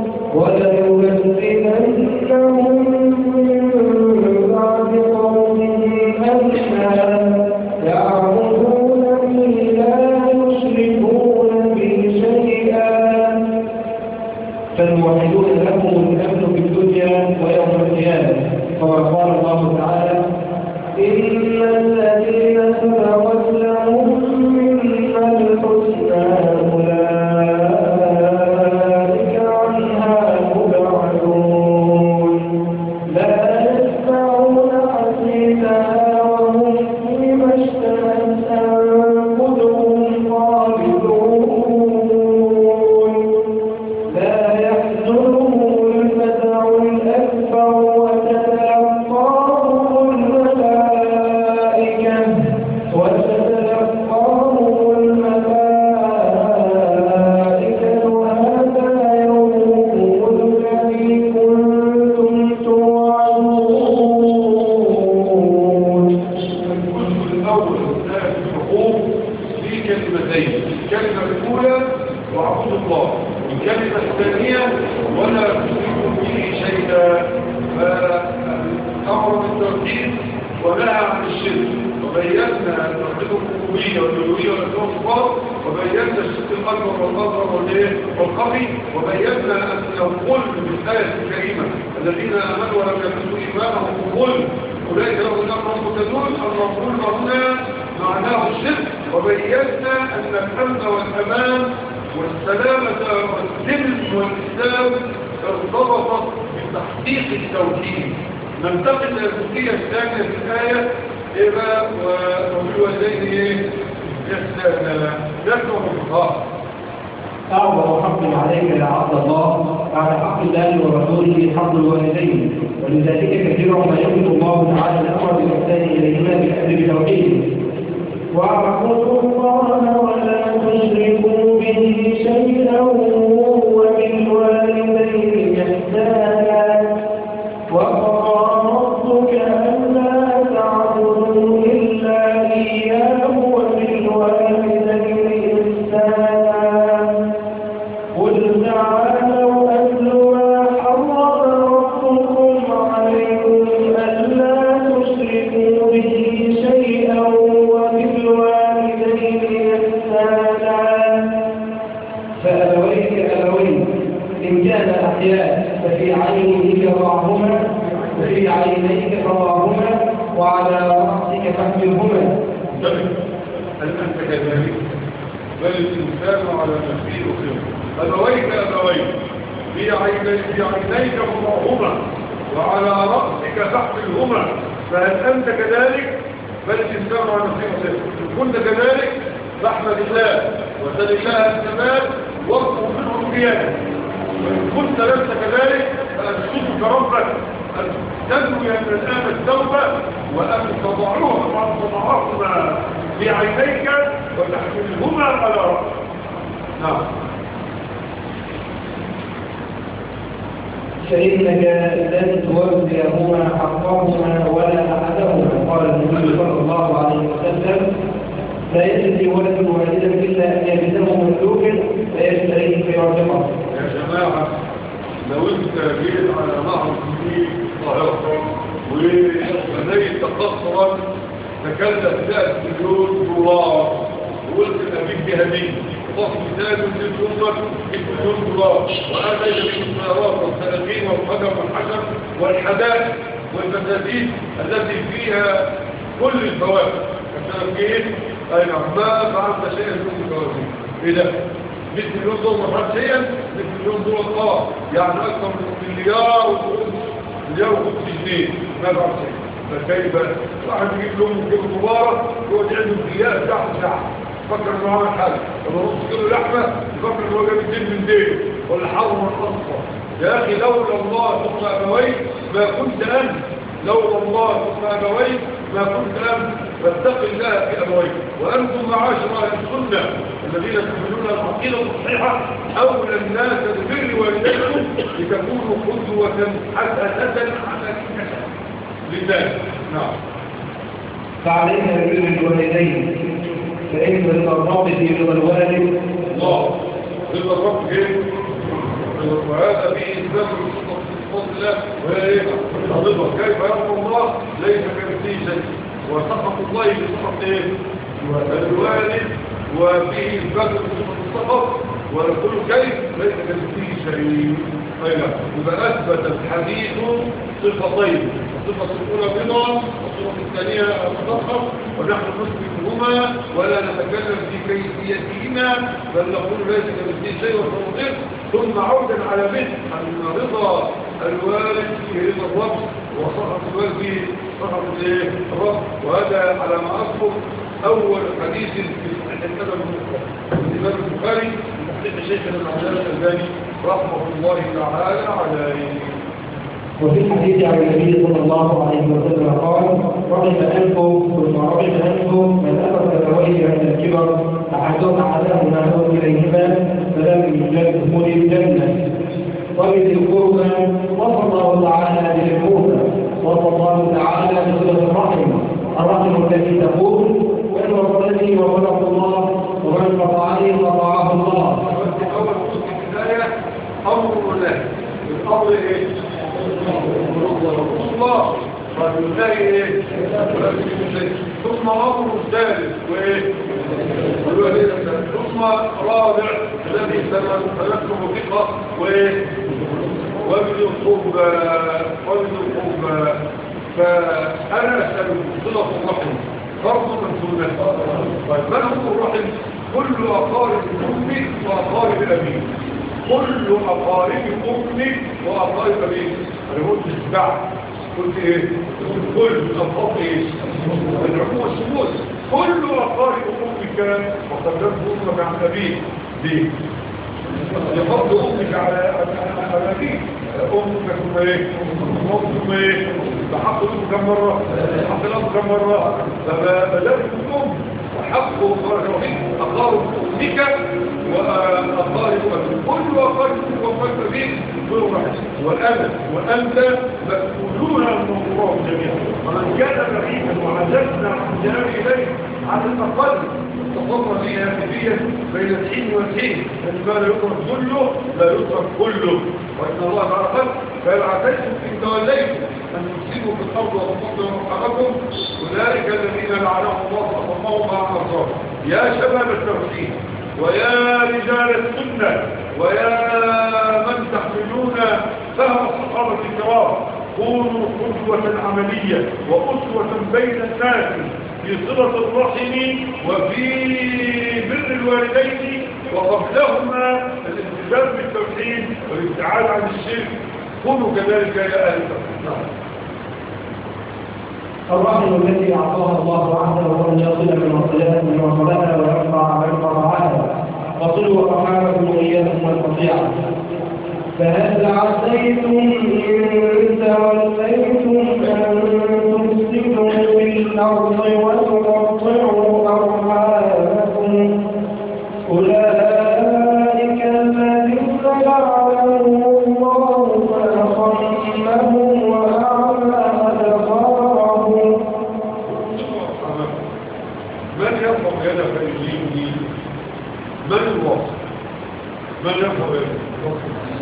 وليبدلنهم من بعد خوفهم أمنا يعبدونني لا يشركون بي شيئا. فالموحدون لهم الأمن في الدنيا ويوم القيامة، كما قال الله تعالى: إن الذين سبقت لهم منا الحسنى أولئك عنها مبعدون لا يسمعون حسيسها وهم فيما اشتهت أنفسهم خالدون لا يحزنهم الفزع الأكبر وتتلقاهم الملائكة وتتلقاهم الملائكة هذا يومكم الذي كنتم توعدون. الجزء الأول والثاني الحقوق في كلمتين. الكلمة الأولى وعبد الله، الكلمة الثانية ولا تشركوا به شيئا. فأمر بالتوحيد ونهى عن الشرك، وبينا توحيد الربوبية والألوهية والأسماء والصفات، وبينا الشرك الأكبر والأصغر والخفي، وبينا أن القل بالآية الكريمة الذين آمنوا ولم يلبسوا إيمانهم بظلم أولئك لهم الأمر المهتدون. الرسول هنا معناه الشرك، وبينا أن الأمن والأمان والسلامة والسلم والإسلام ارتبطت بتحقيق التوحيد. ننتقل إلى الجزئية الثانية في الآية إذا وبالوالدين إحسانا. يسمع الفقهاء: أعظم حق عليك يا عبد الله بعد حق الله ورسوله حق الوالدين، ولذلك كثيرا ما يملك الله تعالى الأمر بالإحسان إليهما بالأمر بتوحيده. واعبدوا الله ولا تشركوا به شيئا وبالوالدين إحسانا وقضى ربك ألا تعبدوا إلا إياه وبالوالدين إحسانا. قل تعالوا أتل ما حرم ربكم عليكم ألا تشركوا به شيئا وبالوالدين إحسانا. فأبويك أبويك إن كان أحياء ففي عينيك ضعهما وفي عينيك فضعهما وعلى رأسك فاحملهما. هل أنت كذلك؟ بل الإنسان على نفسه خير. أبويك أبويك في عينيك في عينيك فضعهما وعلى رأسك فاحملهما، فهل أنت كذلك؟ بل الإنسان على نفسه مصير. إن كنت كذلك فاحمد الله وسل الله الثبات واطلب منه القيادة، وإن كنت لست كذلك فأشكرك ربك أن تنوي من الآن التوبة وأن تضعوها وأن تضعهما في عينيك وتحملهما على رأسك. نعم. فإنك لن توفيهما حقهما ولا أحدهما. قال النبي صلى الله عليه وسلم: لا يجزي ولد والدا إلا أن يجزه مملوك فيشتريه فيعتقه. يا جماعة، لو أنت جيت على نهر في القاهرة وبنيت قصرا تكلف ثلاث مليون دولار وقلت لأبيك بهدية فصل ثالث للجمهور مليون دولار، وأنا يجب السيارات والسلاطين والقدم والحجر والحدائق والمساجد التي فيها كل الفواكه السلاطين، أي نعم، ما فعلت شيئا من الفواكه. إيه ده؟ مئة مليون دولار ما فعلت شيئا؟ مئة مليون دولار اه يعني أكثر من مليار ونص مليار وخمس جنيه ما فعلت شيئا. فكيف واحد يجيب لهم كيلو مبارك يقعد عنده سياق ساعة ساعة فكر انه عمل حاجة، لما نص كيلو لحمة يفكر انه جاب الدين من دين ولا حرم الأصفر. يا أخي لولا الله ثم أبويك ما كنت أنت، لولا الله ثم أبويك ما كنت أنت، فاتق الله في أبويك. وأنتم معاشر أهل السنة الذين تحملون العقيدة الصحيحة أولى الناس ببر والديكم لتكونوا قدوة حسنة على الكسل لله. نعم. فعليك ببر الوالدين، فإن الرب في رضا الوالد الله رضا الرب فين؟ وهذا به إثبات الصفات الله وهي إيه؟ الرضا. كيف يرضى الله؟ ليس كمثله شيء. وسخط الله بسخط إيه؟ الوالد، وفيه إثبات الصفات ونقول كيف ليس كمثله شيء. أيضا يبقى أثبت الحديث صفتين، الصفة الأولى رضا والصفة الثانية الصدق، ونحن نثبتهما ولا نتكلم في كيفيتهما بل نقول ليس كمثله شيء وتوضيح. ثم عودا على مثل أن رضا الوالد فيه رضا الرب وصحة الوالد فيه صحة الرب، وهذا على ما أذكر أول حديث في صحيح الأدب المفرد الإمام البخاري من تحقيق شيخنا العلامة الألباني رحمه الله تعالى عليه. وفي الحديث عن النبي صلى الله عليه وسلم قال: رغم أنفه ثم رغم أنفه من أدرك أبويه عند الكبر أحدهما أو إليهما فلم يدخل الجنة. وبذي القربى وصى الله تعالى بالقربى، وصى الله تعالى بصلة الرحم، الرحم التي تقول: وإن وصلني وخلق الله ومن قطعني قطعه الله. أول قصة البداية أمر له، الأمر إيه؟ الله فبالله إيه؟ ثم أمر الثالث وإيه؟ ثم رابع الذي سنكتب ثقة وإيه؟ وابن القربى وابن القربى. فأنا أسأل صلة الرحم فرض من سنة. طيب من هو الرحم؟ كل أقارب أمك وأقارب أبيك، كل أقارب أمك وأقارب أبيك. أنا قلت السبع، قلت إيه؟ كل أقارب إيه؟ العموم الشموس. كل أقارب أمك وقدرت أمك عن أبيك ليه؟ لفضل أمك على أبيك. أمك ثم إيه؟ أمك ثم إيه؟ فحق أمك كم مرة؟ حق الأم كم مرة؟ فبدأت الأم وحق أقارب أمك وأقارب أبيك. كل أقارب أمك وأقارب أبيك ذو رحم. وأنا وأنت مسؤولون عن الله جميعا. ومن كان بعيدا وعجزنا عن الذهاب إليه على الأقل تصرف فيها هاتفيا بين الحين والحين، لأن ما لا يترك كله لا يترك كله. وإن الله تعالى قال: فإن عتيتم إن توليتم أن تفسدوا في الأرض وتقطعوا أرحامكم أولئك الذين لعنهم الله فأصمهم مع الأبصار. يا شباب التوحيد ويا رجال السنة ويا من تحملون فهم الصحابة الكرام، كونوا قدوة عملية وأسوة بين الناس في صلة الرحم وفي بر الوالدين، وقبلهما الالتزام بالتوحيد والابتعاد عن الشرك كونوا كذلك يا أهل التقوى. الرحم التي أعطاها الله عز وجل يصل من وصلها من وصلها ويرفع من قطعها وصلوا أرحامكم وإياكم والقطيعة. فهل عسيتم إن توليتم أن تفسدوا في الأرض وتقطعوا أرحامكم أولئك الذين لعنهم الله فأصمهم وأعمى أبصارهم. من يرفع يده فيجيبني؟ من الواصل؟ من يرفع يده؟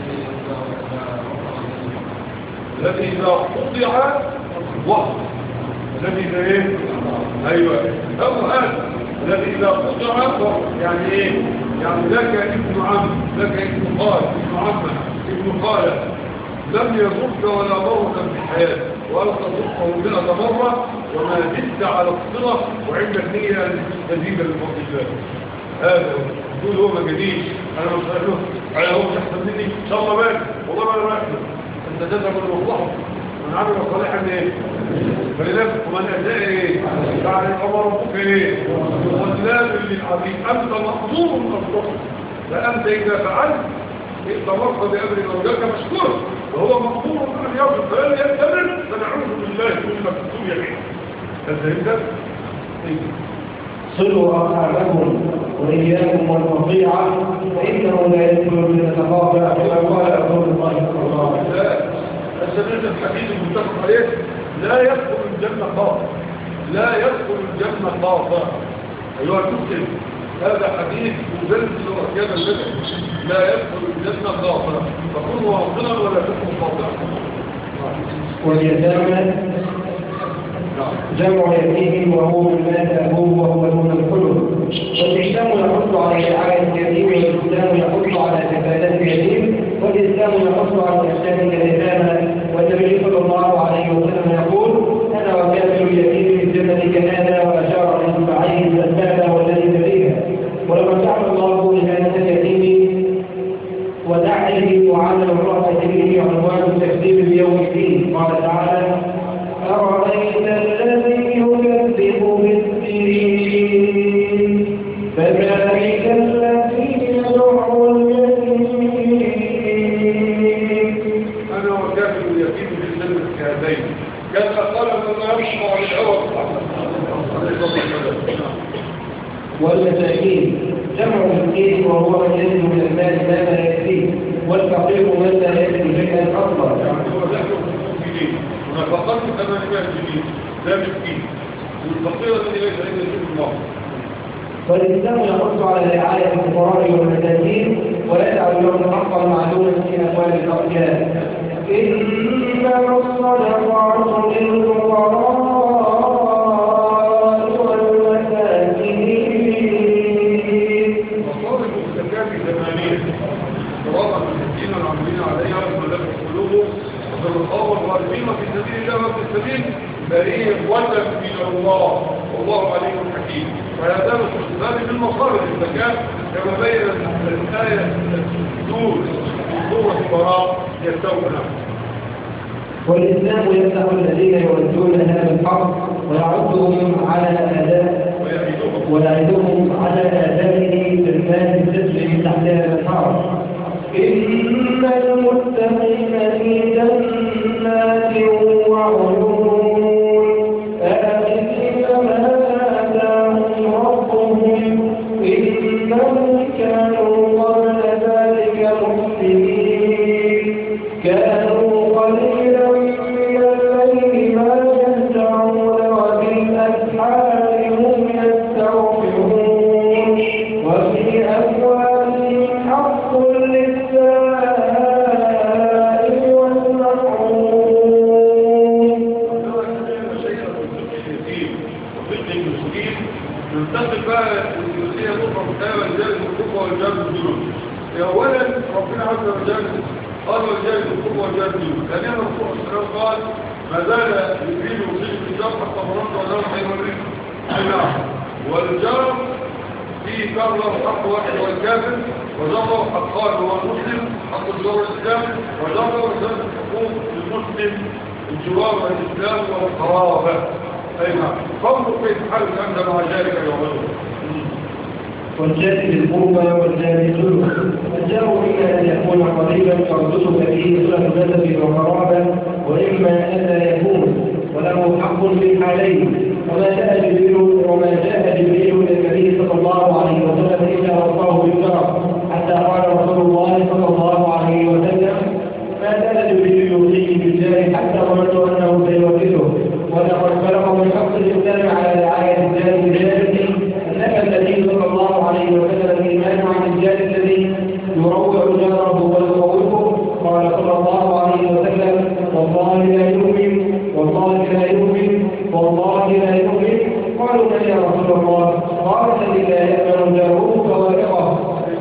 الذي إذا قطع وقت الذي إذا إيه؟ أيوة أو هذا الذي إذا قطع وقت يعني إيه؟ يعني لك ابن عم لك ابن خال ابن عم ابن خالة لم يزرك ولا مرة في الحياة ولا تزرقه مئة مرة وما زدت على الصلة وعندك نية أن تستجيب لفضل الله. هذا تقول هو ما جديش أنا مش هقول على هو مش أحسن مني إن شاء الله مات والله ما أنا رايح أنت تذهب المصلحة من عمل صالحا إيه؟ فلذلك ومن أداء إيه؟ يعني الأمر ربك إيه؟ والسلام للعبيد أنت مقصور من الصحة فأنت إذا فعلت استمرت بأمر زوجك مشكور وهو مقصور من أن يرجل فلن يستمر فنعوذ بالله من مكتوب يمين. هل فهمت؟ صلوا أرحامكم وإياكم والقطيعة فإنه لا يدخل من التقاطع كما قال رسول الله صلى الله عليه وسلم. السبيل الحديث المتفق عليه لا يدخل الجنة قاطع لا يدخل الجنة قاطع. أيها المسلم هذا حديث مزلزل وأكيد البدع لا يدخل الجنة قاطع فكونوا واصلا ولا تكونوا قاطعا. واليتامى جمع يتيم وهو من مات أبوه وهو دون الحلم. والإسلام يحث على رعاية اليتيم والإسلام يحث على كفالة اليتيم والإسلام يحث على إحسان اليتامى. والنبي صلى الله عليه وسلم يقول أنا وكافل اليتيم في الجنة كهذا وأشار إصبعيه السبابة والذي تليها. ولما جعل الله لهذا اليتيم ودعه وعلى الرأس به عنوان التكذيب بيوم الدين قال تعالى أرأيت الذي يكذب بالدين فذلك الذي يدعو اليتيم. أنا وكافل اليتيم في الجنة كهذين كان قال ما يشفع الهوى والمساكين جمع مسكين وهو من يجد من المال ما لا يكفيه والفقير من لا يجد شيئا اصلا. يعني هو ذكر المسكين ونفقات ثمانمائة جنيه لا مسكين والفقير الذي ليس عنده شيء الله. والإسلام يحث على رعاية الفقراء والمساكين ويدعو لهم حقا معلوما في أموال الأرجال. إنما الصدقات للفقراء والغارمين في سبيل الله وفي السبيل بريء وجب من الله والله عليم حكيم. فهذا الاستخدام بالمصارف الزكاة كما بين الآية دور صورة براء يستوفنا. والإسلام يمنع الذين يودون هذا الحق ويعدهم على أداء ويعدهم على آدائه في المال تجري تحت هذا الحرم. إن المتقين في جنات وعيون آخذين ما آتاهم ربهم إنهم كانوا قبل ذلك محسنين كانوا قليلا من الليل ما يهجعون وبالأسحار هم يستغفرون وفي أموالهم حق ننتقل بقى للجزئية الأخرى مكانها رجال الحقوق ورجال الدين. أولا ربنا عز وجل قال رجال الحقوق ورجال الدين. ثانيا الرسول صلى الله عليه وسلم قال ما زال يريد وصيب الجار حتى مرض ولا خير الرزق. نعم والجار في كرر حق واحد هو الكافر، وجرر حقان هو المسلم حق الجار الإسلام، وجرر ذات حقوق المسلم الجوار والإسلام والقرابة. أي نعم. فانظر كيف حالك أنت مع ذلك يا رجل. والجار بالقربى والجار بالظلم. الجار إما أن يكون قريبا تربطك فيه صلة النسب والقرابة، وإما أن لا يكون وله حق في الحالين. وما جاء جبريل وما جاء جبريل إلى النبي صلى الله عليه وسلم إلا وصاه بالشرف، حتى قال رسول الله صلى الله عليه وسلم: ما كان جبريل يوصيه بالجار حتى ظننت أنه سيورثه. ولقد خلق من حق الإسلام على رعاية الجار بجارته. نفى النبي صلى الله عليه وسلم الإيمان عن الجار الذي يروع جاره ويخوفه. قال صلى الله عليه وسلم: والله لا يؤمن والله لا يؤمن والله لا يؤمن. قالوا: من يا رسول الله؟ قال: الذي لا يأمن جاره فوارقه.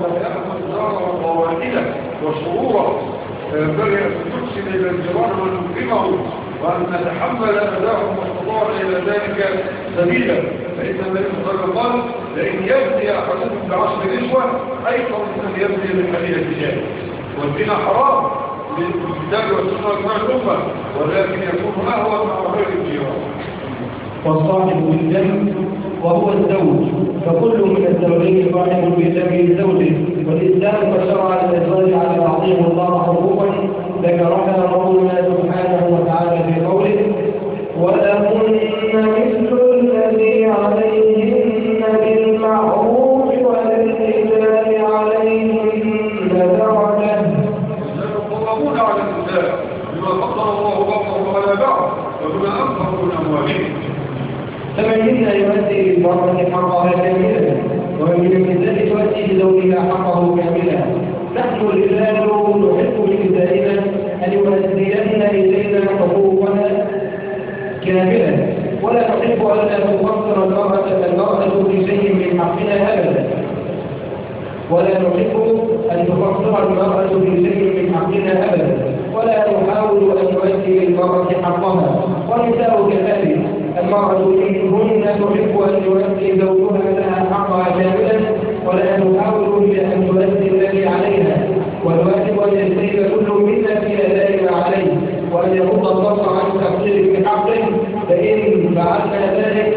وشروره ينبغي أن تحسن إلى الجيران ونكرمه، وأن نتحمل أذاهم واستطاعنا إلى ذلك سبيلا. فإن النبي صلى الله عليه وسلم قال: لئن يبني أحدكم بعشر نسوة أيضا من أن يبني من حليلة الجاه. والزنا حرام بالكتاب والسنة وإجماع الأمة، ولكن يكون أهون مع غير الجيران. والصاحب بالجنب وهو الزوج، فكل من الزوجين صاحب بالجنب زوجه. والإسلام قد شرع الأزواج على تعظيم الله حقوقا ذكرها ربنا سبحانه وتعالى في قوله: ولهن مثل الذي عليهن بالمعروف وللرجال عليهن درجة. يقومون على النساء بما فضل الله بعضهم على بعض وبما أنفقوا من أموالهم. فمن منا يؤدي للمرأة حقها كاملا، ومن من النساء تؤدي لزوجها حقه كاملا. نحن الرجال نحب لنسائنا أن يؤدين إلينا حقوقنا كاملا، ولا نحب أن تقصر المرأة المرأة في شيء من حقنا أبدا، ولا نحب أن تقصر المرأة في شيء من حقنا أبدا، ولا نحاول أن نؤدي للمرأة حقها. والنساء كذلك، المرأة منهن تحب أن يؤدي زوجها لها حقها كاملا، ولا نحاول إلا أن تؤدي الذي عليها. والواجب أن يجتهد كل منا في أداء ما عليه، وأن يغض البصر عن التقصير في حقه، فإن فعلنا ذلك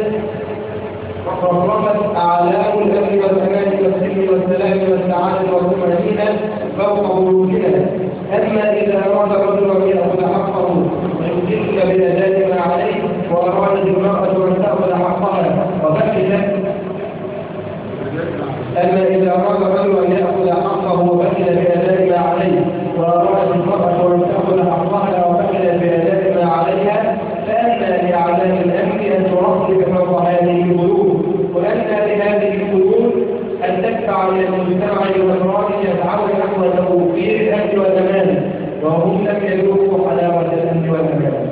فرفت أعلام الأمن والأمان والسلم والسلام والسعادة والطمأنينة فوق بيوتنا. أما إذا أراد الرجل أن يأخذ حقه ويمسك بأداء ما عليه، وأرادت المرأة أن تأخذ حقها وبخلت أما إذا أراد الرجل أن يأخذ حقه وبخل بأداء ما عليه، وأرادت المرأة أن تأخذ حقها وبخل بأداء ما عليها، فأن لأعلام الأمن أن ترصد فوق هذه القيود، وأن لهذه القيود أن تدفع إلى المجتمع والأفراد يسعون نحو توفير الأمن والأمان، وهم لم يذوقوا حلاوة الأمن والأمان.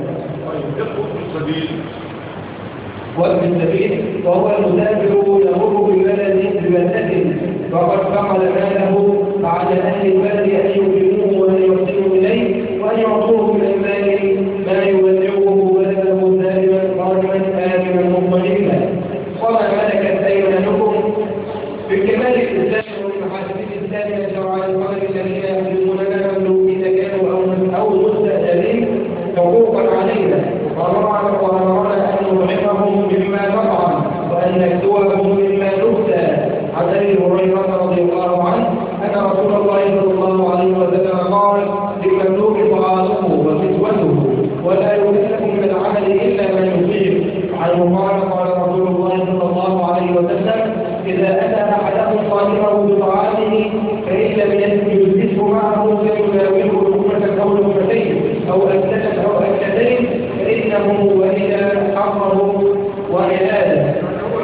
وابن السبيل وهو المسافر يمر ببلد ببلدة وقد فقد ماله، فعلى أهل البلد أن يكرموه وأن يحسنوا إليه، وأن يعطوه من المال ما يودعه بلده دائما قادما آمنا مطمئنا. وما ملكت أيمانكم بكمال الإسلام وبمحاسن الإسلام يشرع على القدر الذين يحسنوننا مملوكين كانوا أو مستأجرين حقوقا علينا، وأمرنا أن نطعمهم مما نطعم وأن نكسوهم مما نكسى. عن أبي هريرة رضي الله عنه أن رسول الله صلى الله عليه وسلم قال: للمملوك طعامه وكسوته ولا يكلف من العمل إلا ما يطيق. عنه قال: قال رسول الله صلى الله عليه وسلم: إذا أتى أحدكم صاحبه بطعامه فإن لم يجلسه معه فيناوله لقمة أو لقمتين أو أكلة أو أكلتين فإنه وإلى حقه وإعادة.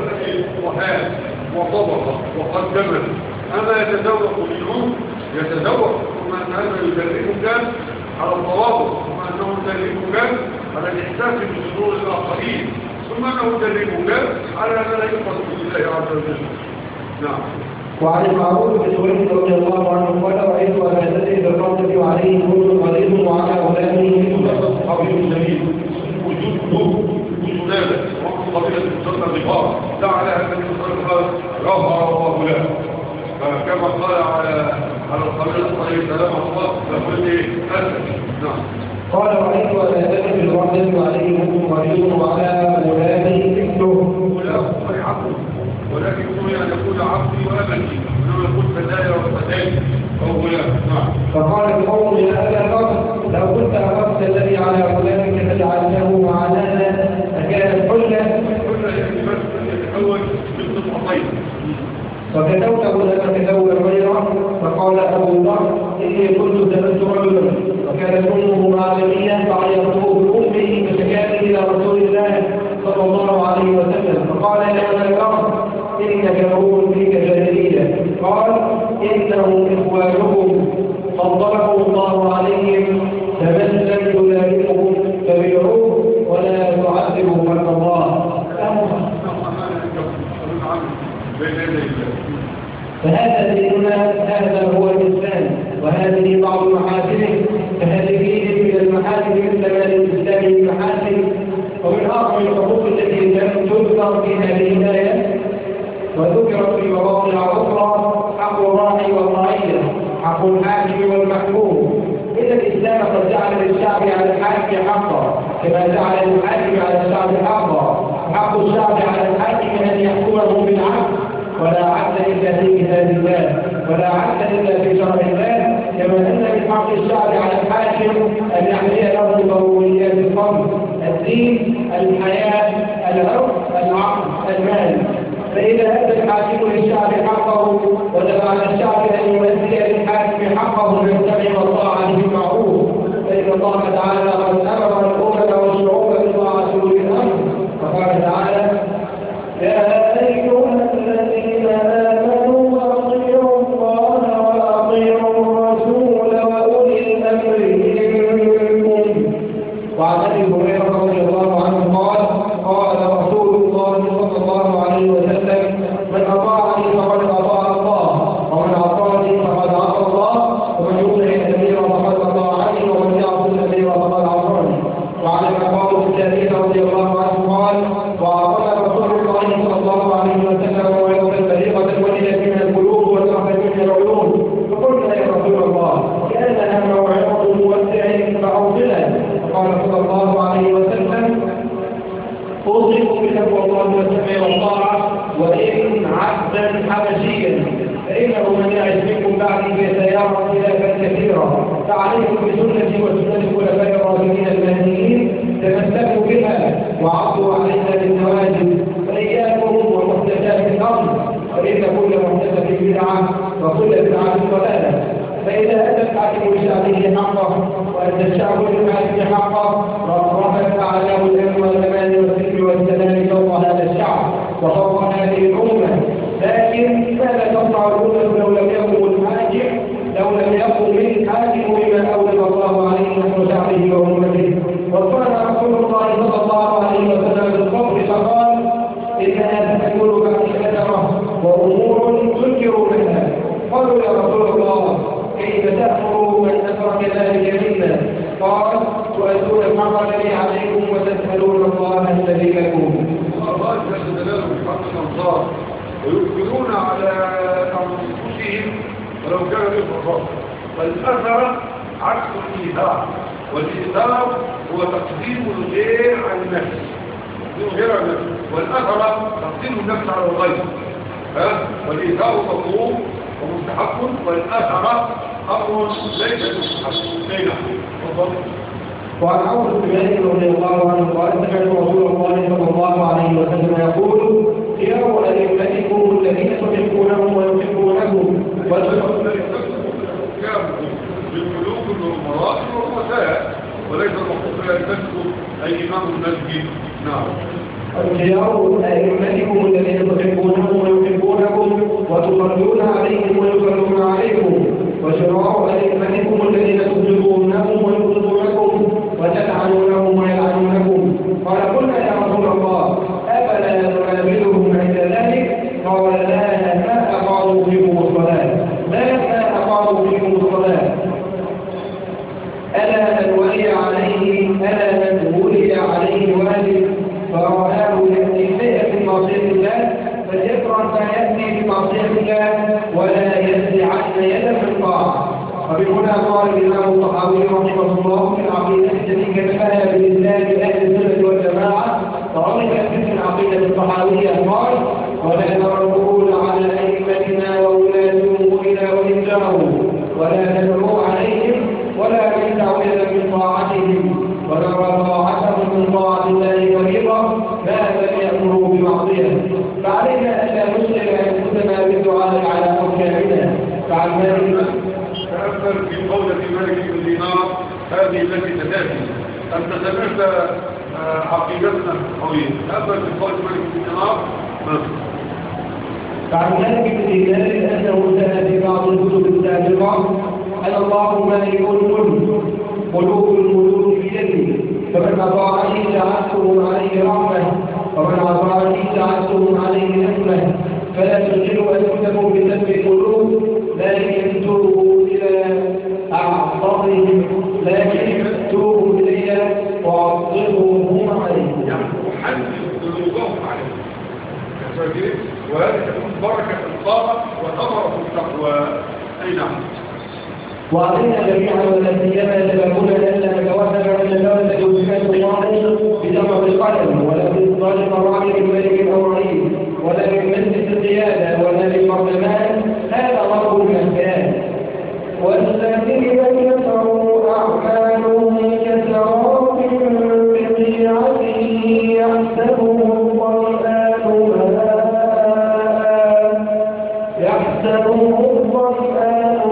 وطبق وقدمت. أما يتذوق اليوم يتذوق، ثم أن هذا يدربك على التواضع، ثم أنه يدربك على الإحساس بصدور الآخرين، ثم أنه يدربك على أن لا يقصد بالله عز وجل. نعم. وعن المعروف بن سويد رضي الله عنه قال: رأيت أبا ذر بالرصد وعليه كل غليظ وعلى غلامه مثله قول جميل وجوده سلالة ومن قبيلة السنة الغفار دعا لها النبي صلى الله عليه وسلم غفر الله له فكما قال على على القبيلة عليه السلام الله فقلت ايه أسد نعم قال رأيت أن في الوحدة وعليهم رجل وعلى أولاده مثله غلام غير عبد ولكن هو أن يكون عبدي وأبني إنه يكون فتاة وفتاة أو غلام نعم فقال القوم يا أبا بكر لو كنت أخذت الذي على غلامك فجعلته معنا فكانت حجة كنا يعني بس يتزوج بنت الحصين فكتوته لما تزوج غيره فقال أبو بكر إني كنت زمنت رجلا وكانت أمه معلمية فعيرته بأمه فشكاني إلى رسول الله صلى الله عليه وسلم فقال يا أبا بكر إنك روح فيك جاهلية قال إنهم إخوانكم فضلهم الله عليهم فمن لم يلائمهم فبيعوه ولا تعذبوا من الله فهذا ديننا هذا هو الإسلام وهذه بعض محاسنه فهذه من المحاسن مثل ما للإسلام من محاسن ومن أعظم الحقوق التي لم تذكر في هذه الآية وذكرت في مواضع أخرى حق الراعي والرعية حق الحاكم والمحكوم إن الإسلام قد جعل للشعب على الحاكم حقا كما جعل للحاكم على الشعب حقا حق الشعب على الحاكم أن يحكمه بالعدل ولا عدل إلا في كتاب الله ولا عدل إلا في شرع الله كما أن من حق الشعب على الحاكم أن يحمي له ضروريات الخمس الدين الحياة العرف العقل المال فإذا أدى الحاكم للشعب حقه وجب على الشعب أن يؤدي للحاكم حقه بالسمع والطاعة بالمعروف فإن الله تعالى قد أمر الأمم والشعوب بطاعة أولي الأمر فقال تعالى يا أيها الذين آمنوا أطيعوا الله وأطيعوا الرسول وأولي الأمر منكم وعن أبي هريرة رضي الله عنه قال قال رسول الله صلى الله عليه وسلم من أطاعني فقد أطاع الله ومن أطاعني فقد عصى الله ومن يطع الأمير فقد أطاعني ومن يعصي الأمير فقد عصاني وعن العباس الثاني رضي الله عنه قال وأعطانا رسول الله صلى الله عليه وسلم موعظة بليغة وجلت من القلوب وتركت من العيون فقلنا يا رسول الله كأنها موعظة مودع فأوصلها فقال صلى الله عليه وسلم أوصيكم بتقوى الله والسمع والطاعة وإن عبدا حبشيا فإنه من يعش منكم بعدي فسيرى اختلافا كثيرا فعليكم بسنتي وسنة الخلفاء الراشدين المهديين تمسكوا بها وعضوا عليها بالنواجذ فإياكم ومحدثات الأمر فإن كل محدثة بدعة وكل بدعة ضلالة فإذا أتى الحاكم لشعبه حقه وأتى الشعب للحاكم حقه رفعت أعلام الأمن والأمان والسلم والسلام فوق هذا الشعب وفوق هذه الأمة لكن ماذا تصنع الأمة لو لم يكن الحاكم لو لم يكن للحاكم بما أوجب الله عليه من شعبه وأمته وقال رسول الله صلى الله عليه وسلم بالقبر فقال إنها تأكل بعد شجرة وأمور تنكر منها قالوا يا رسول الله كيف تأمر من أترك ذلك منا قال تؤدون الحق الذي عليكم وتسألون الله الذي لكم الله جل جلاله بحق الأنصار ويؤثرون على أنفسهم ولو كان بهم فالأثر عكس الإيثار والإيثار هو تقديم الغير عن النفس غير عن النفس والأثر تقديم النفس على الغير ها والإيثار مطلوب ومستحق والأثر أمر ليس مستحق بينه وعن عمرو بن مالك رضي الله عنه قال سمعت رسول الله صلى الله عليه وسلم يقول خيار أئمتكم الذين تحبونهم ويحبونكم بالملوك والأمراء والرؤساء وليس المقصود أن تذكر أي إمام المسجد نعم الخيار أئمتكم الذين تحبونهم ويحبونكم وتصلون عليهم ويصلون عليكم وشرار أئمتكم الذين تبغضونهم ويبغضونكم وتلعنونهم ويلعنونكم قال قلنا يا رسول الله أفلا نقابلهم عند ذلك قال لا ما أقاموا فيكم الصلاة لا ما أقاموا فيكم الصلاة ألا من ولي عليه ألا من ولي عليه والد وبهنا قال الإمام الطحاوي رحمه الله في العقيدة التي كتبها بالإسلام أهل السنة والجماعة وعرف في العقيدة الطحاوية قال: ولا نردون على أئمتنا وولاة أمورنا وإن جروا ولا ندعو عليهم ولا نستعوذ من طاعتهم ونرى طاعتهم من طاعة الله فريضة ما لم يأمروا بمعصية. فعلينا ألا نشغل أنفسنا بالدعاء على حكامنا. فعن ذلك تأمل في قولة مالك بن دينار هذه التي تتاتي. أنت سمعت عقيدتنا قوية. تأمل في قولة مالك بن دينار. فعن مالك بن دينار أنه سأل في بعض الكتب السابقة أن الله مالك الملك ملوك الملوك بيده فمن أطاعني جعلتهم عليه رحمة ومن أطاعني جعلتهم عليه نعمة فلا تشغلوا أنفسكم بسبب الملوك لكن توبوا إلى أعصارهم لكن توبوا إلي وأعصرهم عليه. يعني أحدث ذنوبهم عليه. وهذه تكون بركة الطاعة وثمرة التقوى. أي نعم. وعلينا جميعا ولا سيما سببنا الا نتوسل ان لا توفيق الله بثمر القلم ولا باصدار قرار من ملك او رئيس ولا من مجلس القياده ولا من برلمان. هذا رب المكان. والذين كفروا اعمالهم كسراب بقيعه يحسبه الظمآن ماء يحسبه الظمآن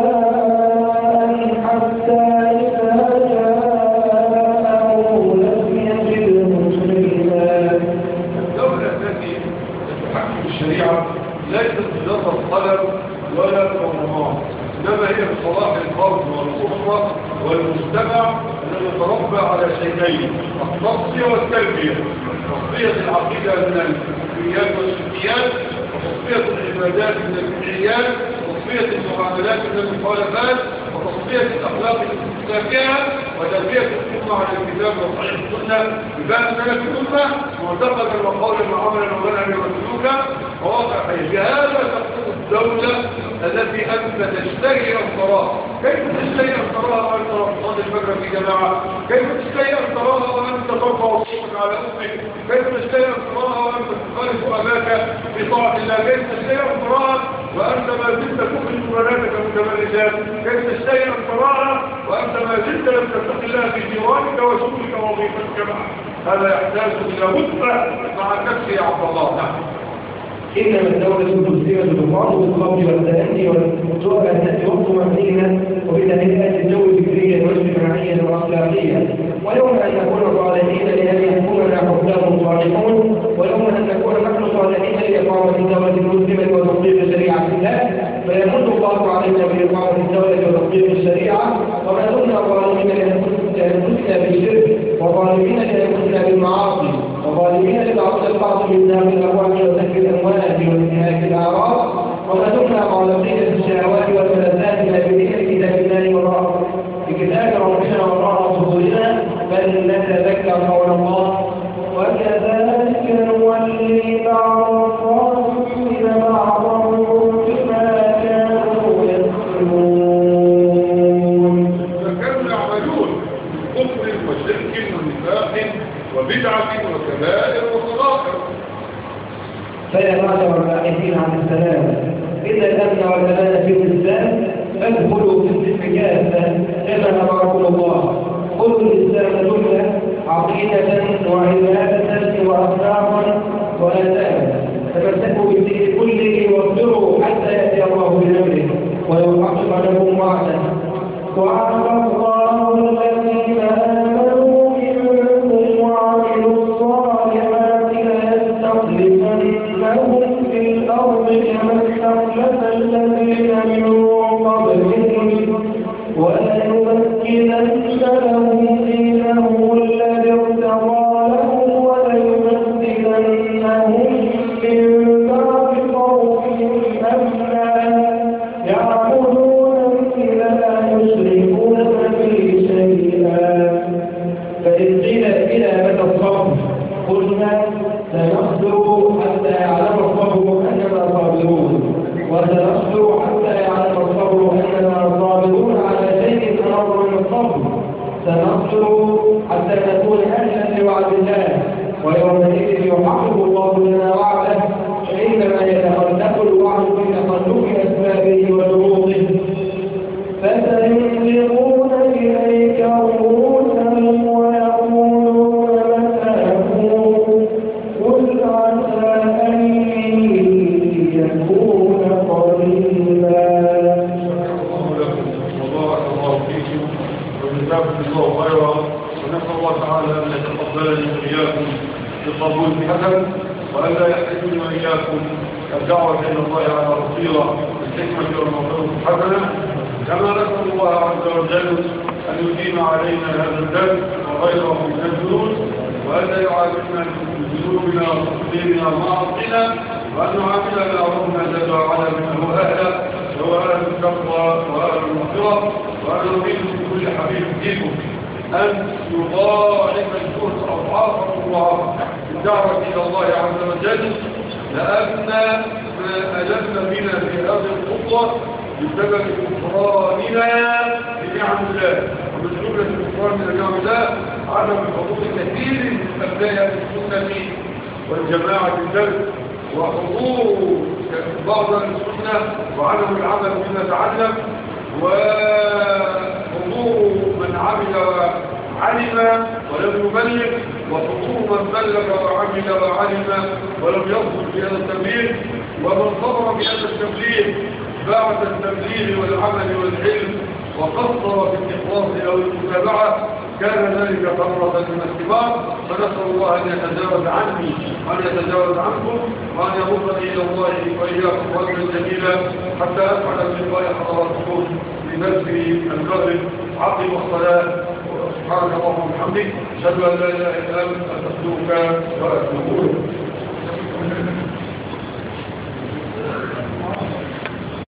ليست مجرد قلم ولا برلمان، انما هي بصلاح الفرد والاسره والمجتمع الذي يتربى على شيئين: التصفيه والتلبيه. تصفيه العقيده من الكفريات والشركيات، وتصفيه العبادات من البدعيات، وتصفيه المعاملات من المخالفات، وتصفيه الاخلاق الاسلاميه، وتربيه الامه على الكتاب وصحيح السنه بفهم سلف الامه معتقدا وقولا وعملا ومنهجا وسلوكا وواقع حي. بهذا تقوم الدوله التي انت تشتري اثرها. كيف تشتري اثرها وانت تصلي الفجر في جماعه؟ كيف تشتري اثرها وانت ترفع صوتك على امك؟ كيف تشتري اثرها وانت تخالف اباك في طاعه الله؟ كيف تشتري اثرها وانت ما زلت تخرج بناتك متبرجات؟ كيف تشتري اثرها وانت ما زلت لم تتق الله في جيرانك وشغلك ووظيفتك معه؟ هذا يحتاج الى وقفه مع النفس يا عبد الله. نعم. إنما الدولة تسلم الدخان والخوف والتأني والمطلوبة أن تأتي وقت معنيها وبتهيئات الجو الفكرية والاجتماعية والأخلاقية. ويوم أن نكون صالحين لأن يحكمنا حكام صالحون، ويوم أن نكون نحن صالحين لإقامة الدولة المسلمة وتطبيق شريعة الله، فيمن الله علينا بإقامة الدولة وتطبيق الشريعة. وما دمنا ظالمين لأنفسنا بالشرك وظالمين لأنفسنا بالمعاصي وظالمين لبعض البعض منا بالأموال وسفك الأموال وانتهاك الأعراض. وما دمنا معلقين في الشهوات والملذات نابلين لكتاب الله وراء بكتاب ربنا وراء ظهورنا، بل نتذكر قول الله: وكذلك نولي بعض الظالمين بعضا بما كانوا يكسبون. فكانوا يعملون بكفر وشرك ونفاق وبدعة وكبائر وصغائر. فيا معشر الباحثين عن السلام، إن الأمن والأمان في الإسلام فادخلوا في السلم كافة كما أمركم الله. خذوا الإسلام جملة عقيدة وعبادة وأخلاقا وآدابا، تمسكوا بالدين كله واصبروا حتى يأتي الله بأمره ويحقق لكم وعده. وعد الله الذين آمنوا منكم وعملوا الصالحات ليستخلفنهم في الأرض كما استخلف الذين من قبلهم وليمكنن لهم دينهم الذي ارتضى لهم وليبدلنهم من بعد خوفهم أمنا يعبدونني لا يشركون بي شيئا. فإن قيل إلى متى الصبر قلنا سنصبر حتى يعلم الصبر أننا صابرون، وسنصبر حتى يعلم الله لنا وعده فإنما يتخلف الوعد بتخلف أسبابه وشروطه فسينفقون إليك رؤوسهم ويقولون متى قل عسى أن يكون قريبا. وبارك الله فيكم وجزاكم الله خيرا، ونسأل الله تعالى أن يتقبلني وإياكم بقبول حسن، وأن لا يحرمني وإياكم الدعوة إلى الله على بصيرة بالحكمة والموعظة الحسنة، كما نسأل الله عز وجل أن يديم علينا هذا الدرس وغيره من الدروس، وأن لا يعاملنا بذنوبنا وتقديرنا ومعاصينا، وأن يعاملنا ربنا جل وعلا منه أهلا وهو أهل التقوى وأهل المغفرة، وأن نريد بكل حبيب فيكم أن يضاعف الجهد أضعافا مضاعفة بالدعوة إلى الله عز وجل، لأن ما ألم بنا في هذه الخطوة بسبب كفراننا بنعم الله، ومن جملة كفراننا بنعم الله عدم حضور كثير من أبناء السنة والجماعة الدرس، وحضور بعض السنة وعدم العمل بما تعلم، وحضور من عمل وعلم ولم يبلغ، وحضور من بلغ وعمل وعلم ولم يصبر في هذا التبليغ، ومن صبر بهذا التبليغ بعد التبليغ والعمل والعلم وقصر في الإخلاص أو المتابعة كان ذلك ثمرة من الثمار. فنسأل الله أن يتجاوز عني وأن يتجاوز عنكم وأن يردني إلى الله وإياكم ردا جميلا حتى أفعل بلقاء حضراتكم لنفس المغرب عقب الصلاة. سبحانك اللهم وبحمدك أشهد أن لا إله إلا أنت أستغفرك وأتوب إليك.